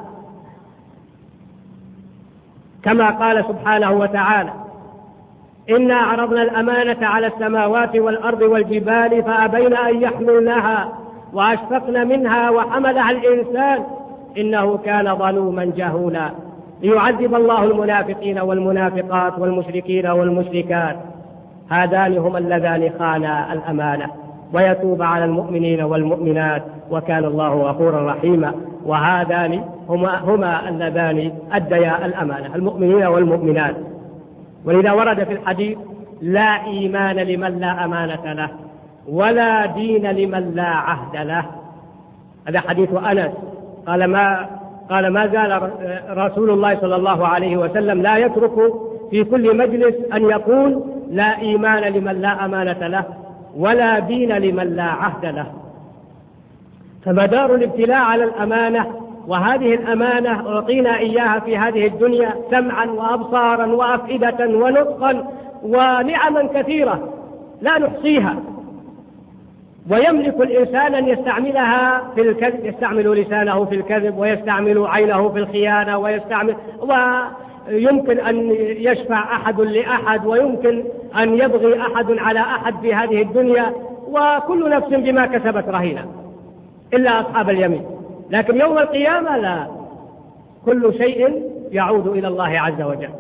كما قال سبحانه وتعالى: إنا عرضنا الأمانة على السماوات والأرض والجبال فأبين أن يحملنها وأشفقن منها وحملها الإنسان إنه كان ظلوما جهولا، ليعذب الله المنافقين والمنافقات والمشركين والمشركات، هذان هما اللذان خانا الأمانة، ويتوب على المؤمنين والمؤمنات وكان الله غفورا رحيما. وهذان هما, هما اللذان أديا الأمانة، المؤمنين والمؤمنات. ولذا ورد في الحديث: لا إيمان لمن لا أمانة له، ولا دين لمن لا عهد له. هذا حديث أنس قال ما قال ما زال رسول الله صلى الله عليه وسلم لا يترك في كل مجلس أن يقول: لا إيمان لمن لا أمانة له، ولا دين لمن لا عهد له. فمدار الابتلاء على الأمانة، وهذه الأمانة أعطينا إياها في هذه الدنيا سمعا وأبصارا وأفئدة ونطقا ونعما كثيرة لا نحصيها. ويملك الإنسان أن يستعملها في الكذب، يستعمل لسانه في الكذب، ويستعمل عينه في الخيانة، ويستعمل ويمكن أن يشفع أحد لأحد، ويمكن أن يبغي أحد على أحد في هذه الدنيا، وكل نفس بما كسبت رهينة إلا أصحاب اليمين. لكن يوم القيامة لا، كل شيء يعود إلى الله عز وجل.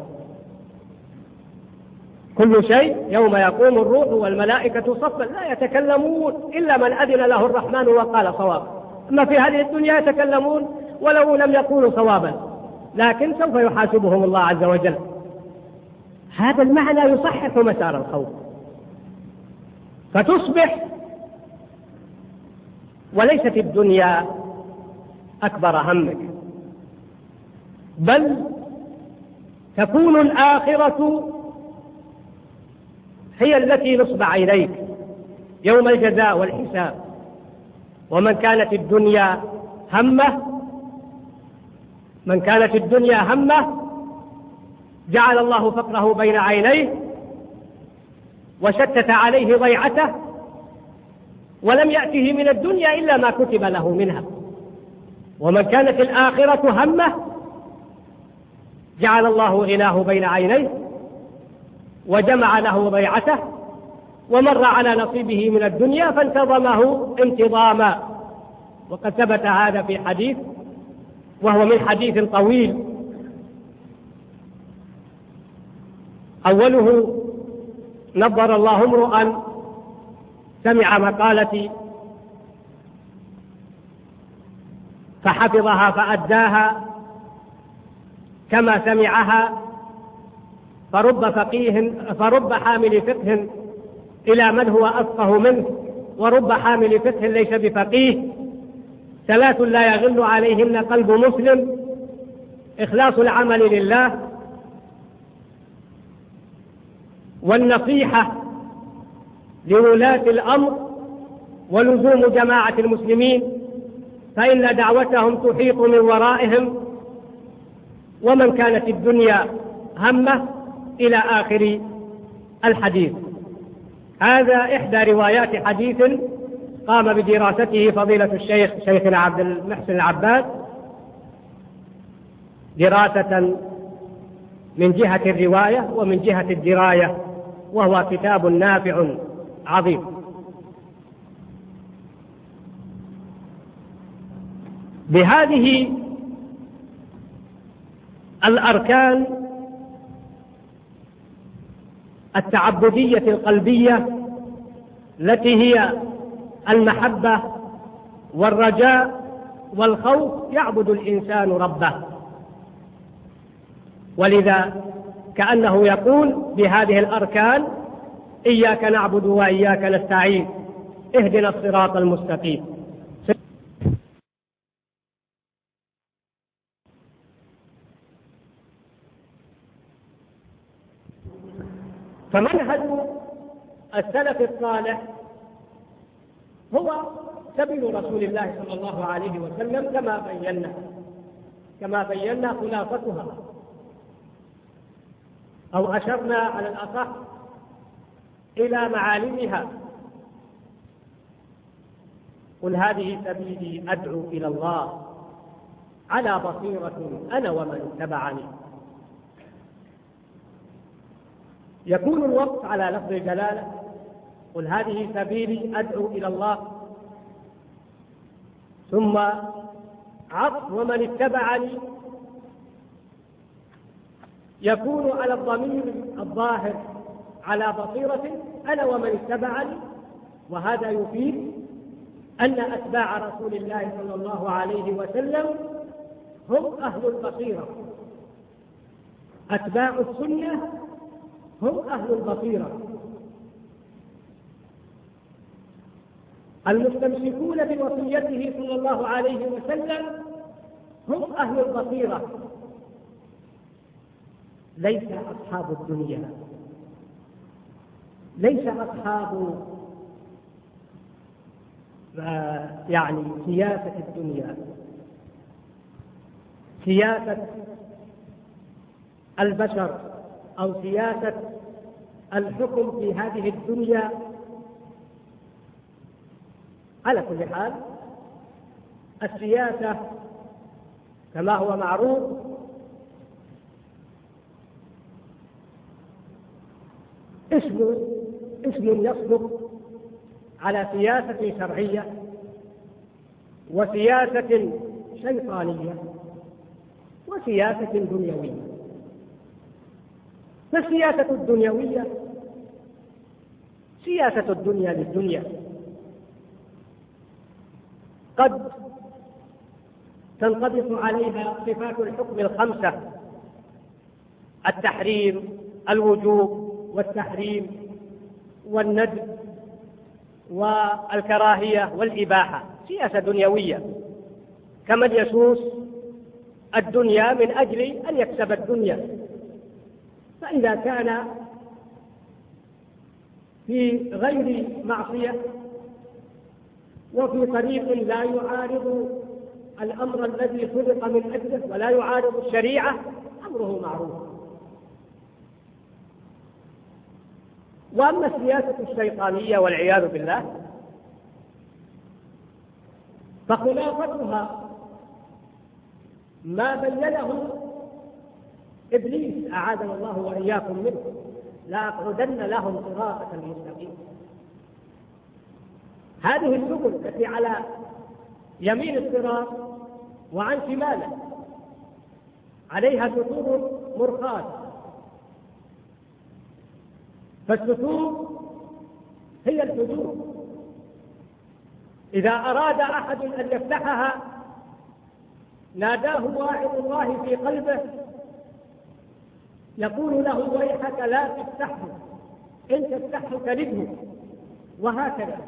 كل شيء يوم يقوم الروح والملائكة صفا لا يتكلمون إلا من أذن له الرحمن وقال صوابا. أما في هذه الدنيا يتكلمون ولو لم يقولوا صوابا، لكن سوف يحاسبهم الله عز وجل. هذا المعنى يصحح مسار الخوف، فتصبح وليست الدنيا أكبر همك، بل تكون الآخرة هي التي نصب عينيك يوم الجزاء والحساب. ومن كانت الدنيا همه من كانت الدنيا همه جعل الله فقره بين عينيه وشتت عليه ضيعته، ولم يأته من الدنيا إلا ما كتب له منها. ومن كانت الآخرة همه جعل الله غناه بين عينيه وجمع له بيعته ومر على نصيبه من الدنيا فانتظمه انتظاما. وقد ثبت هذا في حديث وهو من حديث طويل، أوله: نظر الله امرؤا سمع مقالتي فحفظها فأداها كما سمعها، فرب فقيه فرب حامل فقه إلى من هو أفقه منه، ورب حامل فقه ليس بفقيه. ثلاث لا يغل عليهن قلب مسلم: إخلاص العمل لله، والنصيحة لولاة الأمر، ولزوم جماعة المسلمين، فإن دعوتهم تحيط من ورائهم، ومن كانت الدنيا همه، إلى آخر الحديث. هذا إحدى روايات حديث قام بدراسته فضيلة الشيخ شيخنا عبد المحسن العباد، دراسة من جهة الرواية ومن جهة الدراية، وهو كتاب نافع عظيم. بهذه الأركان التعبدية القلبية التي هي المحبة والرجاء والخوف يعبد الإنسان ربه. ولذا كأنه يقول بهذه الأركان: إياك نعبد وإياك نستعين، اهدنا الصراط المستقيم. فمنهج السلف الصالح هو سبيل رسول الله صلى الله عليه وسلم كما بينا كما بينا خلاصتها، أو أشرنا على الأصح إلى معالمها. قل هذه سبيلي أدعو إلى الله على بصيرة أنا ومن اتبعني. يكون الوقف على لفظ الجلالة: قل هذه سبيلي أدعو إلى الله، ثم عطف ومن اتبعني يكون على الضمير الظاهر على بصيرة أنا ومن اتبعني. وهذا يفيد أن أتباع رسول الله صلى الله عليه وسلم هم أهل البصيرة، أتباع السنة هم أهل البصيرة، المستمسكون بوصيته صلى الله عليه وسلم هم أهل البصيرة، ليس أصحاب الدنيا، ليس أصحاب يعني سياسة الدنيا، سياسة البشر أو سياسة الحكم في هذه الدنيا. على كل حال السياسة كما هو معروف اسم اسم يصدق على سياسة شرعية وسياسة شيطانية وسياسة دنيوية. فالسياسة الدنيوية سياسة الدنيا للدنيا، قد تنطبق عليها صفات الحكم الخمسة: التحريم، الوجوب، والتحريم، والندب، والكراهية، والإباحة. سياسة دنيوية، كمن يسوس الدنيا من أجل أن يكسب الدنيا. فإذا كان في غير معصية وفي طريق لا يعارض الأمر الذي خلق من أجله ولا يعارض الشريعة، أمره معروف. وأما السياسة الشيطانية والعياذ بالله فخلافتها ما بينه إبليس أعاذنا الله وإياكم منه، لأقعدن لهم صراطك المستقيم. هذه السبل التي على يمين الصراط وعن شماله عليها سطور مرخاة، فالسطور هي الحدود. إذا أراد أحد أن يفتحها ناداه واعظ الله في قلبه يقول له ويحك لا تفتحه، إن تفتحه كلبه، وهكذا.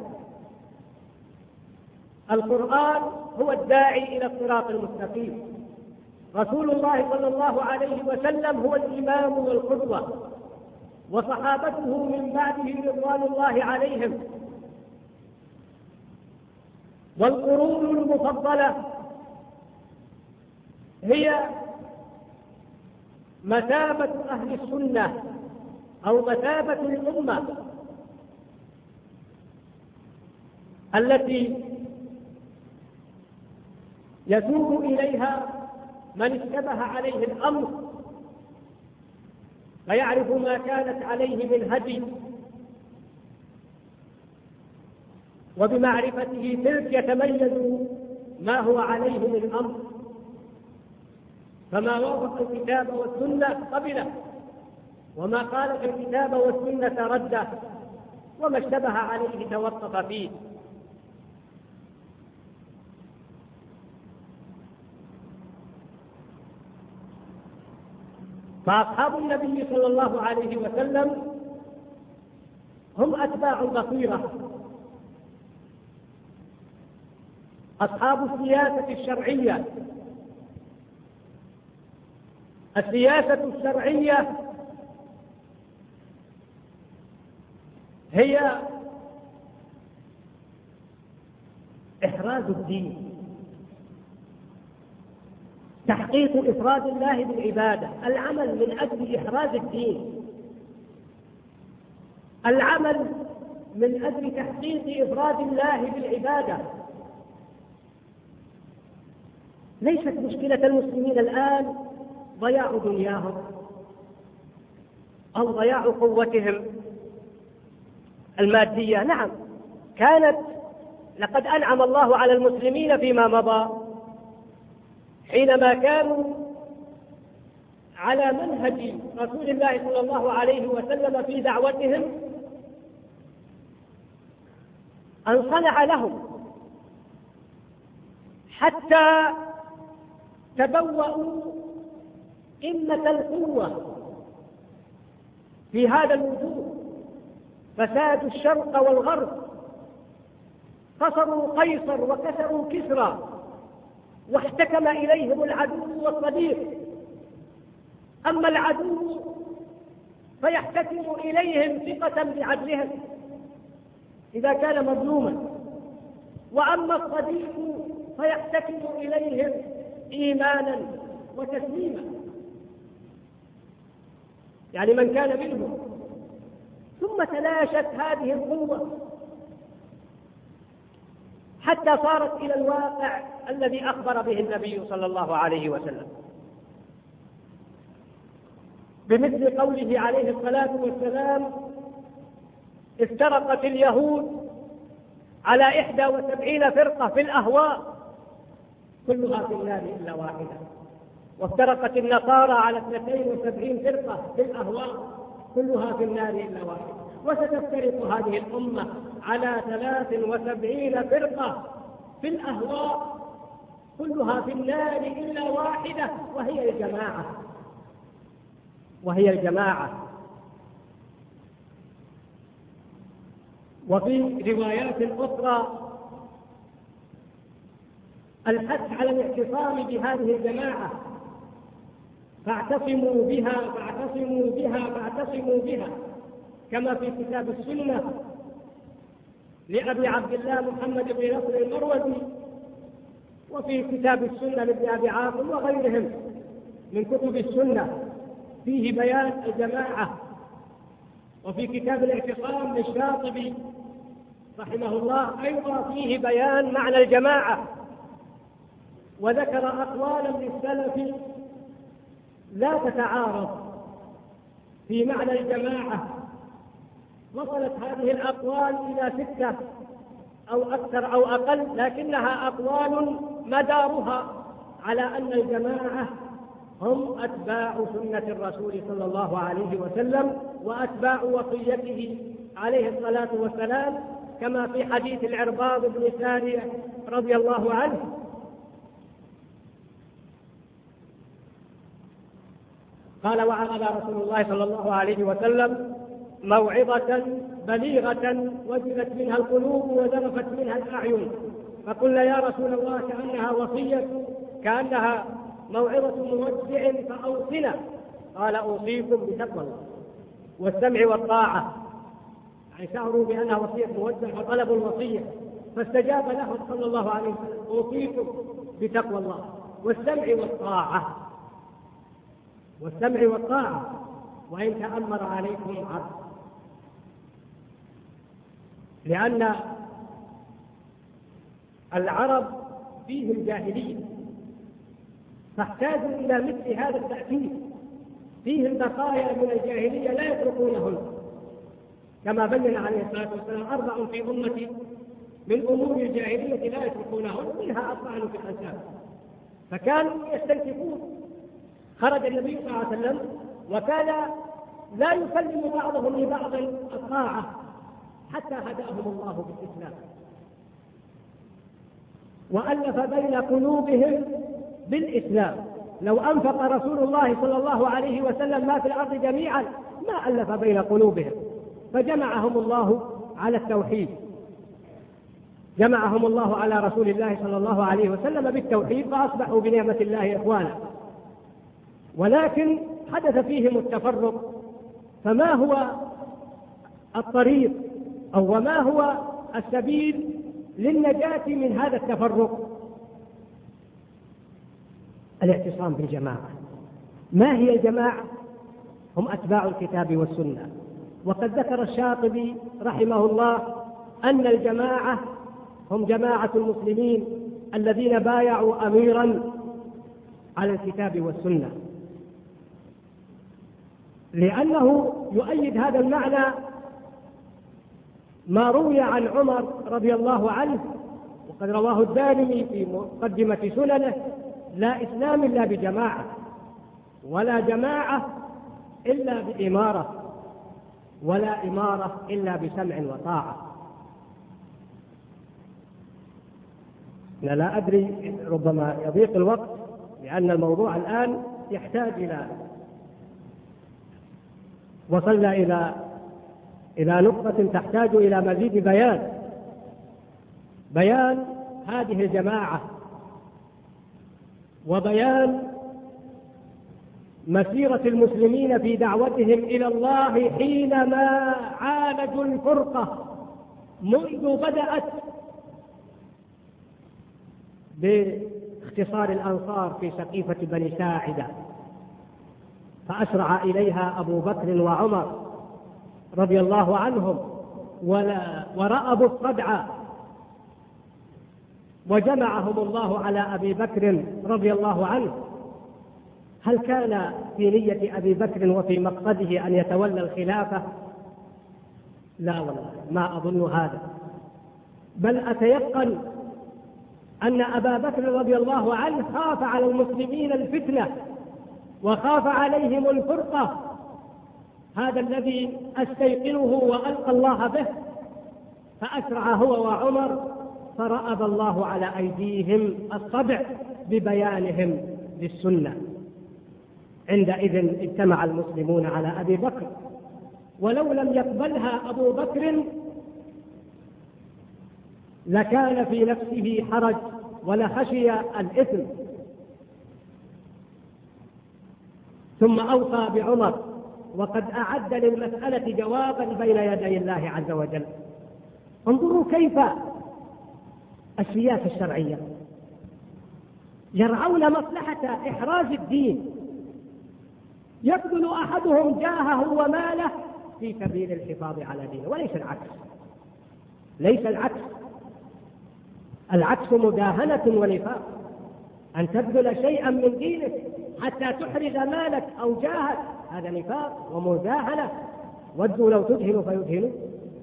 القرآن هو الداعي إلى الصراط المستقيم، رسول الله صلى الله عليه وسلم هو الإمام والقدوة، وصحابته من بعده رضوان الله عليهم. والقرون المفضلة هي مثابة أهل السنة أو مثابة الأمة التي يتوب إليها من اشتبه عليه الأمر فيعرف ما كانت عليه من هدي، وبمعرفته تلك يتميز ما هو عليه من أمر، فما وافق الكتاب والسنة قبله، وما خالف الكتاب والسنة رده، وما اشتبه عليه توقف فيه. فأصحاب النبي صلى الله عليه وسلم هم أتباع البصيرة، أصحاب السياسة الشرعية. السياسة الشرعية هي إحراز الدين، تحقيق إفراد الله بالعبادة، العمل من أجل إحراز الدين، العمل من أجل تحقيق إفراد الله بالعبادة. ليست مشكلة المسلمين الآن ضياع دنياهم أو ضياع قوتهم المادية، نعم كانت، لقد أنعم الله على المسلمين فيما مضى حينما كانوا على منهج رسول الله صلى الله عليه وسلم في دعوتهم، أن صنع لهم حتى تبوأوا قمة القوة في هذا الوجود، فسادوا الشرق والغرب، قصروا قيصر وكسروا كسرى، واحتكم إليهم العدو والصديق. أما العدو فيحتكم إليهم ثقة بعدلهم إذا كان مظلوما، وأما الصديق فيحتكم إليهم إيمانا وتسليما، يعني من كان منهم. ثم تلاشت هذه القوة حتى صارت إلى الواقع الذي أخبر به النبي صلى الله عليه وسلم، بمثل قوله عليه الصلاة والسلام: افترقت اليهود على إحدى وسبعين فرقة في الأهواء كلها في النار إلا واحدة، وافترقت النصارى على اثنتين وسبعين فرقة في الأهواء كلها في النار إلا واحدة، وستفترق هذه الأمة على ثلاث وسبعين فرقة في الأهواء كلها في النار إلا واحدة، وهي الجماعة وهي الجماعة. وفي روايات أخرى الحث على الاعتصام بهذه الجماعة، فاعتصموا بها فاعتصموا بها فاعتصموا بها، كما في كتاب السنة لأبي عبد الله محمد بن نصر المروزي، وفي كتاب السنة لابن أبي عاصم وغيرهم من كتب السنة فيه بيان الجماعة. وفي كتاب الاعتصام للشاطبي رحمه الله أيضا فيه بيان معنى الجماعة، وذكر أقوالا للسلف لا تتعارض في معنى الجماعة. وصلت هذه الأقوال إلى ستة أو أكثر أو أقل، لكنها أقوال مدارها على أن الجماعة هم أتباع سنة الرسول صلى الله عليه وسلم وأتباع وصيته عليه الصلاة والسلام، كما في حديث العرباض بن سارية رضي الله عنه: قال: وعظنا رسول الله صلى الله عليه وسلم موعظة بليغة وجلت منها القلوب وذرفت منها الأعين، فقلنا يا رسول الله كأنها وصية كأنها موعظة مودع فأوصنا. قال: أوصيكم بتقوى الله والسمع والطاعة، يعني شعروا بأنها وصية مودع فطلبوا الوصية، فاستجاب له صلى الله عليه وسلم: أوصيكم بتقوى الله والسمع والطاعة. والسمع والطاعة وإن تأمر عليكم عبد، لأن العرب فيهم جاهلية فاحتاجوا إلى مثل هذا التأكيد. فيهم بقايا من الجاهلية لا يتركونهن، كما بين عليه الصلاة والسلام: أربع في أمتي من أمور الجاهلية لا يتركونهن، منها الطعن في الأنساب. فكانوا يستنكفون. خرج النبي صلى الله عليه وسلم وكان لا يسلم بعضهم لبعض الطاعة حتى هداهم الله بالإسلام وألف بين قلوبهم بالإسلام. لو أنفق رسول الله صلى الله عليه وسلم ما في الأرض جميعا ما ألف بين قلوبهم، فجمعهم الله على التوحيد، جمعهم الله على رسول الله صلى الله عليه وسلم بالتوحيد، فأصبحوا بنعمة الله إخوانا. ولكن حدث فيهم التفرق. فما هو الطريق أو وما هو السبيل للنجاة من هذا التفرق؟ الاعتصام بالجماعة. ما هي الجماعة؟ هم أتباع الكتاب والسنة. وقد ذكر الشاطبي رحمه الله أن الجماعة هم جماعة المسلمين الذين بايعوا أميرا على الكتاب والسنة، لأنه يؤيد هذا المعنى ما روي عن عمر رضي الله عنه، وقد رواه الدارمي في مقدمة سننه: لا إسلام إلا بجماعة، ولا جماعة إلا بإمارة، ولا إمارة إلا بسمع وطاعة. أنا لا أدري، ربما يضيق الوقت لأن الموضوع الآن يحتاج إلى وصلنا إلى إلى نقطة تحتاج إلى مزيد بيان بيان هذه الجماعة، وبيان مسيرة المسلمين في دعوتهم إلى الله حينما عالجوا الفرقة منذ بدأت باختصار الأنصار في سقيفة بني ساعدة، فأسرع إليها أبو بكر وعمر رضي الله عنهم ورأبوا الصدع، وجمعهم الله على أبي بكر رضي الله عنه. هل كان في نية أبي بكر وفي مقصده أن يتولى الخلافة؟ لا والله، ما أظن هذا، بل أتيقن أن أبا بكر رضي الله عنه خاف على المسلمين الفتنة وخاف عليهم الفرقة، هذا الذي أستيقنه وألقى الله به، فأسرع هو وعمر فرأب الله على أيديهم الصدع ببيانهم للسنة. عندئذ اجتمع المسلمون على أبي بكر، ولو لم يقبلها أبو بكر لكان في نفسه حرج ولخشي الإثم. ثم أوصى بعمر، وقد أعد للمسألة جوابا بين يدي الله عز وجل. انظروا كيف السياسة الشرعية يرعون مصلحة إحراز الدين، يبذل أحدهم جاهه وماله في سبيل الحفاظ على دينه، وليس العكس. ليس العكس، العكس مداهنة ونفاق، أن تبذل شيئا من دينك حتى تحرز مالك أو جاهك، هذا نفاق ومداهنة. ودوا لو تدهنوا فيدهنوا.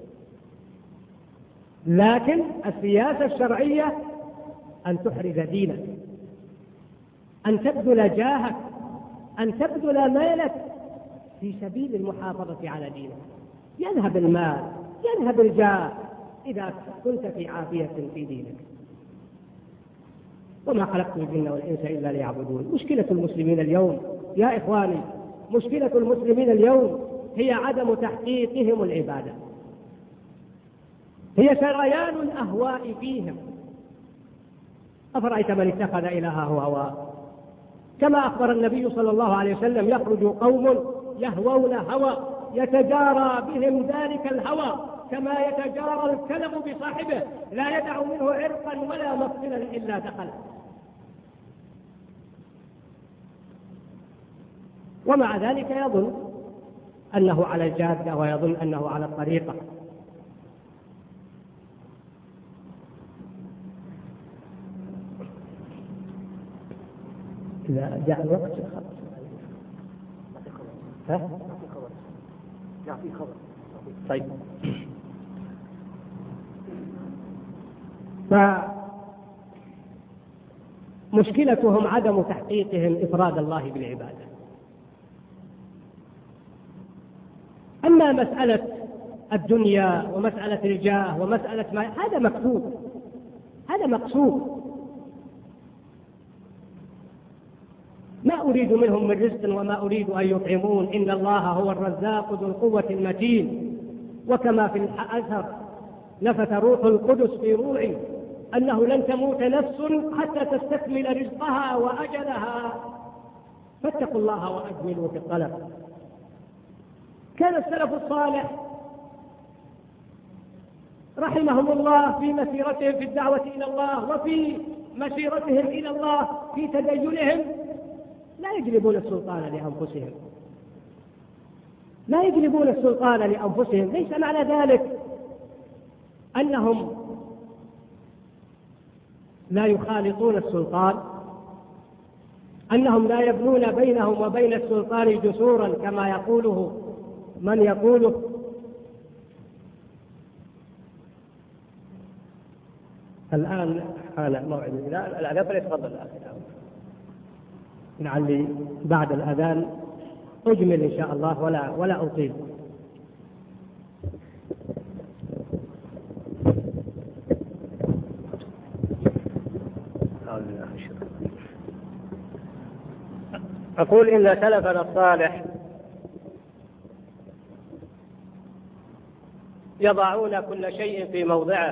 لكن السياسة الشرعية أن تحرز دينك، أن تبذل جاهك، أن تبذل مالك في سبيل المحافظة على دينك. يذهب المال، يذهب الجاه إذا كنت في عافية في دينك. وما خلقت الجن والإنس إلا ليعبدون. مشكلة المسلمين اليوم يا إخواني، مشكلة المسلمين اليوم هي عدم تحقيقهم العبادة، هي سريان الأهواء فيهم. أفرأيت من اتخذ إلهه هواه، كما أخبر النبي صلى الله عليه وسلم: يخرج قوم يهوون هوى يتجارى بهم ذلك الهوى كما يتجارى الكلب بصاحبه، لا يدع منه عرقا ولا مفصلا إلا دخل. ومع ذلك يظن أنه على الجادة ويظن أنه على الطريقة. إذا جاء الوقت ها؟
يعطي خبر.
طيب. فمشكلتهم عدم تحقيقهم إفراد الله بالعبادة. أما مسألة الدنيا ومسألة الجاه ومسألة ما، هذا مكتوب، هذا مقصود. ما أريد منهم من رزق وما أريد أن يطعمون، إن الله هو الرزاق ذو القوة المتين. وكما في الأثر: نفث روح القدس في روعي أنه لن تموت نفس حتى تستكمل رزقها وأجلها، فاتقوا الله وأجملوا في الطلب. كان السلف الصالح رحمهم الله في مسيرتهم في الدعوة إلى الله وفي مسيرتهم إلى الله في تدينهم لا يجلبون السلطان لأنفسهم، لا يجلبون السلطان لأنفسهم. ليس معنى ذلك أنهم لا يخالطون السلطان، أنهم لا يبنون بينهم وبين السلطان جسورا كما يقوله من يقوله. الآن حان موعد الأذان، فليتفضل الأخ. لعلي بعد الأذان أجمل إن شاء الله ولا ولا أطيل. أقول إن سلفنا الصالح يضعون كل شيء في موضعه،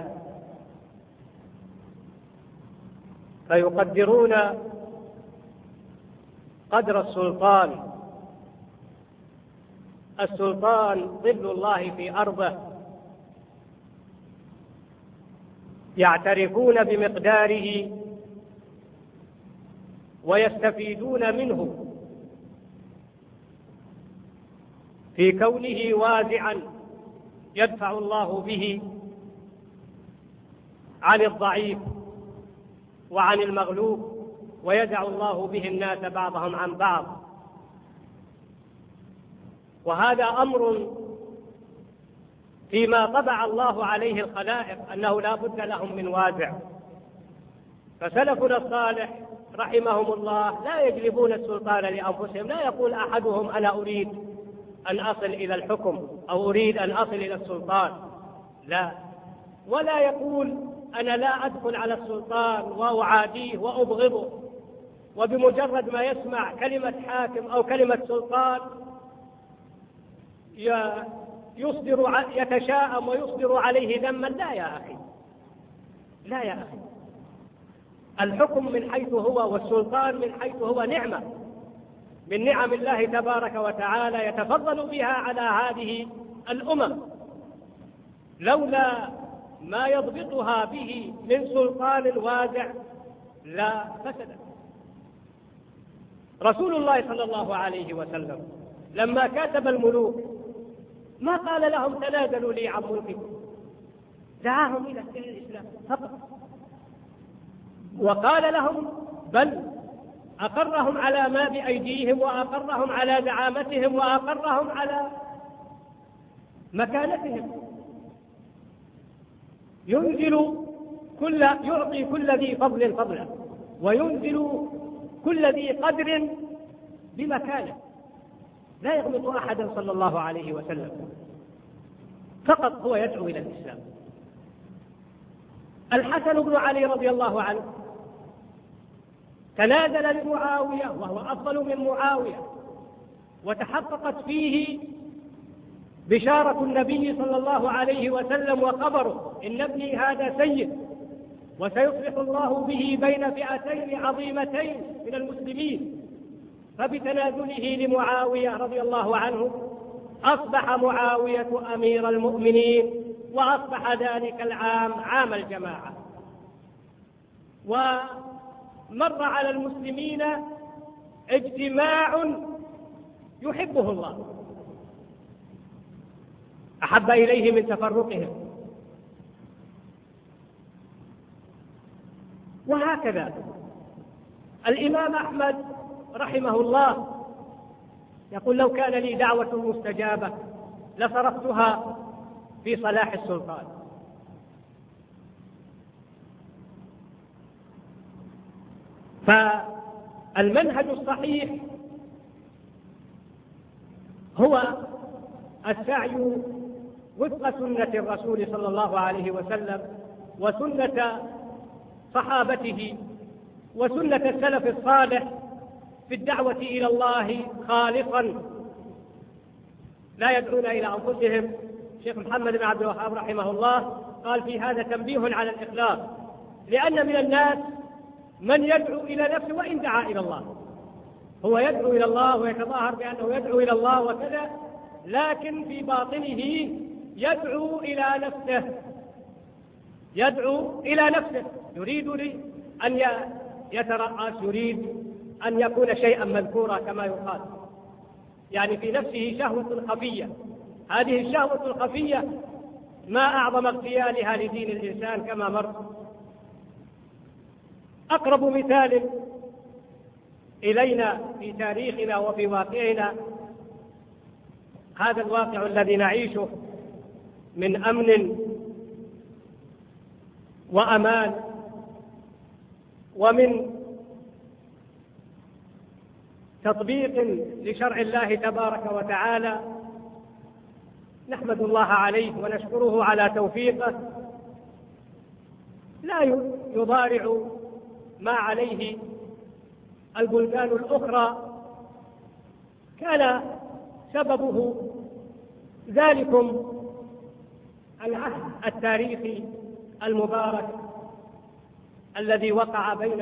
فيقدرون قدر السلطان. السلطان ظل الله في أرضه، يعترفون بمقداره ويستفيدون منه في كونه واسعا يدفع الله به عن الضعيف وعن المغلوب، ويدع الله به الناس بعضهم عن بعض. وهذا أمر فيما طبع الله عليه الخلائق أنه لا بد لهم من وازع. فسلفنا الصالح رحمهم الله لا يجلبون السلطان لأنفسهم. لا يقول أحدهم أنا أريد أن أصل إلى الحكم أو أريد أن أصل إلى السلطان، لا. ولا يقول أنا لا أدخل على السلطان وأعاديه وأبغضه، وبمجرد ما يسمع كلمة حاكم أو كلمة سلطان يصدر يتشاءم ويصدر عليه ذما. لا يا أخي، لا يا أخي. الحكم من حيث هو والسلطان من حيث هو نعمة من نعم الله تبارك وتعالى يتفضل بها على هذه الأمم. لولا ما يضبطها به من سلطان وازع لا فسدت. رسول الله صلى الله عليه وسلم لما كاتب الملوك ما قال لهم تنازلوا لي عن ملككم، دعاهم إلى الإسلام فقط، وقال لهم بل أقرهم على ما بأيديهم، وأقرهم على زعامتهم، وأقرهم على مكانتهم. ينزل كل يعطي كل ذي فضل فضله، وينزل كل ذي قدر بمكانه، لا يغلط أحدا صلى الله عليه وسلم، فقط هو يدعو إلى الإسلام. الحسن بن علي رضي الله عنه تنازل لمعاوية وهو أفضل من معاوية، وتحققت فيه بشارة النبي صلى الله عليه وسلم وخبره: إن ابني هذا سيد وسيصلح الله به بين فئتين عظيمتين من المسلمين. فبتنازله لمعاوية رضي الله عنه أصبح معاوية أمير المؤمنين، وأصبح ذلك العام عام الجماعة. ومر على المسلمين اجتماع يحبه الله، أحب إليه من تفرقهم. وهكذا الإمام أحمد رحمه الله يقول: لو كان لي دعوة مستجابة لصرفتها في صلاح السلطان. فالمنهج الصحيح هو السعي وفق سنة الرسول صلى الله عليه وسلم، وسنة صحابته، وسنة السلف الصالح في الدعوة إلى الله خالصا، لا يدعون إلى أنفسهم. الشيخ محمد بن عبد الوهاب رحمه الله قال في هذا تنبيه على الإخلاص، لأن من الناس من يدعو إلى نفسه وإن دعا إلى الله، هو يدعو إلى الله ويتظاهر بأنه يدعو إلى الله وكذا، لكن في باطنه يدعو إلى نفسه، يدعو إلى نفسه، يريد أن يترأس، يريد أن يكون شيئا مذكورا كما يقال، يعني في نفسه شهوة خفية. هذه الشهوة الخفية ما أعظم اغتيالها لدين الإنسان كما مر. أقرب مثال إلينا في تاريخنا وفي واقعنا هذا الواقع الذي نعيشه من أمن وأمان، ومن تطبيق لشرع الله تبارك وتعالى، نحمد الله عليه ونشكره على توفيقه، لا يضارع ما عليه البلدان الأخرى. كان سببه ذلكم العهد التاريخي المبارك الذي وقع بين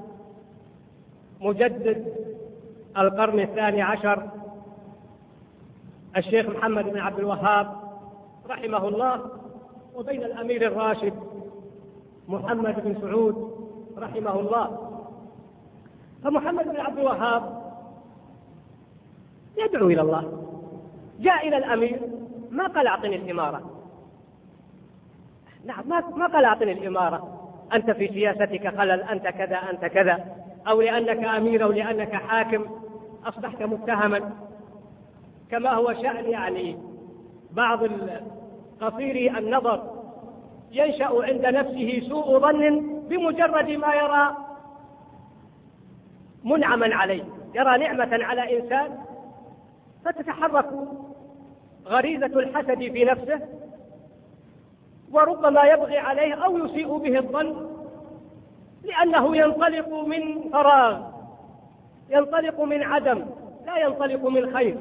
مجدد القرن الثاني عشر الشيخ محمد بن عبد الوهاب رحمه الله، وبين الأمير الراشد محمد بن سعود رحمه الله. فمحمد بن عبد الوهاب يدعو إلى الله، جاء إلى الأمير ما قال أعطني الإمارة، نعم ما قال أعطني الإمارة، أنت في سياستك خلل، أنت كذا أنت كذا، أو لأنك أمير أو لأنك حاكم أصبحت متهما، كما هو شأن يعني بعض قصيري النظر ينشأ عند نفسه سوء ظن بمجرد ما يرى منعما عليه، يرى نعمة على إنسان فتتحرك غريزة الحسد في نفسه، وربما يبغي عليه أو يسيء به الظن، لأنه ينطلق من فراغ، ينطلق من عدم، لا ينطلق من خير.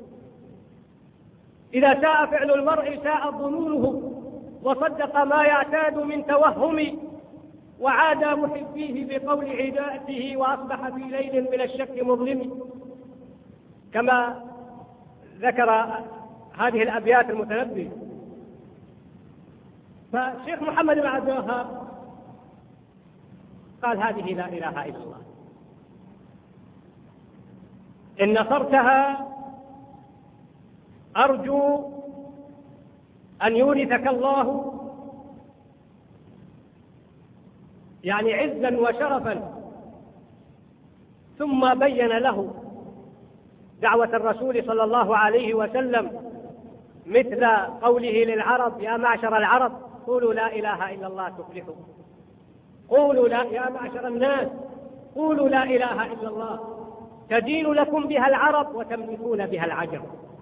إذا ساء فعل المرء ساء ظنونه، وصدق ما يعتاد من توهم، وعاد محبيه بقول عداءته، وأصبح في ليل من الشك مظلم، كما ذكر هذه الأبيات المتنبي. فالشيخ محمد بن عبد الوهاب قال: هذه لا إله إلا الله، إن نصرتها أرجو أن يورثك الله يعني عزا وشرفا ثم بين له دعوة الرسول صلى الله عليه وسلم، مثل قوله للعرب: يا معشر العرب قولوا لا إله إلا الله تفلحوا، قولوا لا يا معشر الناس قولوا لا إله إلا الله تدين لكم بها العرب وتملكون بها العجم.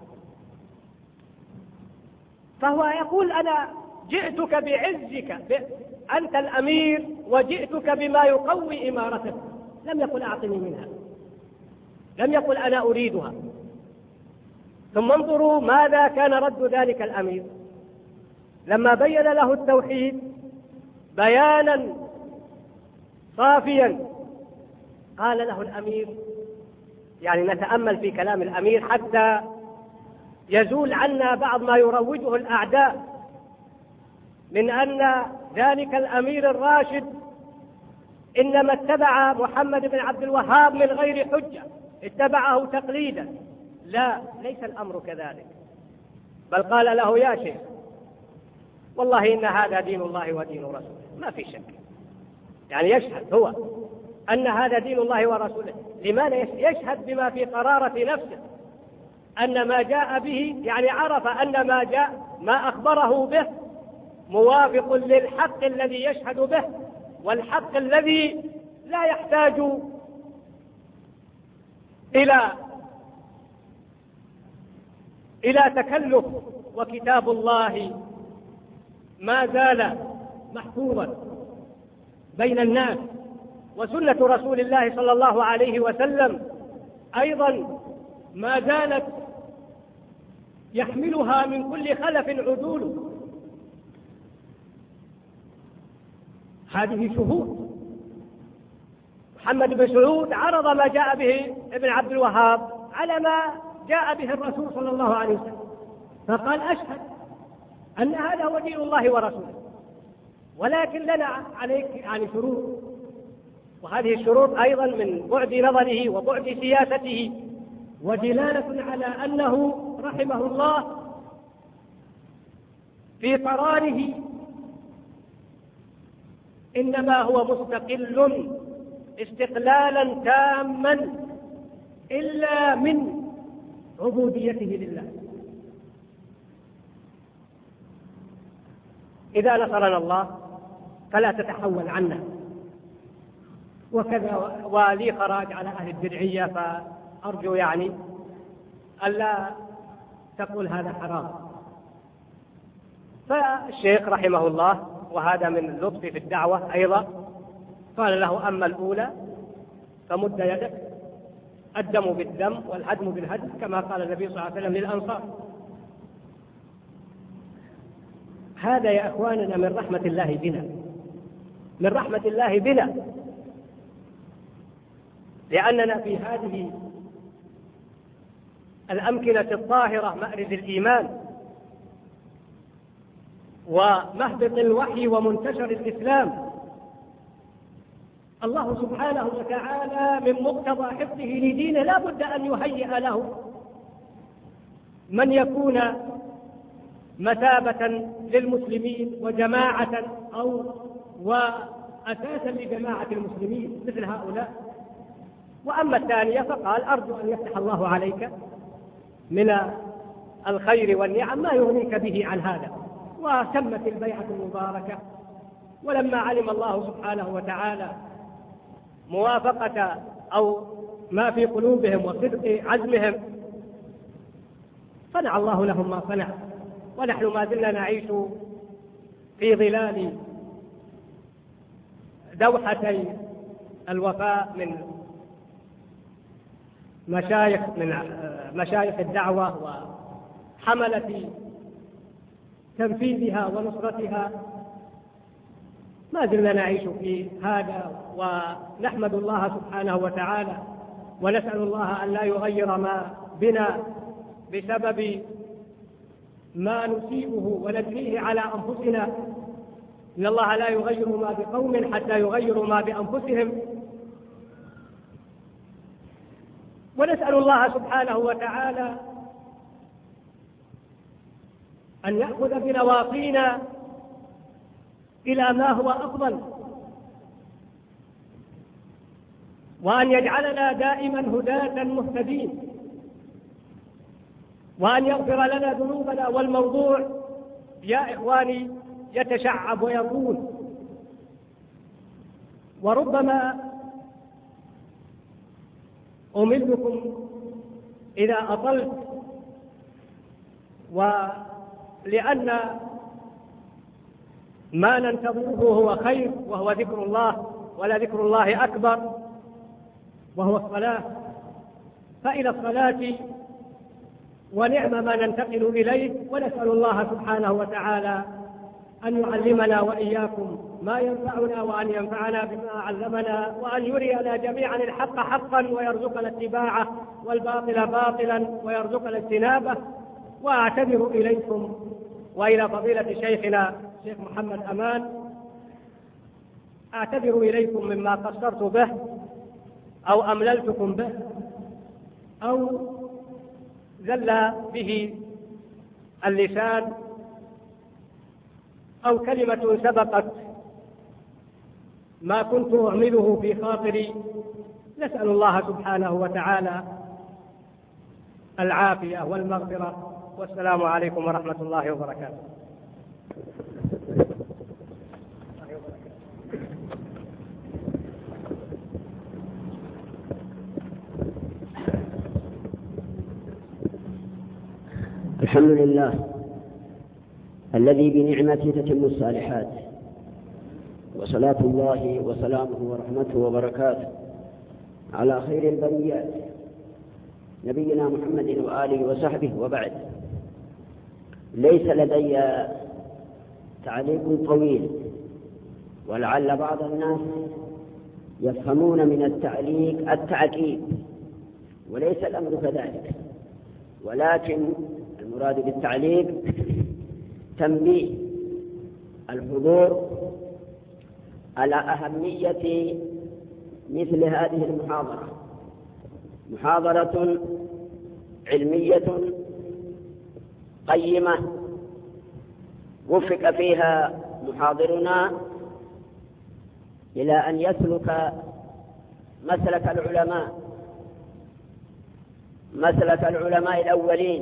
فهو يقول: أنا جئتك بعزك، أنت الأمير وجئتك بما يقوي إمارتك. لم يقل أعطني منها، لم يقل أنا أريدها. ثم انظروا ماذا كان رد ذلك الأمير لما بين له التوحيد بيانا صافيا. قال له الأمير، يعني نتأمل في كلام الأمير حتى يزول عنا بعض ما يروجه الأعداء من أن ذلك الأمير الراشد إنما اتبع محمد بن عبد الوهاب من غير حجة، اتبعه تقليدا. لا، ليس الأمر كذلك، بل قال له: يا شيخ، والله إن هذا دين الله ودين رسوله، ما في شك. يعني يشهد هو أن هذا دين الله ورسوله. لماذا يشهد؟ بما في قرارة نفسه أن ما جاء به، يعني عرف أن ما جاء ما أخبره به موافق للحق الذي يشهد به، والحق الذي لا يحتاج إلى إلى تكلف. وكتاب الله ما زال محفوظا بين الناس، وسنة رسول الله صلى الله عليه وسلم أيضا ما زالت يحملها من كل خلف عدول. هذه شهود. محمد بن سعود عرض ما جاء به ابن عبد الوهاب على ما جاء به الرسول صلى الله عليه وسلم، فقال: أشهد أن هذا هو دين الله ورسوله، ولكن لنا عليك يعني شروط. وهذه الشروط أيضا من بعد نظره وبعد سياسته ودلالة على أنه رحمه الله في قراره إنما هو مستقل استقلالا تاما إلا من عبوديته لله. إذا نصرنا الله فلا تتحول عنا. وكذا ولي خراج على أهل الدرعية، فأرجو يعني ألا تقول هذا حرام. فالشيخ رحمه الله، وهذا من اللطف في الدعوة أيضا، قال له: أما الأولى فمد يدك، الدم بالدم والهدم بالهدم، كما قال النبي صلى الله عليه وسلم للأنصار. هذا يا أخواننا من رحمة الله بنا، من رحمة الله بنا، لأننا في هذه الأمكنة الطاهرة، مأرز الإيمان ومهبط الوحي ومنتشر الإسلام، الله سبحانه وتعالى من مقتضى حفظه لدينه لا بد أن يهيئ له من يكون مثابة للمسلمين وجماعة أو وأساسا لجماعة المسلمين مثل هؤلاء. وأما الثانية فقال: أرجو أن يفتح الله عليك من الخير والنعم ما يغنيك به عن هذا. وتمت البيعة المباركة. ولما علم الله سبحانه وتعالى موافقة أو ما في قلوبهم وصدق عزمهم صنع الله لهم ما صنع، ونحن ما زلنا نعيش في ظلال دوحتي الوفاء من مشايخ من مشايخ الدعوة وحملة تنفيذها ونصرتها. ما زلنا نعيش في هذا، ونحمد الله سبحانه وتعالى ونسأل الله أن لا يغير ما بنا بسبب ما نسيئه ونجنيه على أنفسنا. إن الله لا يغير ما بقوم حتى يغيروا ما بأنفسهم. ونسأل الله سبحانه وتعالى أن يأخذ بنواصينا إلى ما هو أفضل. وأن يجعلنا دائما هداة مهتدين، وأن يغفر لنا ذنوبنا. والموضوع يا إخواني يتشعب ويطول، وربما أملكم إذا أطلت، ولأن ما ننتظره هو خير، وهو ذكر الله، ولا ذكر الله أكبر، وهو الصلاة. فإلى الصلاة ونعم ما ننتقل إليه، ونسأل الله سبحانه وتعالى أن يعلمنا وإياكم ما ينفعنا، وأن ينفعنا بما علمنا، وأن يرينا جميعا الحق حقا ويرزقنا اتباعه، والباطل باطلا ويرزقنا اجتنابه. وأعتذر إليكم وإلى فضيلة شيخنا شيخ محمد أمان، أعتذر إليكم مما قصرت به أو أمللتكم به أو زل به اللسان أو كلمة سبقت ما كنت أعمله في خاطري. نسأل الله سبحانه وتعالى العافية والمغفرة، والسلام عليكم ورحمة الله وبركاته.
الحمد لله الذي بنعمته تتم الصالحات، وصلاة الله وسلامه ورحمته وبركاته على خير البريات نبينا محمد وآله وصحبه، وبعد. ليس لدي تعليق طويل، ولعل بعض الناس يفهمون من التعليق التعقيب، وليس الأمر كذلك، ولكن المراد بالتعليق تنبيه الحضور على أهمية مثل هذه المحاضرة. محاضرة علمية قيمة وفق فيها محاضرنا إلى أن يسلك مسلك العلماء، مسلك العلماء الأولين،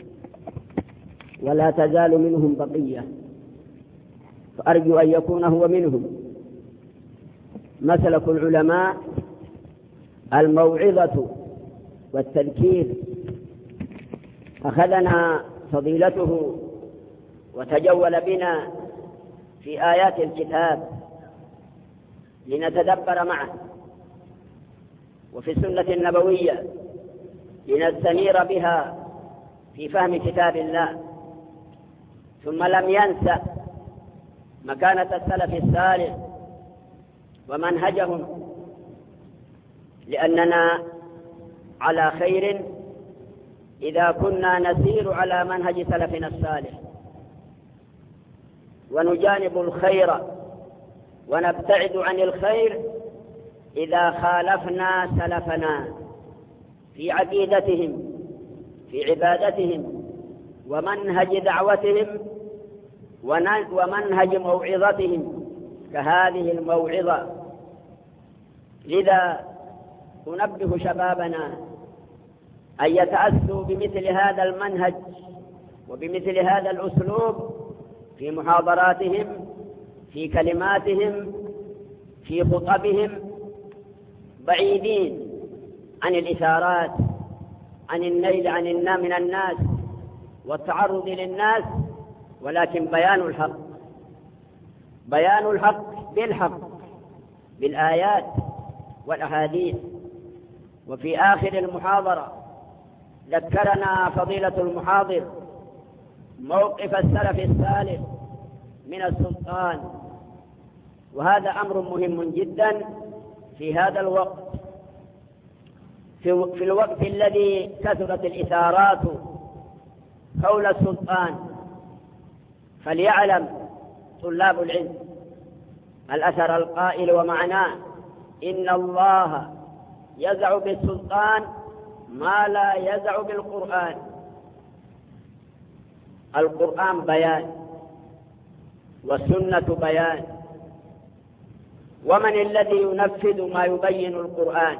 ولا تزال منهم بقية، فأرجو أن يكون هو منهم. مسلك العلماء الموعظة والتذكير. أخذنا فضيلته وتجول بنا في آيات الكتاب لنتدبر معه، وفي السنة النبوية لنستنير بها في فهم كتاب الله. ثم لم ينسى مكانة السلف الصالح ومنهجهم، لأننا على خير إذا كنا نسير على منهج سلفنا الصالح، ونجانب الخير ونبتعد عن الخير إذا خالفنا سلفنا في عقيدتهم، في عبادتهم، ومنهج دعوتهم، ومنهج موعظتهم كهذه الموعظة. لذا أنبه شبابنا أن يتأسوا بمثل هذا المنهج وبمثل هذا الأسلوب في محاضراتهم، في كلماتهم، في خطبهم، بعيدين عن الإثارات، عن النيل عن النام من الناس والتعرض للناس، ولكن بيان الحق، بيان الحق بالحق بالآيات والأحاديث. وفي آخر المحاضرة ذكرنا فضيلة المحاضر موقف السلف الصالح من السلطان، وهذا أمر مهم جدا في هذا الوقت، في الوقت الذي كثرت الإثارات حول السلطان. فليعلم طلاب العلم الأثر القائل ومعناه: إن الله يزع بالسلطان ما لا يزع بالقرآن. القرآن بيان، والسنة بيان، ومن الذي ينفذ ما يبين القرآن؟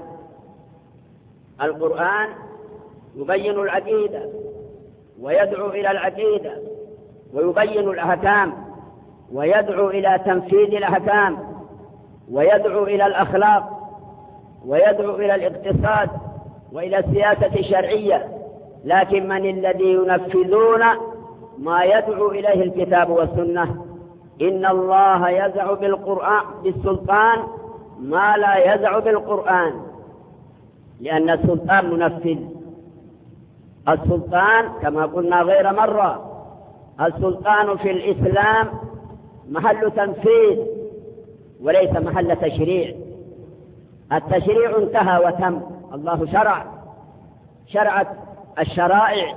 القرآن يبين العقيدة ويدعو إلى العقيدة ويبين الأحكام ويدعو إلى تنفيذ الأحكام ويدعو إلى الأخلاق ويدعو إلى الاقتصاد وإلى السياسة الشرعية، لكن من الذي ينفذون ما يدعو إليه الكتاب والسنة؟ إن الله يزع بالقرآن بالسلطان ما لا يزع بالقرآن، لأن السلطان منفذ. السلطان كما قلنا غير مرة، السلطان في الإسلام محل تنفيذ وليس محل تشريع. التشريع انتهى وتم، الله شرع شرعت الشرائع،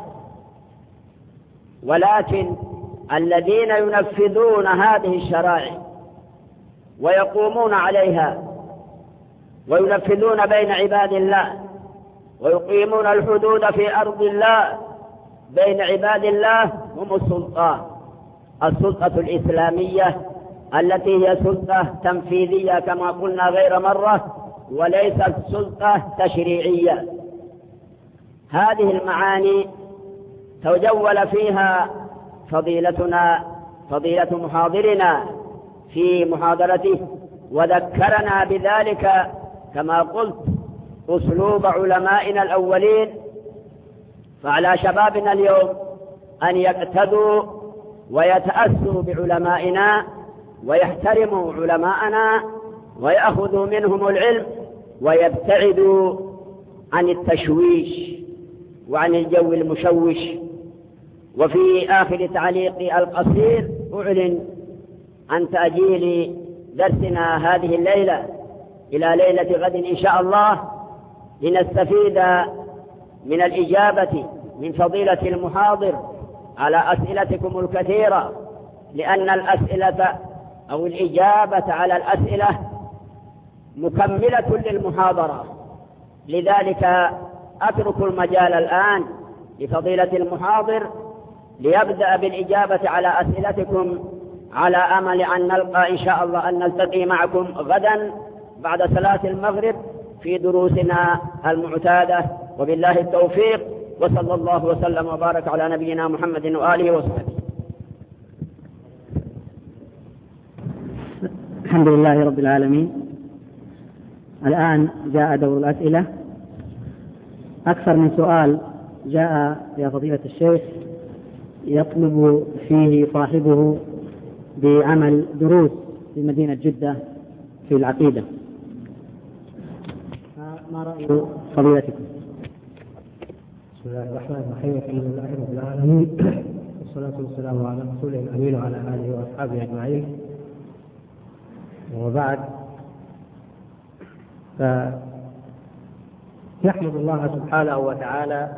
ولكن الذين ينفذون هذه الشرائع ويقومون عليها وينفذون بين عباد الله ويقيمون الحدود في أرض الله بين عباد الله هم السلطة السلطة الإسلامية التي هي سلطة تنفيذية كما قلنا غير مرة، وليست سلطة تشريعية. هذه المعاني تجول فيها فضيلتنا فضيلة محاضرنا في محاضرته، وذكرنا بذلك كما قلت أسلوب علمائنا الأولين. فعلى شبابنا اليوم أن يقتدوا ويتأسوا بعلمائنا ويحترموا علماءنا ويأخذوا منهم العلم ويبتعدوا عن التشويش وعن الجو المشوش. وفي آخر تعليقي القصير أعلن عن تأجيل درسنا هذه الليلة إلى ليلة غد إن شاء الله، لنستفيد من الإجابة من فضيلة المحاضر على أسئلتكم الكثيرة، لأن الأسئلة أو الإجابة على الأسئلة مكملة للمحاضرة. لذلك أترك المجال الآن لفضيلة المحاضر ليبدأ بالإجابة على أسئلتكم، على أمل أن نلقى إن شاء الله أن نلتقي معكم غدا بعد صلاة المغرب في دروسنا المعتادة. وبالله التوفيق، وصلى الله وسلم وبارك على نبينا محمد وآله وصحبه.
الحمد لله رب العالمين. الآن جاء دور الأسئلة. أكثر من سؤال جاء يا فضيلة الشيخ يطلب فيه صاحبه بعمل دروس في مدينة جدة في العقيدة. ما رأي فضيلتكم؟
بسم الله الرحمن الرحيم. الحمد لله رب العالمين، والصلاة والسلام على رسوله الأمين وعلى آله وأصحابه أجمعين، وبعد. فنحمد الله سبحانه وتعالى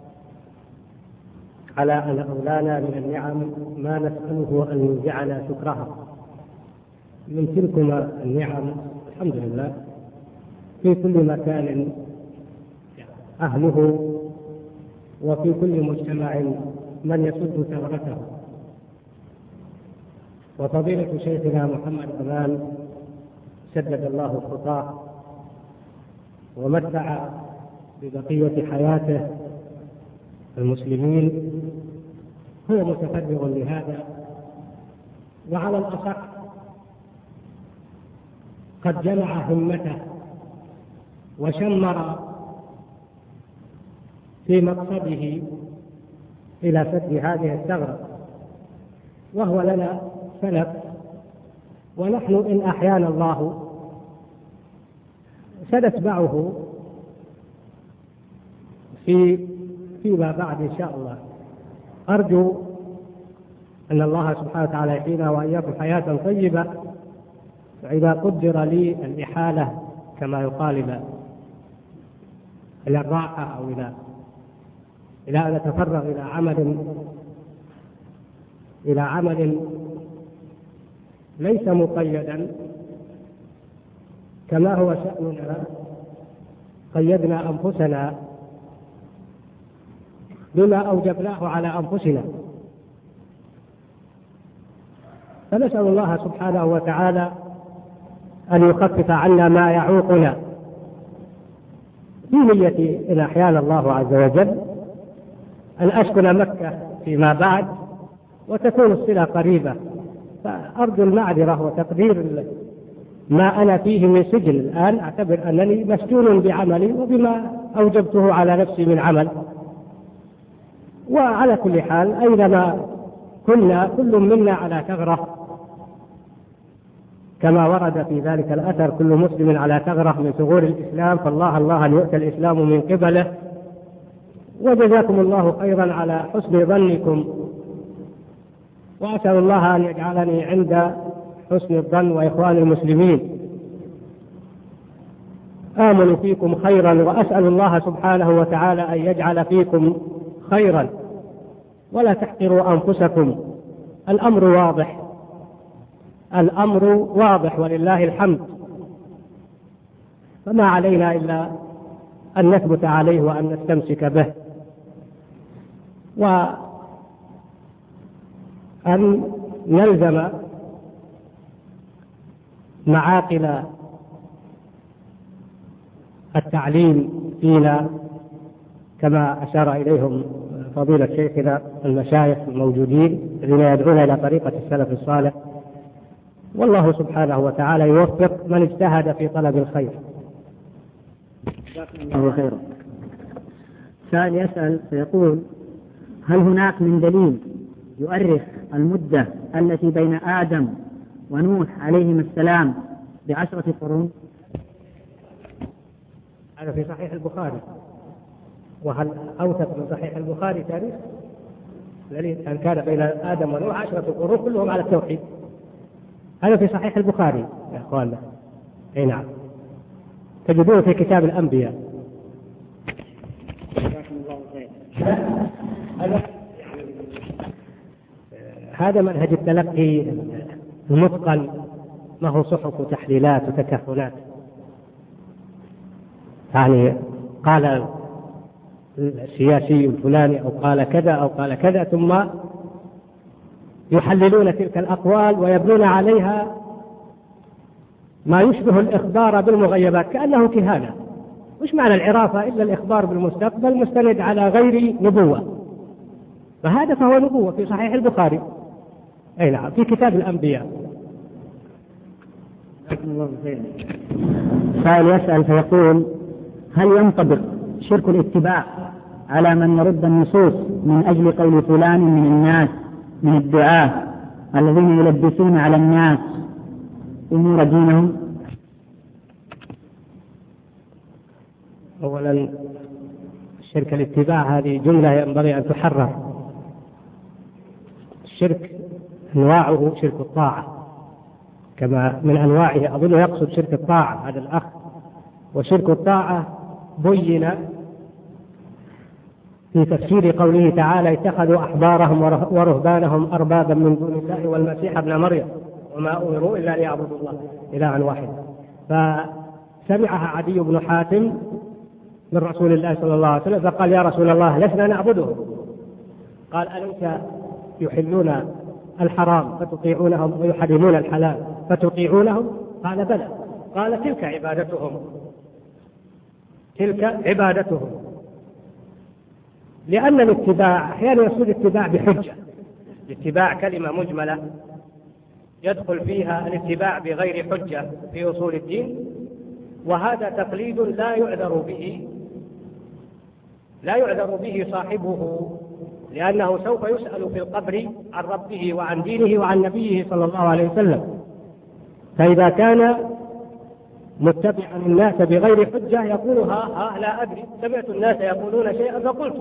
على أن أولانا من النعم ما نسأله أن ينزعنا شكرها. من تلكما النعم الحمد لله في كل مكان أهله وفي كل مجتمع من يسد ثغرته. وفضيلة شيخنا محمد أمان سدد الله خطاه ومتع ببقية حياته المسلمين، هو متفرغ لهذا، وعلى الأصح قد جمع همته وشمر في مقصده إلى سد هذه الثغرة، وهو لنا سلف، ونحن إن أحيانا الله سنتبعه في فيما بعد إن شاء الله. أرجو أن الله سبحانه وتعالى يحيينا وإياكم حياة طيبة، فإذا قدر لي الإحالة كما يقال إلى إلى الراحة أو إلى إلى أن أتفرغ إلى عمل إلى عمل ليس مقيدا كما هو شأننا، قيدنا أنفسنا بما أوجبناه على أنفسنا، فنسأل الله سبحانه وتعالى أن يخفف عنا ما يعوقنا في نيتي إن أحيانا الله عز وجل أن أسكن مكة فيما بعد وتكون الصلة قريبة، فأرجو المعذرة وتقدير ما أنا فيه من سجن الآن. أعتبر أنني مسجون بعملي وبما أوجبته على نفسي من عمل. وعلى كل حال أينما كنا كل منا على ثغرة، كما ورد في ذلك الأثر: كل مسلم على ثغرة من ثغور الإسلام، فالله الله أن يؤتى الإسلام من قبله. وجزاكم الله خيرا على حسن ظنكم، وأسأل الله أن يجعلني عند حسن الظن وإخوان المسلمين. آمل فيكم خيرا، وأسأل الله سبحانه وتعالى أن يجعل فيكم خيرا، ولا تحقروا أنفسكم. الأمر واضح، الأمر واضح ولله الحمد، فما علينا إلا أن نثبت عليه وأن نستمسك به، وأن نلزم معاقل التعليم فينا كما أشار إليهم فضيلة شيخنا المشايخ الموجودين الذين يدعون إلى طريقة السلف الصالح. والله سبحانه وتعالى يوفق من اجتهد في طلب الخير.
الله خيرا. سائل يسأل فيقول: هل هناك من دليل يؤرخ المدة التي بين آدم ونوح عليهم السلام بعشرة قرون؟
هذا في صحيح البخاري. وهل أوثق من صحيح البخاري تاريخ أن كان بين آدم ونوح عشرة قرون كلهم على التوحيد؟ هذا في صحيح البخاري يا أخواننا. أي نعم، تجدون في كتاب الأنبياء. هذا منهج التلقي المتقن، ما هو صحف وتحليلات وتكهنات. يعني قال السياسي الفلاني أو قال كذا أو قال كذا، ثم يحللون تلك الأقوال ويبنون عليها ما يشبه الإخبار بالمغيبات كأنه كهانة. وش معنى العرافة إلا الإخبار بالمستقبل مستند على غير نبوة؟ فهذا فهو نبوة في صحيح البخاري. أي نعم، في كتاب الأنبياء.
سائل يسأل فيقول: هل ينطبق شرك الاتباع على من يرد النصوص من أجل قول فلان من الناس من الدعاة الذين يلبسون على الناس أمور دينهم؟
أولا، شرك الاتباع هذه جملة ينبغي أن تحرر. الشرك أنواعه شرك الطاعة، كما من أنواعه أظن يقصد شرك الطاعة هذا الأخ. وشرك الطاعة بين في تفسير قوله تعالى: اتخذوا أحبارهم ورهبانهم أربابا من دون الله والمسيح ابن مريم وما أمروا إلا ليعبدوا الله إلها واحدا. فسمعها عدي بن حاتم من رسول الله صلى الله عليه وسلم فقال: يا رسول الله لسنا نعبده. قال: أليس يحلون الحرام فتطيعونهم ويحرمون الحلال فتطيعونهم؟ قال: بلى. قال: تلك عبادتهم، تلك عبادتهم. لأن الاتباع أحيانا يصير اتباع بحجة. الاتباع كلمة مجملة يدخل فيها الاتباع بغير حجة في أصول الدين، وهذا تقليد لا يعذر به لا يعذر به صاحبه، لأنه سوف يسأل في القبر عن ربه وعن دينه وعن نبيه صلى الله عليه وسلم. فإذا كان متبعا الناس بغير حجة يقول: ها ها لا أدري، سمعت الناس يقولون شيئا فقلت.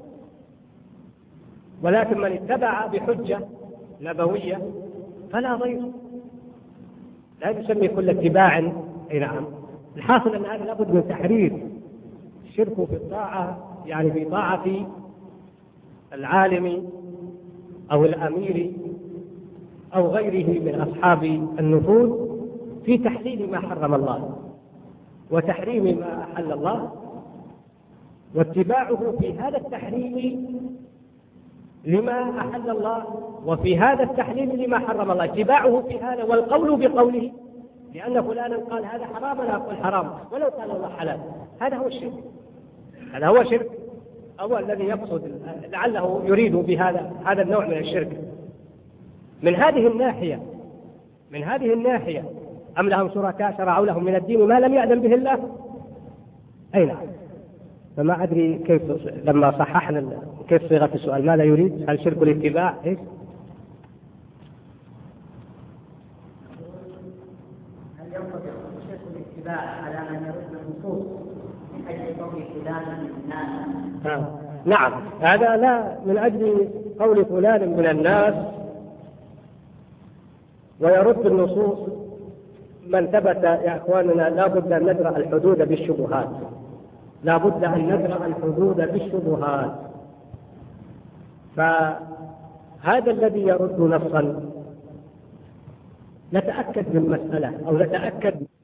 ولكن من اتبع بحجة نبوية فلا ضير، لا يسمي كل اتباع. أي نعم. الحاصل أن هذا لابد من تحرير. الشرك في الطاعة يعني في طاعة العالم أو الأمير أو غيره من أصحاب النفوذ في تحليل ما حرم الله وتحريم ما أحل الله، واتباعه في هذا التحريم لما أحل الله وفي هذا التحليل لما حرم الله. اتباعه في هذا والقول بقوله
لأن فلانا قال هذا حرام أنا أقول حرام ولو قال الله حلال. هذا هو الشرك، هذا هو شرك أو الذي يقصد لعله يريد بهذا هذا النوع من الشرك. من هذه الناحية من هذه الناحية أم لهم شركاء شرعوا لهم من الدين ما لم يأذن به الله؟ أي نعم. فما أدري كيف لما صححنا كيف صيغة السؤال، ماذا يريد؟ هل شرك الاتباع؟ إيش؟
هل ينطبق شرك الاتباع على من يرد النصوص من أجل قول فلان من الناس؟
آه. نعم، هذا لا من أجل قول فلان من الناس ويرد النصوص. من ثبت يا أخواننا لا بد أن ندرأ الحدود بالشبهات، لا بد أن ندرأ الحدود بالشبهات. فهذا الذي يرد نصا نتأكد من مسألة أو نتأكد